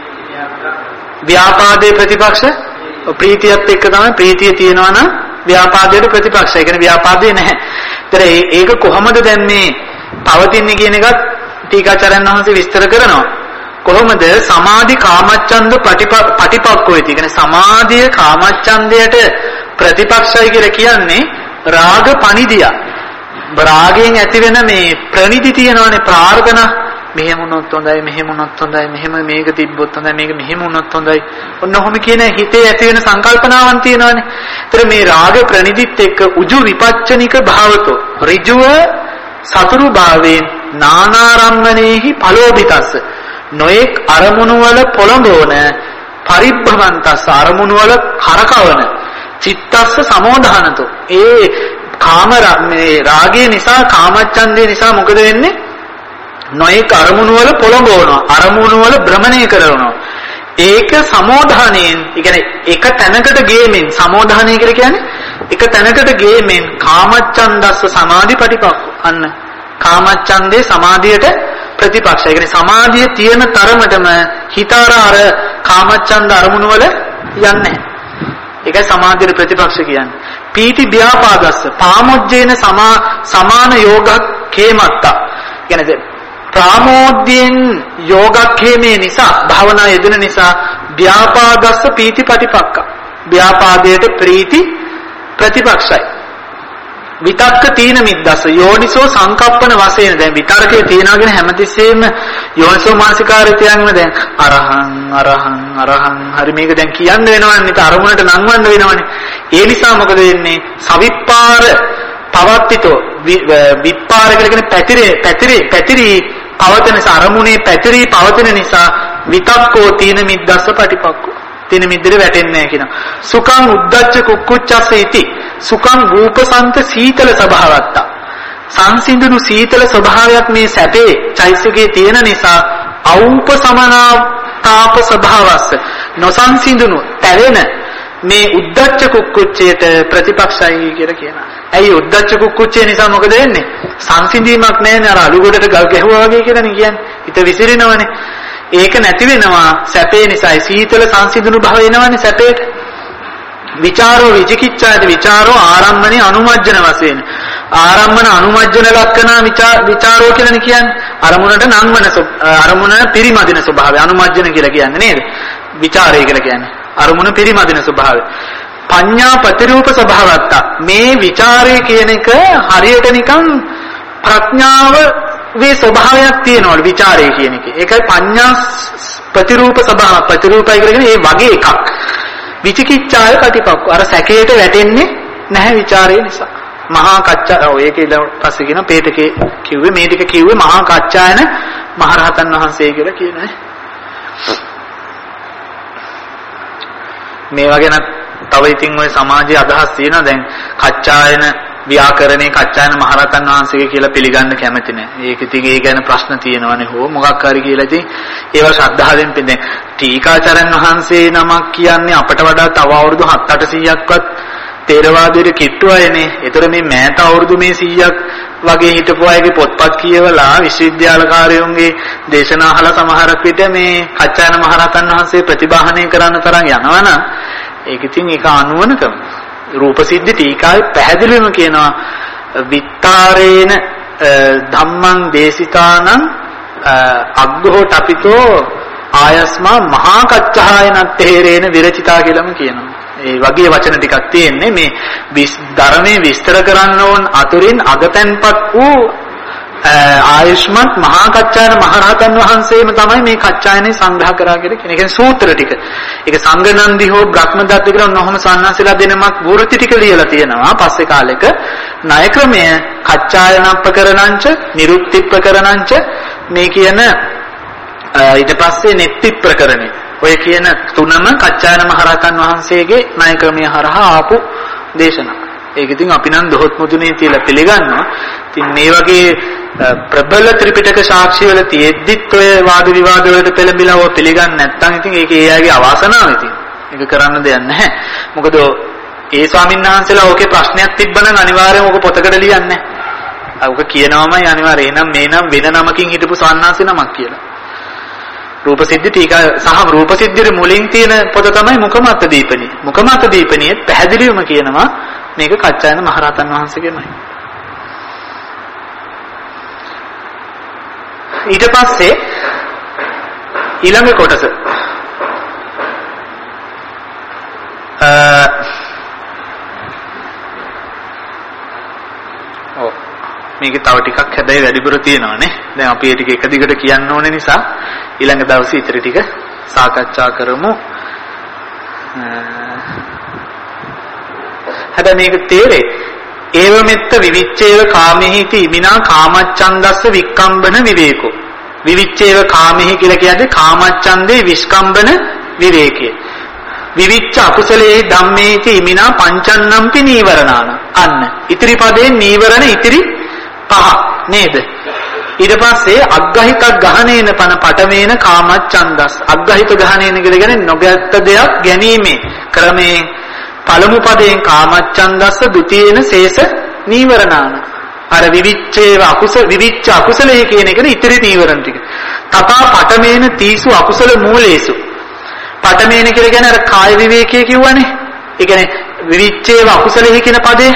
A: ව්‍යාපාදයේ ප්‍රතිපක්ෂ ප්‍රීතියත් එක්ක තමයි ප්‍රීතිය තියෙනවා නම් ව්‍යාපාදයට ප්‍රතිපක්ෂ. ඒ කියන්නේ ව්‍යාපාදේ නැහැ. ඒතර ඒක කොහොමද දැන් මේ පවතින්නේ කියන එකත් ටීකාචාර්යන් වහන්සේ විස්තර කරනවා. කොහොමද සමාධි කාමච්ඡන්ද ප්‍රතිපක්ඛෝ ඉති. කියන්නේ සමාධිය කාමච්ඡන්දයට ප්‍රතිපක්ෂයි කියලා කියන්නේ රාග පණිදිය. රාගයෙන් ඇතිවෙන මේ ප්‍රණිදි තියෙනවානේ ප්‍රාර්ථනා. මෙහෙම වුණොත් හොඳයි මෙහෙම වුණොත් හොඳයි මෙහෙම මේක තිබ්බොත් හොඳයි මේක මෙහෙම වුණොත් හොඳයි. ඔන්න ඔහොම කියන හිතේ ඇතිවෙන සංකල්පනාවන් තියෙනවානේ. ඒතර මේ රාග ප්‍රණිදිත් එක්ක උජු විපච්චනික භාවතෝ ඍජුව සතුරු භාවයෙන් නානාරම්මනේහි පලෝභිතස්ස නොඑක් අරමුණු වල පොළඹවන පරිබ්බවන්තස්ස අරමුණු වල කරකවන චිත්තස්ස සමෝධානතෝ ඒ කාම මේ රාගය නිසා කාමච්ඡන්දේ නිසා මොකද වෙන්නේ? නොඑක් අරමුණු වල පොළඹවනවා අරමුණු වල භ්‍රමණය කරනවා. ඒක සමෝධානයෙන් ඒ කියන්නේ එක තැනකට ගේමින් සමෝධානය කියලා කියන්නේ එක තැනකට ගේමින් කාමච්ඡන්දස්ස සමාධිපටිපක්ඛ අන්න කාමච්ඡන්දේ සමාධියට ප්‍රතිපක්ෂය. ඒ කියන්නේ සමාධිය තියෙන තරමටම හිතාර අර කාමච්ඡන්ද අරමුණු වල යන්නේ නැහැ. ඒකයි සමාධියට ප්‍රතිපක්ෂ කියන්නේ. පීති ව්‍යාපාදස්ස පාමොජ්ජේන සමා සමාන යෝගක්ඛේමත්තා. කියන්නේ ප්‍රාමෝද්යෙන් යෝගක්ඛේමේ නිසා භාවනා යෙදෙන නිසා ව්‍යාපාදස්ස පීති ප්‍රතිපක්ඛ. ව්‍යාපාදයට ප්‍රීති ප්‍රතිපක්ෂයි. විතක්ක තීන මිද්දස්ස යෝනිසෝ සංකප්පන වශයෙන් දැන් විතරකේ තියනගෙන හැමතිස්සෙම යෝනිසෝ මානසිකාරය තියන්නේ දැන් අරහං අරහං අරහං හරි මේක දැන් කියන්න වෙනවන්නේ අරමුණට නංවන්න වෙනවනේ. ඒ නිසා මොකද වෙන්නේ? සවිප්පාර පවත්තිතෝ විප්පාර කියලා කියන්නේ පැතිරේ පැතිරේ පැතිරි පවතන අරමුණේ පැතිරි පවතන නිසා විතක්කෝ තීන මිද්දස්ස පටිපක්කෝ තීන මිද්දේ වැටෙන්නේ නැහැ කියනවා. සුඛං උද්දච්ච කුක්කුච්චස්ස ඉති සුඛං රූපසන්ත සීතල ස්වභාවත්ත සංසිඳුණු සීතල ස්වභාවයක් මේ සැපේ චෛසිකේ තියෙන නිසා ඖපසමනාතාප ස්වභාවස්ස නොසංසිඳුණු තැවෙන මේ උද්දච්ච කුක්කුච්චයට ප්‍රතිපක්ෂයි කියලා කියනවා. ඇයි උද්දච්ච කුක්කුච්චය නිසා මොකද වෙන්නේ? සංසිඳීමක් නැහැ. අර අලු ගොඩට ගල් ගැහුවා වගේ කියලානේ කියන්නේ. හිත විසිරෙනවනේ. ඒක නැති වෙනවා සැපේ නිසා. සීතල සංසිඳුණු භව එනවනේ සැපේට. විචාරෝ විචිකිච්ඡාද විචාරෝ ආරම්මනේ අනුමජ්ජන වශයෙන්. ආරම්මන අනුමජ්ජන ලක්ෂණ විචාරෝ කියලානේ කියන්නේ. අරමුණට නංවන අරමුණ පිරිමදින ස්වභාවය අනුමජ්ජන කියලා කියන්නේ නේද? විචාරය කියලා කියන්නේ. අරමුණ පිරිමදින ස්වභාවය. පඤ්ඤා ප්‍රතිරූප ස්වභාවත්ත මේ ਵਿਚාරය කියන එක හරියට නිකන් ප්‍රඥාව වේ ස්වභාවයක් තියෙනවලු ਵਿਚාරය කියන එක. ඒකයි පඤ්ඤා ප්‍රතිරූප ස්වභාව ප්‍රතිරූපයි කියන්නේ ඒ වගේ එකක්. විචිකිච්ඡාය ප්‍රතිපක්ඛ අර සැකයට වැටෙන්නේ නැහැ ਵਿਚාරය නිසා. මහා කච්චා ඔය ඒක ඊට පස්සේ කියන පේටකේ කිව්වේ මේ ටික කිව්වේ මහා කච්චායන මහරහතන් වහන්සේ කියලා කියනවා. මේවා ගැන තව ඉතින් ওই සමාජයේ අදහස් තියෙනවා දැන් කච්චායන ව්‍යාකරණේ කච්චායන මහරහතන් වහන්සේගේ කියලා පිළිගන්න කැමති නැහැ. ඒක ඉතින් ඒ ගැන ප්‍රශ්න තියෙනවානේ හෝ මොකක් හරි කියලා ඉතින් ඒවා ශ්‍රද්ධාවෙන් පිළිදෙන. ටීකාචාර්යන් වහන්සේ නමක් කියන්නේ අපට වඩා තව අවුරුදු හත් අටසීයක්වත් තේරවාදයට කිට්ටු අයනේ. ඒතර මේ මෑත අවුරුදු මේ සීයක් වගේ හිටපු අයගේ පොත්පත් කියවලා විශ්වවිද්‍යාල කාර්යයන්ගේ දේශනා අහලා සමහරක් විට මේ කච්චායන මහරහතන් වහන්සේ ප්‍රතිබාහනය කරන්න තරම් යනවනම් ඒක ඉතින් ඒක අනුවණකම. රූපසිද්ධි ටීකාවේ පැහැදිලිවම කියනවා විත්තරේන ධම්මං දේශිතානං අග්ගෝ ටපිතෝ ආයස්මා මහා කච්චායනත් තේරේන විරචිතා කියලාම කියනවා. ඒ වගේ වචන ටිකක් තියෙන්නේ මේ ධර්මයේ විස්තර කරන්න ඕන අතුරින් අගතැන්පත් වූ ආයුෂ්මත් මහා කච්චායන මහරහතන් වහන්සේම තමයි මේ කච්චායනේ සංග්‍රහ කරා කියලා කියන. ඒ කියන්නේ සූත්‍ර ටික. ඒක සංගනන්දි හෝ බ්‍රහ්මදත්ත කියලා ඔන්නෝම සන්නාසලා දෙනමක් වෘත්ති ටික ලියලා තියෙනවා. පස්සේ කාලෙක ණය ක්‍රමය කච්චායනප්පකරණංච නිරුක්තිප්පකරණංච මේ කියන ඊට පස්සේ නෙත්ති ප්‍රකරණය. ඔය කියන තුනම කච්චායන මහරහතන් වහන්සේගේ ණය ක්‍රමය හරහා ආපු දේශනා. ඒක ඉතින් අපි නම් දොහොත් මුදුනේ තියලා පිළිගන්නවා. ඉතින් මේ වගේ ප්‍රබල ත්‍රිපිටක සාක්ෂි වල තියෙද්දිත් ඔය වාද විවාද වලට පෙළඹිලා ඔය පිළිගන්නේ නැත්නම් ඉතින් ඒක ඒ අයගේ අවාසනාව ඉතින්. ඒක කරන්න දෙයක් නැහැ. මොකද ඒ ස්වාමීන් වහන්සේලා ඕකේ ප්‍රශ්නයක් තිබ්බනම් අනිවාර්යයෙන් ඕක පොතකට ලියන්නේ නැහැ. ඕක කියනවාමයි අනිවාර්යයෙන්. එහෙනම් මේ නම් වෙන නමකින් හිටපු සන්නාසි නමක් කියලා. රූපසිද්ධි ටීකා සහ රූපසිද්ධියේ මුලින් තියෙන පොත තමයි මුඛමත්ත දීපණිය. මුඛමත්ත දීපණියේ පැහැදිලිවම කියනවා මේක කච්චායන මහරහතන් වහන්සේගෙමයි. ඊට පස්සේ ඊළඟ කොටස අ ඔව් මේක තව ටිකක් හැබැයි වැඩිපුර තියෙනවානේ. දැන් අපි ඒ ටික එක දිගට කියන්න ඕනේ නිසා ඊළඟ දවසේ ඉතිරි ටික සාකච්ඡා කරමු. හැබැයි මේක තේරෙයි. ඒව මෙත්ත විවිච්ඡේව කාමෙහිති ඉමිනා කාමච්ඡන්දස්ස වික්කම්බන විවේකෝ. විවිච්ඡේව කාමෙහි කියලා කියන්නේ කාමච්ඡන්දේ විස්කම්බන විවේකයේ. විවිච්ඡ අකුසලේ ධම්මේති ඉමිනා පංචන්නම්පි නීවරණාන. අන්න ඉතිරි පදේ නීවරණ ඉතිරි පහ නේද? ඊට පස්සේ අග්ගහිත ගහනේන පන පඨමේන කාමච්ඡන්දස්. අග්ගහිත ගහනේන කියලා කියන්නේ නොගත් දෙයක් ගැනීමේ ක්‍රමේ පළමු පදයෙන් කාමච්ඡන්දස්ස ဒ ුතියේන ශේෂ නීවරණාන. අර විවිච්ඡේව අකුසල විවිච්ඡ අකුසලයේ කියන එකනේ ඉතිරි නීවරණ ටික. තථා පඨමේන තීසු අකුසල මූලේසු. පඨමේන කියලා කියන්නේ අර කාය විවේකයේ කිව්වනේ. ඒ කියන්නේ විවිච්ඡේව අකුසලයේ කියන පදේ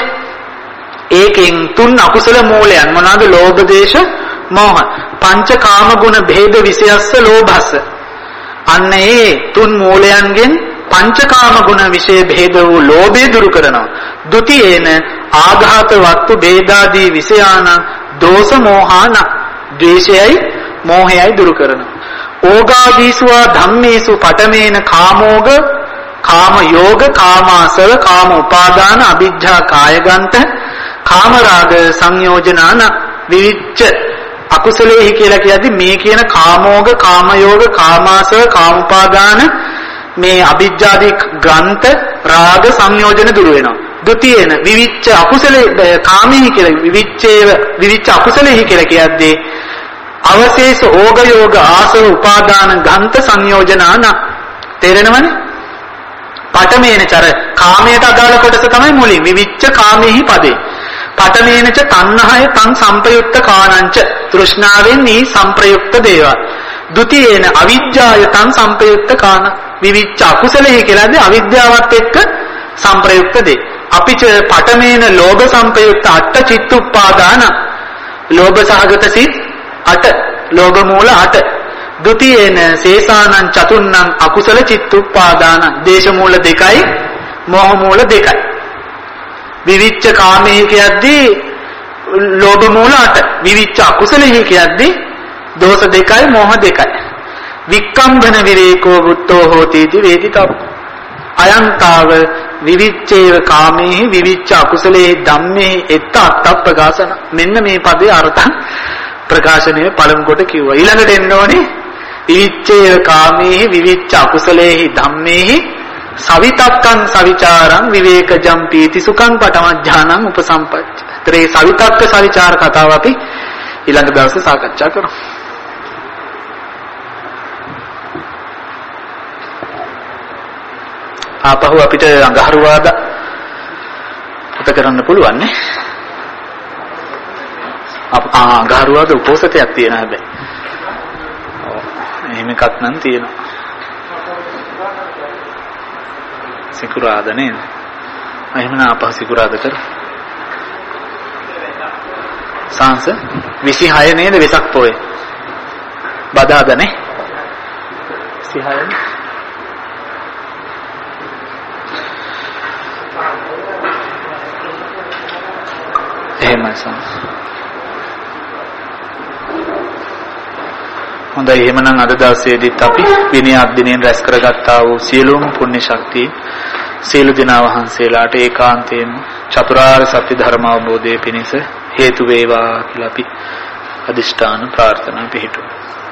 A: ඒකෙන් තුන් අකුසල මූලයන් මොනවාද? ලෝභ, දේශ, මෝහ. පංච කාම ගුණ භේද විශයස්ස ලෝභස්ස. අන්න ඒ තුන් මූලයන්ගෙන් පංචකාම ගුණ විශේෂ භේද වූ ලෝභය දුරු කරනවා. ဒ ුතියේන ආඝාත වත්තු ભેදාදී විෂයාන දෝෂ මෝහාන. ද්වේෂයයි මෝහයයි දුරු කරනවා. ඕගාදීසුවා ධම්මේසු පඨමේන කාමෝග කාම යෝග කාමාසව කාම උපාදාන අවිජ්ජා කායගන්ත කාම රාග සංයෝජනාන. විවිච්ඡ අකුසලේහි කියලා කියද්දි මේ කියන කාමෝග කාම යෝග කාමාසව කාම උපාදාන මේ අවිජ්ජාදී ග්‍රන්ථ රාග සංයෝජන දුර වෙනවා. ဒ ුතියේන විවිච්ඡ අකුසලේ කාමෙහි කියලා විවිච්ඡේව විවිච්ඡ අකුසලෙහි කියලා කියද්දී අවශේෂ ඕග යෝග ආසව උපාදාන ගන්ත සංයෝජනාන. තේරෙනවනේ? පඨමේන චර කාමයට අදාළ කොටස තමයි මුලින් විවිච්ඡ කාමෙහි පදේ. පඨමේනච තණ්හය තං සංපයුක්ත කාණංච තෘෂ්ණාවෙන් නී සංප්‍රයුක්ත දේවල්. ဒ ුතියේන අවිජ්ජාය තං සංපයුක්ත කාණ. විවිච්ඡ අකුසලෙහි කියලාදී අවිද්‍යාවත් එක්ක සංප්‍රයුක්ත දේ. අපිච පඨමේන ලෝභ සංපයුක්ත අට චිත්තුප්පාදාන. ලෝභ සහගත සිත් අට, ලෝභ මූල අට. ဒ ුතියේන සේසානං චතුන්නං අකුසල චිත්තුප්පාදාන. දේශ මූල දෙකයි, මෝහ මූල දෙකයි. විවිච්ඡ කාමෙහි කියද්දී ලෝභ මූල අට. විවිච්ඡ අකුසලෙහි කියද්දී දෝෂ දෙකයි, මෝහ දෙකයි. වික්කම්බන විවේකෝ බුද්ධෝ හෝති इति වේදිතව. අයන්තාව විවිච්ඡේව කාමේහි විවිච්ඡ අකුසලේ ධම්මේහි එත්ත අත්ත ප්‍රකාශන. මෙන්න මේ පදේ අර්ථ ප්‍රකාශනයේ පළමු කොට කිව්වා. ඊළඟට එන්න ඕනේ විවිච්ඡේව කාමේහි විවිච්ඡ අකුසලේහි ධම්මේහි සවිතක්කං සවිචාරං විවේකජම් පීති සුඛං පඨමඥානං උපසම්පච්ච. ත්‍රේ සවිතක්ක සවිචාර කතාව අපි ඊළඟ දවසේ සාකච්ඡා කරමු. ආපහු අපිට අඟහරුවාද පුත කරන්න පුළුවන් නේ. අප අඟහරුවාද උපෝසතයක් තියෙනවා හැබැයි. ඔව් එහෙම එකක් නම් තියෙනවා. සිකුරාද නේද? එහෙමනම් ආපහු සිකුරාද කර. සාංශ විසිහය නේද වෙසක් පොය. බදාද නේ? විසිහය නේ. එහෙමයි සාංශ. හොඳයි එහෙමනම් අද දවසේදීත් අපි විනය අධ්‍යයනයෙන් රැස් කරගත්තා වූ සියලුම පුණ්‍ය ශක්තිය සියලු දෙනා වහන්සේලාට ඒකාන්තයෙන්ම චතුරාර්ය සත්‍ය ධර්ම අවබෝධයේ පිණිස හේතු වේවා කියලා අපි අදිෂ්ඨාන ප්‍රාර්ථනා පිහිටුවමු.